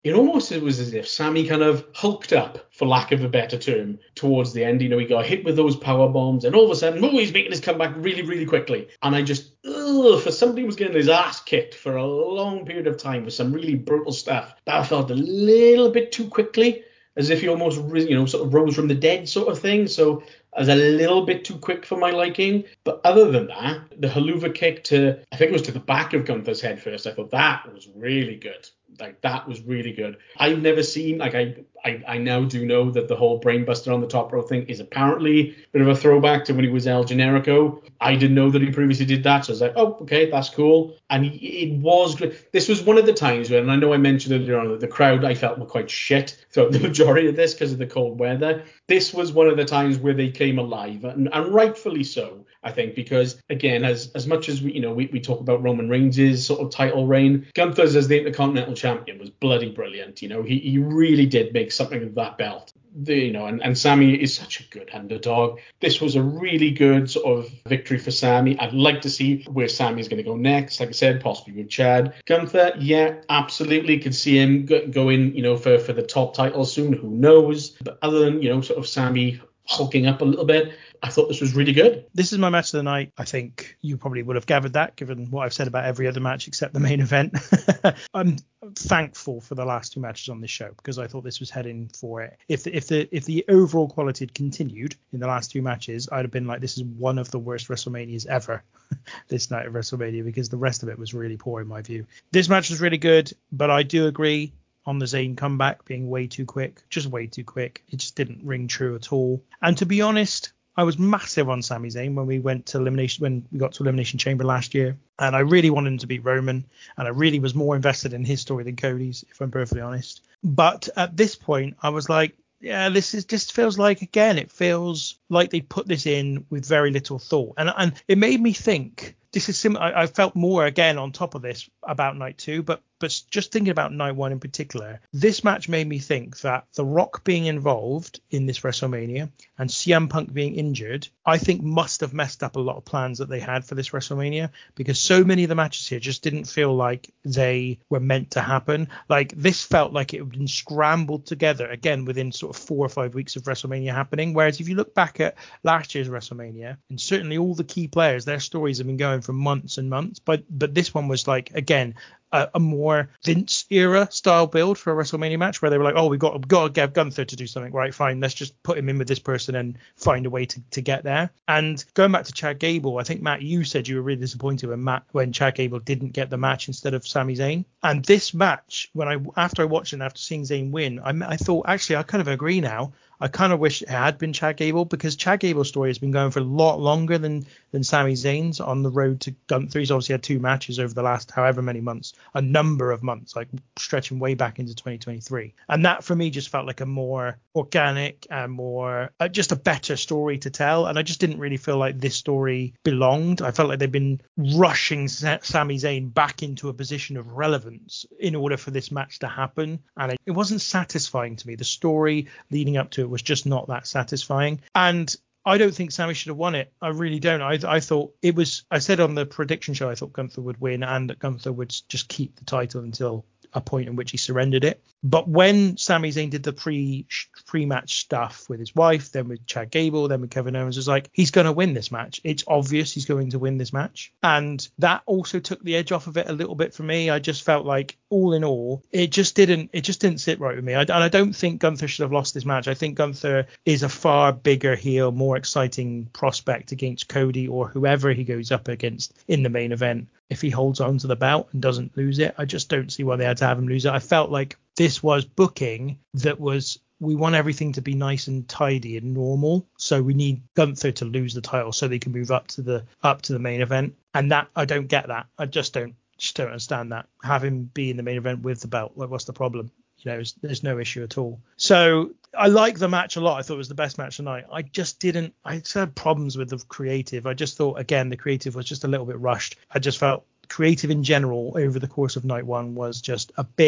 it almost it was as if Sammy kind of hulked up, for lack of a better term, towards the end. You know, he got hit with those power bombs, and all of a sudden, oh, he's making his comeback really, really quickly. And I just, ugh, for somebody who was getting his ass kicked for a long period of time with some really brutal stuff, that felt a little bit too quickly, as if he almost, you know, sort of rose from the dead sort of thing. So as a little bit too quick for my liking. But other than that, the haluva kick to, I think it was to the back of Gunther's head first, I thought that was really good. Like, that was really good. I've never seen, like, I, I I now do know that the whole brainbuster on the top row thing is apparently a bit of a throwback to when he was El Generico. I didn't know that he previously did that, so I was like, oh, okay, that's cool. And it was good. This was one of the times when, and I know I mentioned earlier on that the crowd I felt were quite shit throughout the majority of this because of the cold weather. This was one of the times where they came alive, and, and rightfully so, I think, because, again, as as much as we, you know, we, we talk about Roman Reigns' sort of title reign, Gunther's as the Intercontinental Champion was bloody brilliant. You know, he, he really did make something of that belt. The, you know, and, and Sammy is such a good underdog. This was a really good sort of victory for Sammy. I'd like to see where Sammy's going to go next. Like I said, possibly with Chad. Gunther, yeah, absolutely. Could see him go, going, you know, for, for the top title soon. Who knows? But other than, you know, sort of Sammy hulking up a little bit, I thought this was really good. This is my match of the night. I think you probably would have gathered that, given what I've said about every other match except the main event. I'm thankful for the last two matches on this show because I thought this was heading for it. If the, if the if the overall quality had continued in the last two matches, I'd have been like, this is one of the worst WrestleManias ever. This night of WrestleMania, because the rest of it was really poor in my view. This match was really good, but I do agree on the Zayn comeback being way too quick, just way too quick. It just didn't ring true at all. And to be honest, I was massive on Sami Zayn when we went to elimination, when we got to Elimination Chamber last year, and I really wanted him to beat Roman, and I really was more invested in his story than Cody's, if I'm perfectly honest. But at this point, I was like, yeah, this is just feels like, again, it feels like they put this in with very little thought, and and it made me think. This is similar. I, I felt more again on top of this about night two, but but just thinking about night one in particular, this match made me think that The Rock being involved in this WrestleMania and C M Punk being injured, I think must have messed up a lot of plans that they had for this WrestleMania, because so many of the matches here just didn't feel like they were meant to happen. Like, this felt like it had been scrambled together again within sort of four or five weeks of WrestleMania happening. Whereas if you look back at last year's WrestleMania, and certainly all the key players, their stories have been going for months and months, but but this one was like, again, a, a more Vince era style build for a WrestleMania match, where they were like, oh, we've got, we've got to get Gunther to do something, right? Fine, let's just put him in with this person and find a way to, to get there. And going back to Chad Gable, I think, Matt, you said you were really disappointed when Matt when Chad Gable didn't get the match instead of Sami Zayn. And this match, when I after I watched it and after seeing Zayn win, I, I thought, actually, I kind of agree now. I kind of wish it had been Chad Gable, because Chad Gable's story has been going for a lot longer than than Sami Zayn's on the road to Gunther. He's obviously had two matches over the last however many months, a number of months, like stretching way back into twenty twenty-three. And that for me just felt like a more organic and more uh, just a better story to tell. And I just didn't really feel like this story belonged. I felt like they've been rushing Sa- Sami Zayn back into a position of relevance in order for this match to happen. And it, it wasn't satisfying to me. The story leading up to it was just not that satisfying. And I don't think Sami should have won it. I really don't. I, I thought it was, I said on the prediction show, I thought Gunther would win and that Gunther would just keep the title until a point in which he surrendered it. But when Sami Zayn did the pre pre-match stuff with his wife, then with Chad Gable, then with Kevin Owens, it was like, he's going to win this match. It's obvious he's going to win this match. And that also took the edge off of it a little bit for me. I just felt like, all in all, it just didn't it just didn't sit right with me. I, and I don't think Gunther should have lost this match. I think Gunther is a far bigger heel, more exciting prospect against Cody or whoever he goes up against in the main event. If he holds on to the belt and doesn't lose it, I just don't see why they had to have him lose it. I felt like this was booking that was, we want everything to be nice and tidy and normal, so we need Gunther to lose the title so they can move up to the up to the main event. And that, I don't get that. I just don't just don't understand that. Have him be in the main event with the belt. Like, what's the problem? You know, there's no issue at all. So I like the match a lot. I thought it was the best match tonight. I just didn't, I just had problems with the creative. I just thought, again, the creative was just a little bit rushed. I just felt creative in general over the course of night one was just a bit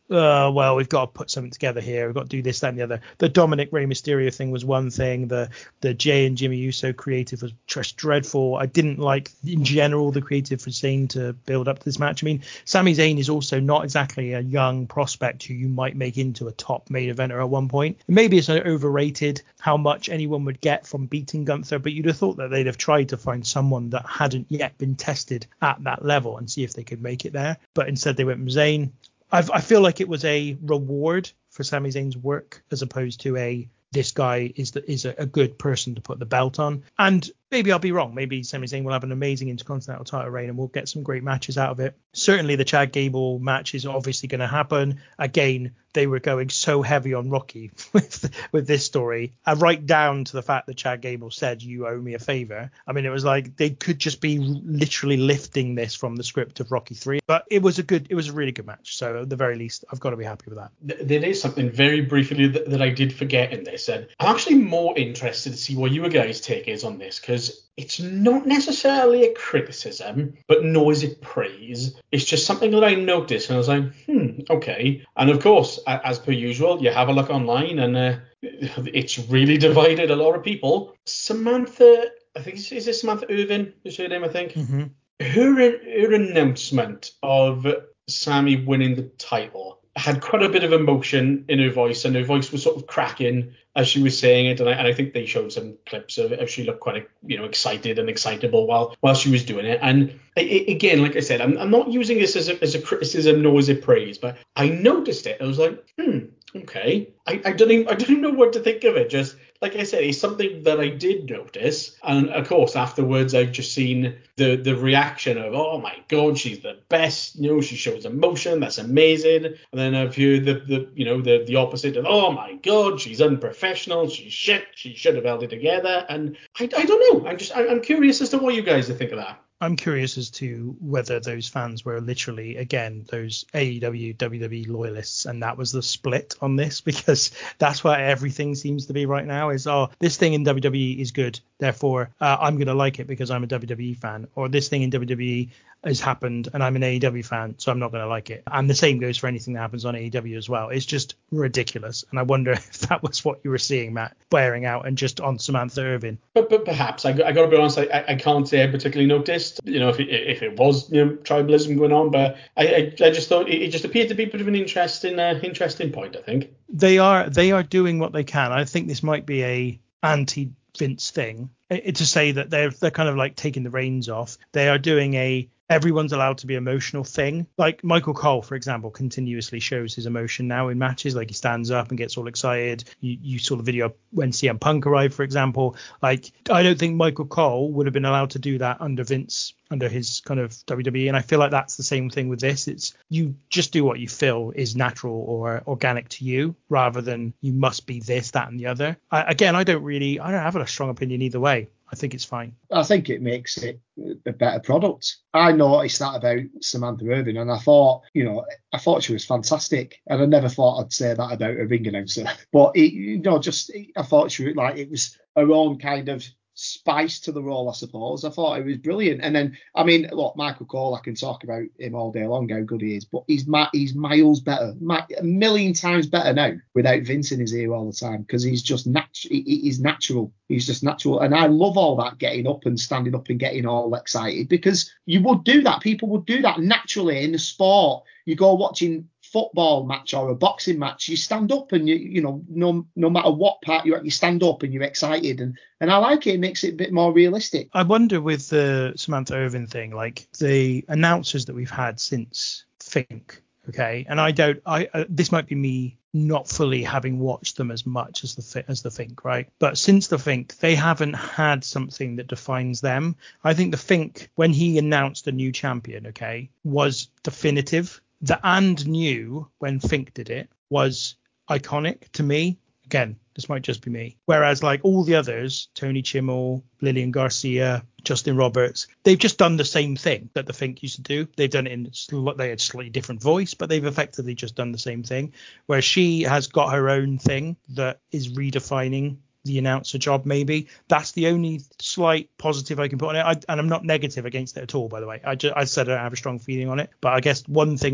uh, well, we've got to put something together here. We've got to do this, that, and the other. The Dominic Rey Mysterio thing was one thing. The the Jay and Jimmy Uso creative was just dreadful. I didn't like, in general, the creative for Zayn to build up to this match. I mean, Sami Zayn is also not exactly a young prospect who you might make into a top main eventer at one point. Maybe it's overrated how much anyone would get from beating Gunther, but you'd have thought that they'd have tried to find someone that hadn't yet been tested at that level and see if they could make it there. But instead they went with Zayn. I've, I feel like it was a reward for Sami Zayn's work as opposed to a this guy is the, is a, a good person to put the belt on. And maybe I'll be wrong. Maybe Sami Zayn will have an amazing Intercontinental title reign and we'll get some great matches out of it. Certainly the Chad Gable match is obviously going to happen. Again, they were going so heavy on Rocky with with this story, uh, right down to the fact that Chad Gable said, "You owe me a favor." I mean, it was like they could just be literally lifting this from the script of Rocky three. But it was a good, it was a really good match. So at the very least, I've got to be happy with that. There is something very briefly that, that I did forget in this, and I'm actually more interested to see what you guys' take is on this, because it's not necessarily a criticism, but nor is it praise. It's just something that I noticed, and I was like, hmm, okay. And of course, as per usual, you have a look online, and uh, it's really divided a lot of people. Samantha, I think, is this Samantha Irvin? Is her name, I think? Mm-hmm. Her, her announcement of Sami winning the title had quite a bit of emotion in her voice, and her voice was sort of cracking as she was saying it, and I, and I think they showed some clips of it, of she looked quite, you know, excited and excitable while while she was doing it. And it, again, like I said, I'm, I'm not using this as a, as a criticism nor as a praise, but I noticed it. I was like, hmm, okay. I, I don't even I don't even know what to think of it. Just like I said, it's something that I did notice, and of course afterwards I've just seen the the reaction of, oh my god, she's the best. You know, she shows emotion. That's amazing. And then I've heard the the you know the the opposite of, oh my god, she's unprofessional. She's shit. She should have held it together. And I, I don't know. I'm just I, I'm curious as to what you guys think of that. I'm curious as to whether those fans were literally, again, those A E W, W W E loyalists, and that was the split on this, because that's where everything seems to be right now is, oh, this thing in W W E is good, therefore uh, I'm going to like it because I'm a W W E fan, or this thing in W W E has happened and I'm an A E W fan, so I'm not going to like it. And the same goes for anything that happens on A E W as well. It's just ridiculous. And I wonder if that was what you were seeing, Matt, bearing out and just on Samantha Irvin. But, but perhaps, I, I got to be honest, I, I can't say I particularly noticed, you know, if it, if it was, you know, tribalism going on, but I, I, I just thought it, it just appeared to be a bit of an interesting, uh, interesting point, I think. They are, they are doing what they can. I think this might be a anti Vince thing, it, to say that they're they're kind of like taking the reins off. They are doing a everyone's allowed to be emotional thing. Like Michael Cole, for example, continuously shows his emotion now in matches. Like he stands up and gets all excited. You, you saw the video when C M Punk arrived, for example. Like, I don't think Michael Cole would have been allowed to do that under Vince, under his kind of W W E. And I feel like that's the same thing with this. It's you just do what you feel is natural or organic to you, rather than you must be this, that, and the other. I, again, I don't really, I don't have a strong opinion either way. I think it's fine. I think it makes it a better product. I noticed that about Samantha Irvin, and I thought, you know, I thought she was fantastic, and I never thought I'd say that about a ring announcer. But it, you know, just I thought she was like, it was her own kind of spice to the role, I suppose. I thought it was brilliant. And then, I mean, look, Michael Cole, I can talk about him all day long, how good he is, but he's he's miles better, a million times better now without Vince in his ear all the time, because he's just nat- he's natural. He's just natural. And I love all that getting up and standing up and getting all excited, because you would do that. People would do that naturally in the sport. You go watching football match or a boxing match, you stand up and you you know no no matter what part you're at, you stand up and you're excited, and and I like it. It makes it a bit more realistic. I wonder with the Samantha Irvin thing, like the announcers that we've had since Fink, okay, and I don't I uh, this might be me not fully having watched them as much as the as the Fink, right? But since the Fink, they haven't had something that defines them. I think the Fink, when he announced a new champion, okay, was definitive. The and new, when Fink did it, was iconic to me. Again, this might just be me. Whereas like all the others, Tony Chimmel, Lillian Garcia, Justin Roberts, they've just done the same thing that the Fink used to do. They've done it in, they had a slightly different voice, but they've effectively just done the same thing. Whereas she has got her own thing that is redefining the announcer job, maybe. That's the only slight positive I can put on it. I, and I'm not negative against it at all, by the way. I, just, I said I don't have a strong feeling on it. But I guess one thing that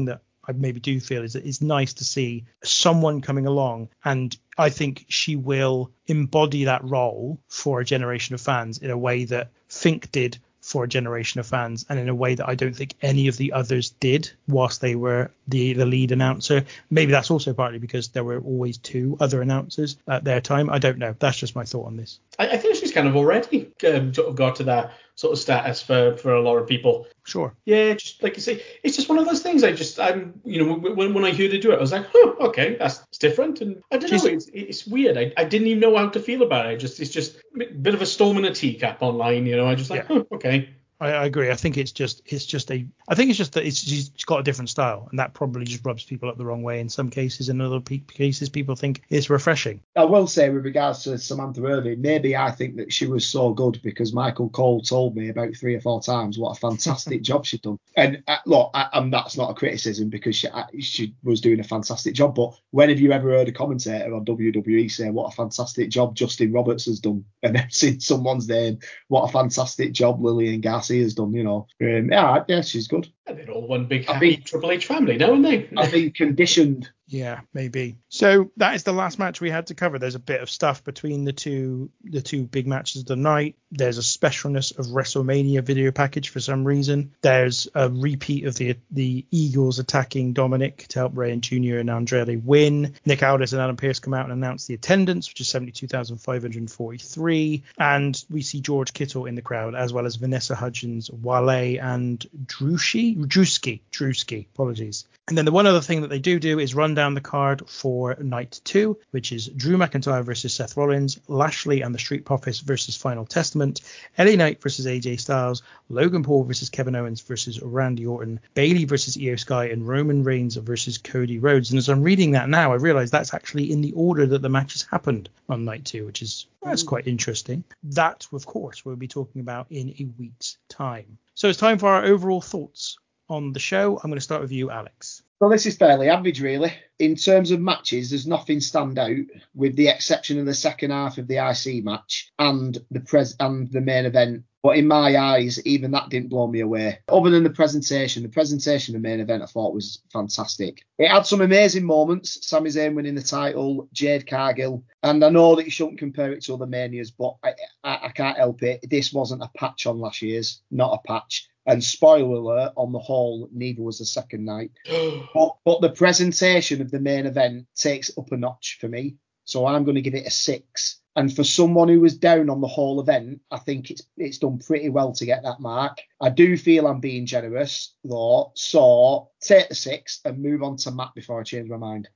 I maybe do feel is that it's nice to see someone coming along, and I think she will embody that role for a generation of fans in a way that Fink did for a generation of fans, and in a way that I don't think any of the others did whilst they were the, the lead announcer. Maybe that's also partly because there were always two other announcers at their time. I don't know. That's just my thought on this. I, I think she's kind of already um, sort of got to that sort of status for, for a lot of people. Sure. Yeah, just like you say, it's just one of those things. I just, I'm, you know, when, when I heard her do it, I was like, oh, okay, that's it's different. And I don't She's, know, it's, it's weird. I, I didn't even know how to feel about it. I just, it's just a bit of a storm in a teacup online, you know. I just like, yeah. oh, okay. I, I agree. I think it's just it's just a I think it's just that it's she's got a different style, and that probably just rubs people up the wrong way in some cases. In other pe- cases, people think it's refreshing. I will say, with regards to Samantha Irving, maybe I think that she was so good because Michael Cole told me about three or four times what a fantastic job she'd done. And uh, look, I, and that's not a criticism because she I, she was doing a fantastic job. But when have you ever heard a commentator on W W E say what a fantastic job Justin Roberts has done, and then seen someone's name what a fantastic job Lillian Garcia has done? You know, um, yeah, yeah, she's good. And they're all one big happy think, Triple H family now, aren't they? I think conditioned. Yeah, maybe. So that is the last match we had to cover. There's a bit of stuff between the two the two big matches of the night. There's a specialness of WrestleMania video package for some reason. There's a repeat of the the Eagles attacking Dominic to help Rey and Junior and Andrade win. Nick Aldis and Adam Pearce come out and announce the attendance, which is seventy-two thousand five hundred forty-three. And we see George Kittle in the crowd, as well as Vanessa Hudgens, Wale, and Drewski. Drewski. Drewski. Apologies. And then the one other thing that they do do is run down the card for night two, which is Drew McIntyre versus Seth Rollins, Lashley and the Street Profits versus Final Testament, L A Knight versus A J Styles, Logan Paul versus Kevin Owens versus Randy Orton, Bayley versus Io Sky, and Roman Reigns versus Cody Rhodes. And as I'm reading that now, I realize that's actually in the order that the matches happened on night two, which is that's quite interesting. That, of course, we'll be talking about in a week's time. So it's time for our overall thoughts on the show. I'm going to start with you, Alex. Well, this is fairly average, really. In terms of matches, there's nothing stand out, with the exception of the second half of the I C match and the pres and the main event. But in my eyes, even that didn't blow me away. Other than the presentation, the presentation of the main event I thought was fantastic. It had some amazing moments. Sami Zayn winning the title, Jade Cargill. And I know that you shouldn't compare it to other Manias, but I, I, I can't help it. This wasn't a patch on last year's, not a patch. And spoiler alert, on the whole, neither was the second night. but, but the presentation of the main event takes it up a notch for me. So I'm going to give it a six. And for someone who was down on the whole event, I think it's it's done pretty well to get that mark. I do feel I'm being generous, though. So take the six and move on to Matt before I change my mind.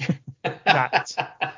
Matt.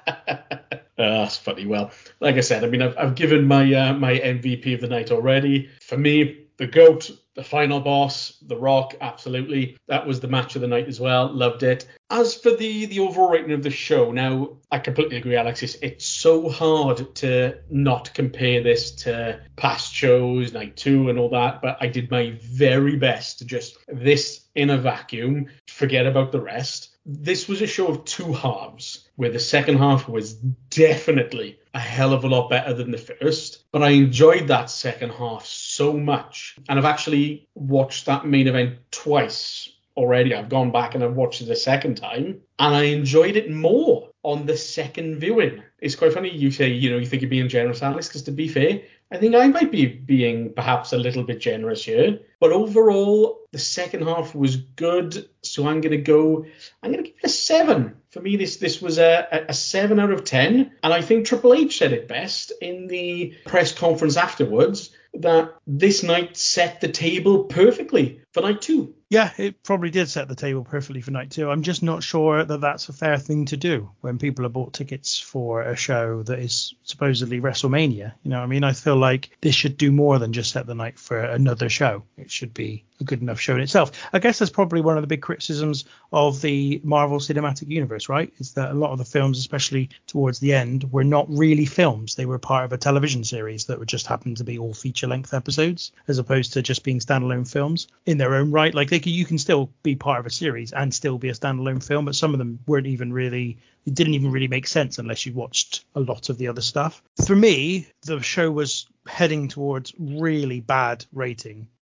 Oh, that's funny. Well, like I said, I mean, I've, I've given my uh, my M V P of the night already. For me, the GOAT, the final boss, The Rock, absolutely. That was the match of the night as well. Loved it. As for the, the overall rating of the show, now, I completely agree, Alexis. It's so hard to not compare this to past shows, night two and all that, but I did my very best to just this in a vacuum, forget about the rest. This was a show of two halves, where the second half was definitely a hell of a lot better than the first, but I enjoyed that second half so much. And I've actually watched that main event twice already. I've gone back and I've watched it a second time, and I enjoyed it more on the second viewing. It's quite funny you say, you know, you think you're being generous, Alex, because to be fair, I think I might be being perhaps a little bit generous here. But overall, the second half was good. So I'm going to go, I'm going to give it a seven. For me, this this was a, a seven out of ten. And I think Triple H said it best in the press conference afterwards, that this night set the table perfectly for night two. Yeah, it probably did set the table perfectly for night two. I'm just not sure that that's a fair thing to do when people have bought tickets for a show that is supposedly WrestleMania. You know, I mean, I feel like this should do more than just set the night for another show. It should be a good enough show in itself. I guess that's probably one of the big criticisms of the Marvel Cinematic Universe, right? Is that a lot of the films, especially towards the end, were not really films. They were part of a television series that would just happen to be all feature-length episodes, as opposed to just being standalone films in their own right. Like they can, you can still be part of a series and still be a standalone film, but some of them weren't even really, it didn't even really make sense unless you watched a lot of the other stuff. For me, the show was heading towards really bad rating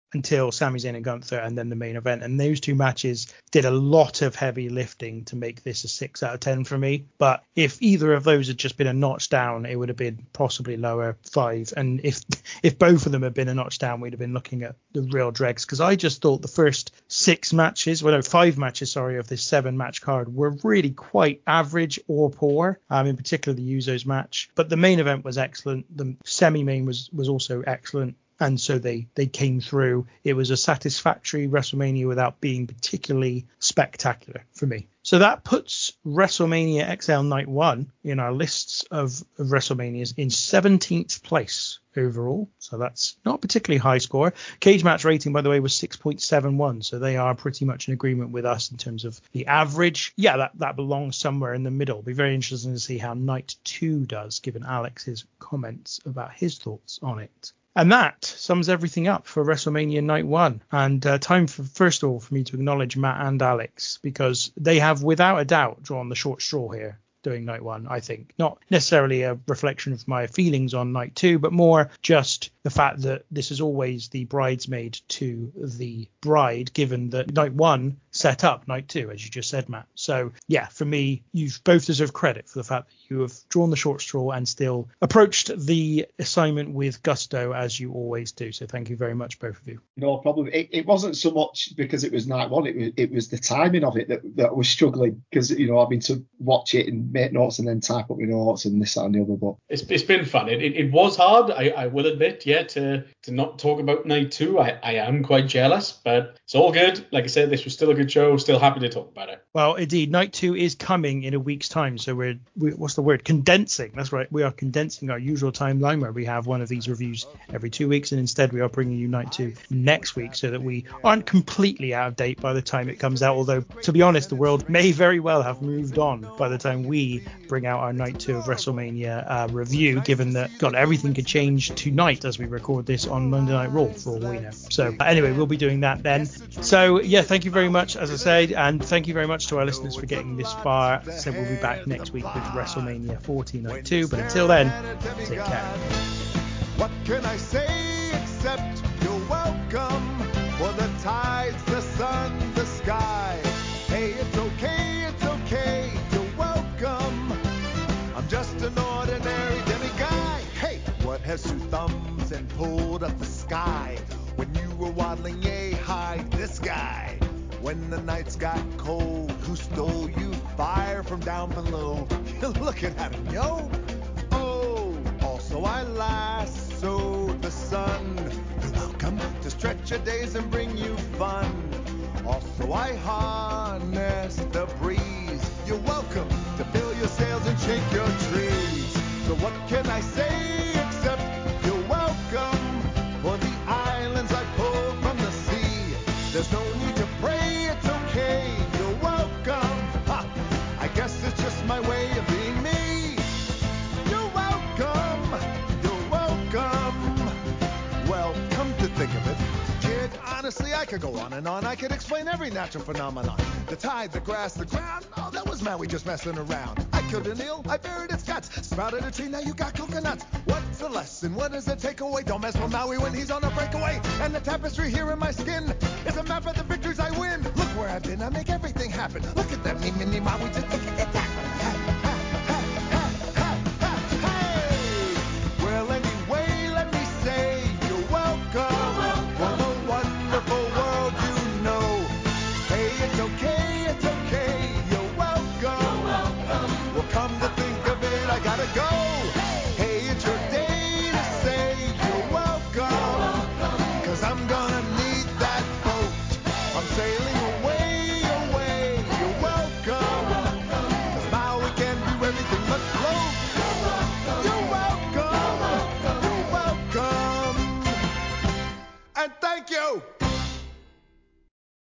until Sami Zayn and Gunther, and then the main event. And those two matches did a lot of heavy lifting to make this a six out of ten for me. But if either of those had just been a notch down, it would have been possibly lower, five. And if if both of them had been a notch down, we'd have been looking at the real dregs. Because I just thought the first six matches, well, no, five matches, sorry, of this seven match card were really quite average or poor. Um, in particular, the Usos match. But the main event was excellent. The semi-main was was also excellent. And so they, they came through. It was a satisfactory WrestleMania without being particularly spectacular for me. So that puts WrestleMania X L Night one in our lists of, of WrestleManias in seventeenth place overall. So that's not a particularly high score. Cage Match rating, by the way, was six point seven one. So they are pretty much in agreement with us in terms of the average. Yeah, that, that belongs somewhere in the middle. It'll be very interesting to see how Night two does, given Alex's comments about his thoughts on it. And that sums everything up for WrestleMania Night one. And uh, time for, first of all, for me to acknowledge Matt and Alex, because they have without a doubt drawn the short straw here doing Night one, I think. Not necessarily a reflection of my feelings on Night two, but more just the fact that this is always the bridesmaid to the bride, given that Night one set up Night two, as you just said, Matt. So, yeah, for me, you've both deserve credit for the fact that you have drawn the short straw and still approached the assignment with gusto, as you always do. So thank you very much, both of you. No problem. It, it wasn't so much because it was Night one. It was, it was the timing of it that, that was struggling, because, you know, I've been to watch it and make notes and then type up my notes and this, that and the other. But it's, it's been fun. It, it, it was hard, I, I will admit, yeah, to, to not talk about Night two. I, I am quite jealous, but it's all good. Like I said, this was still a good show. Still happy to talk about it. Well, indeed, Night two is coming in a week's time. So we're, we, what's the word? Condensing. That's right. We are condensing our usual timeline where we have one of these reviews every two weeks. And instead, we are bringing you Night two next week so that we aren't completely out of date by the time it comes out. Although, to be honest, the world may very well have moved on by the time we bring out our Night two of WrestleMania uh, review, given that, God, everything could change tonight as we record this on Monday Night Raw, for all we know. So anyway, we'll be doing that then. So, yeah, thank you very much, as I said, and thank you very much to our listeners for getting this far. So we'll be back next week with WrestleMania forty Night two, but until then, take care. What can I say except you're welcome for the tides, the sun, the sky. Hey, it's okay, it's okay, you're welcome. I'm just an ordinary demiguy. Hey, what has two thumbs and pulled up the sky? When you were waddling yay high, this guy. When the nights got cold, who stole you fire from down below? You're looking at him, yo. Oh, also I lassoed the sun. You're welcome to stretch your days and bring you fun. Also I harnessed the breeze. You're welcome to fill your sails and shake your trees. So what can I say except you're welcome for the islands I pulled from the sea. There's no need to pray, it's okay, you're welcome. Ha, I guess it's just my way of being me. You're welcome, you're welcome. Well, come to think of it, kid, honestly, I could go on and on. I could explain every natural phenomenon. The tide, the grass, the ground. Oh, that was Maui just messing around. I killed an eel, I buried its guts. Sprouted a tree, now you got coconuts. What's the lesson? What is the takeaway? Don't mess with Maui when he's on a breakaway. And the tapestry here in my skin is a map of the victories I win. Look where I've been, I make everything happen. Look at that, me, mini Maui, just look at that.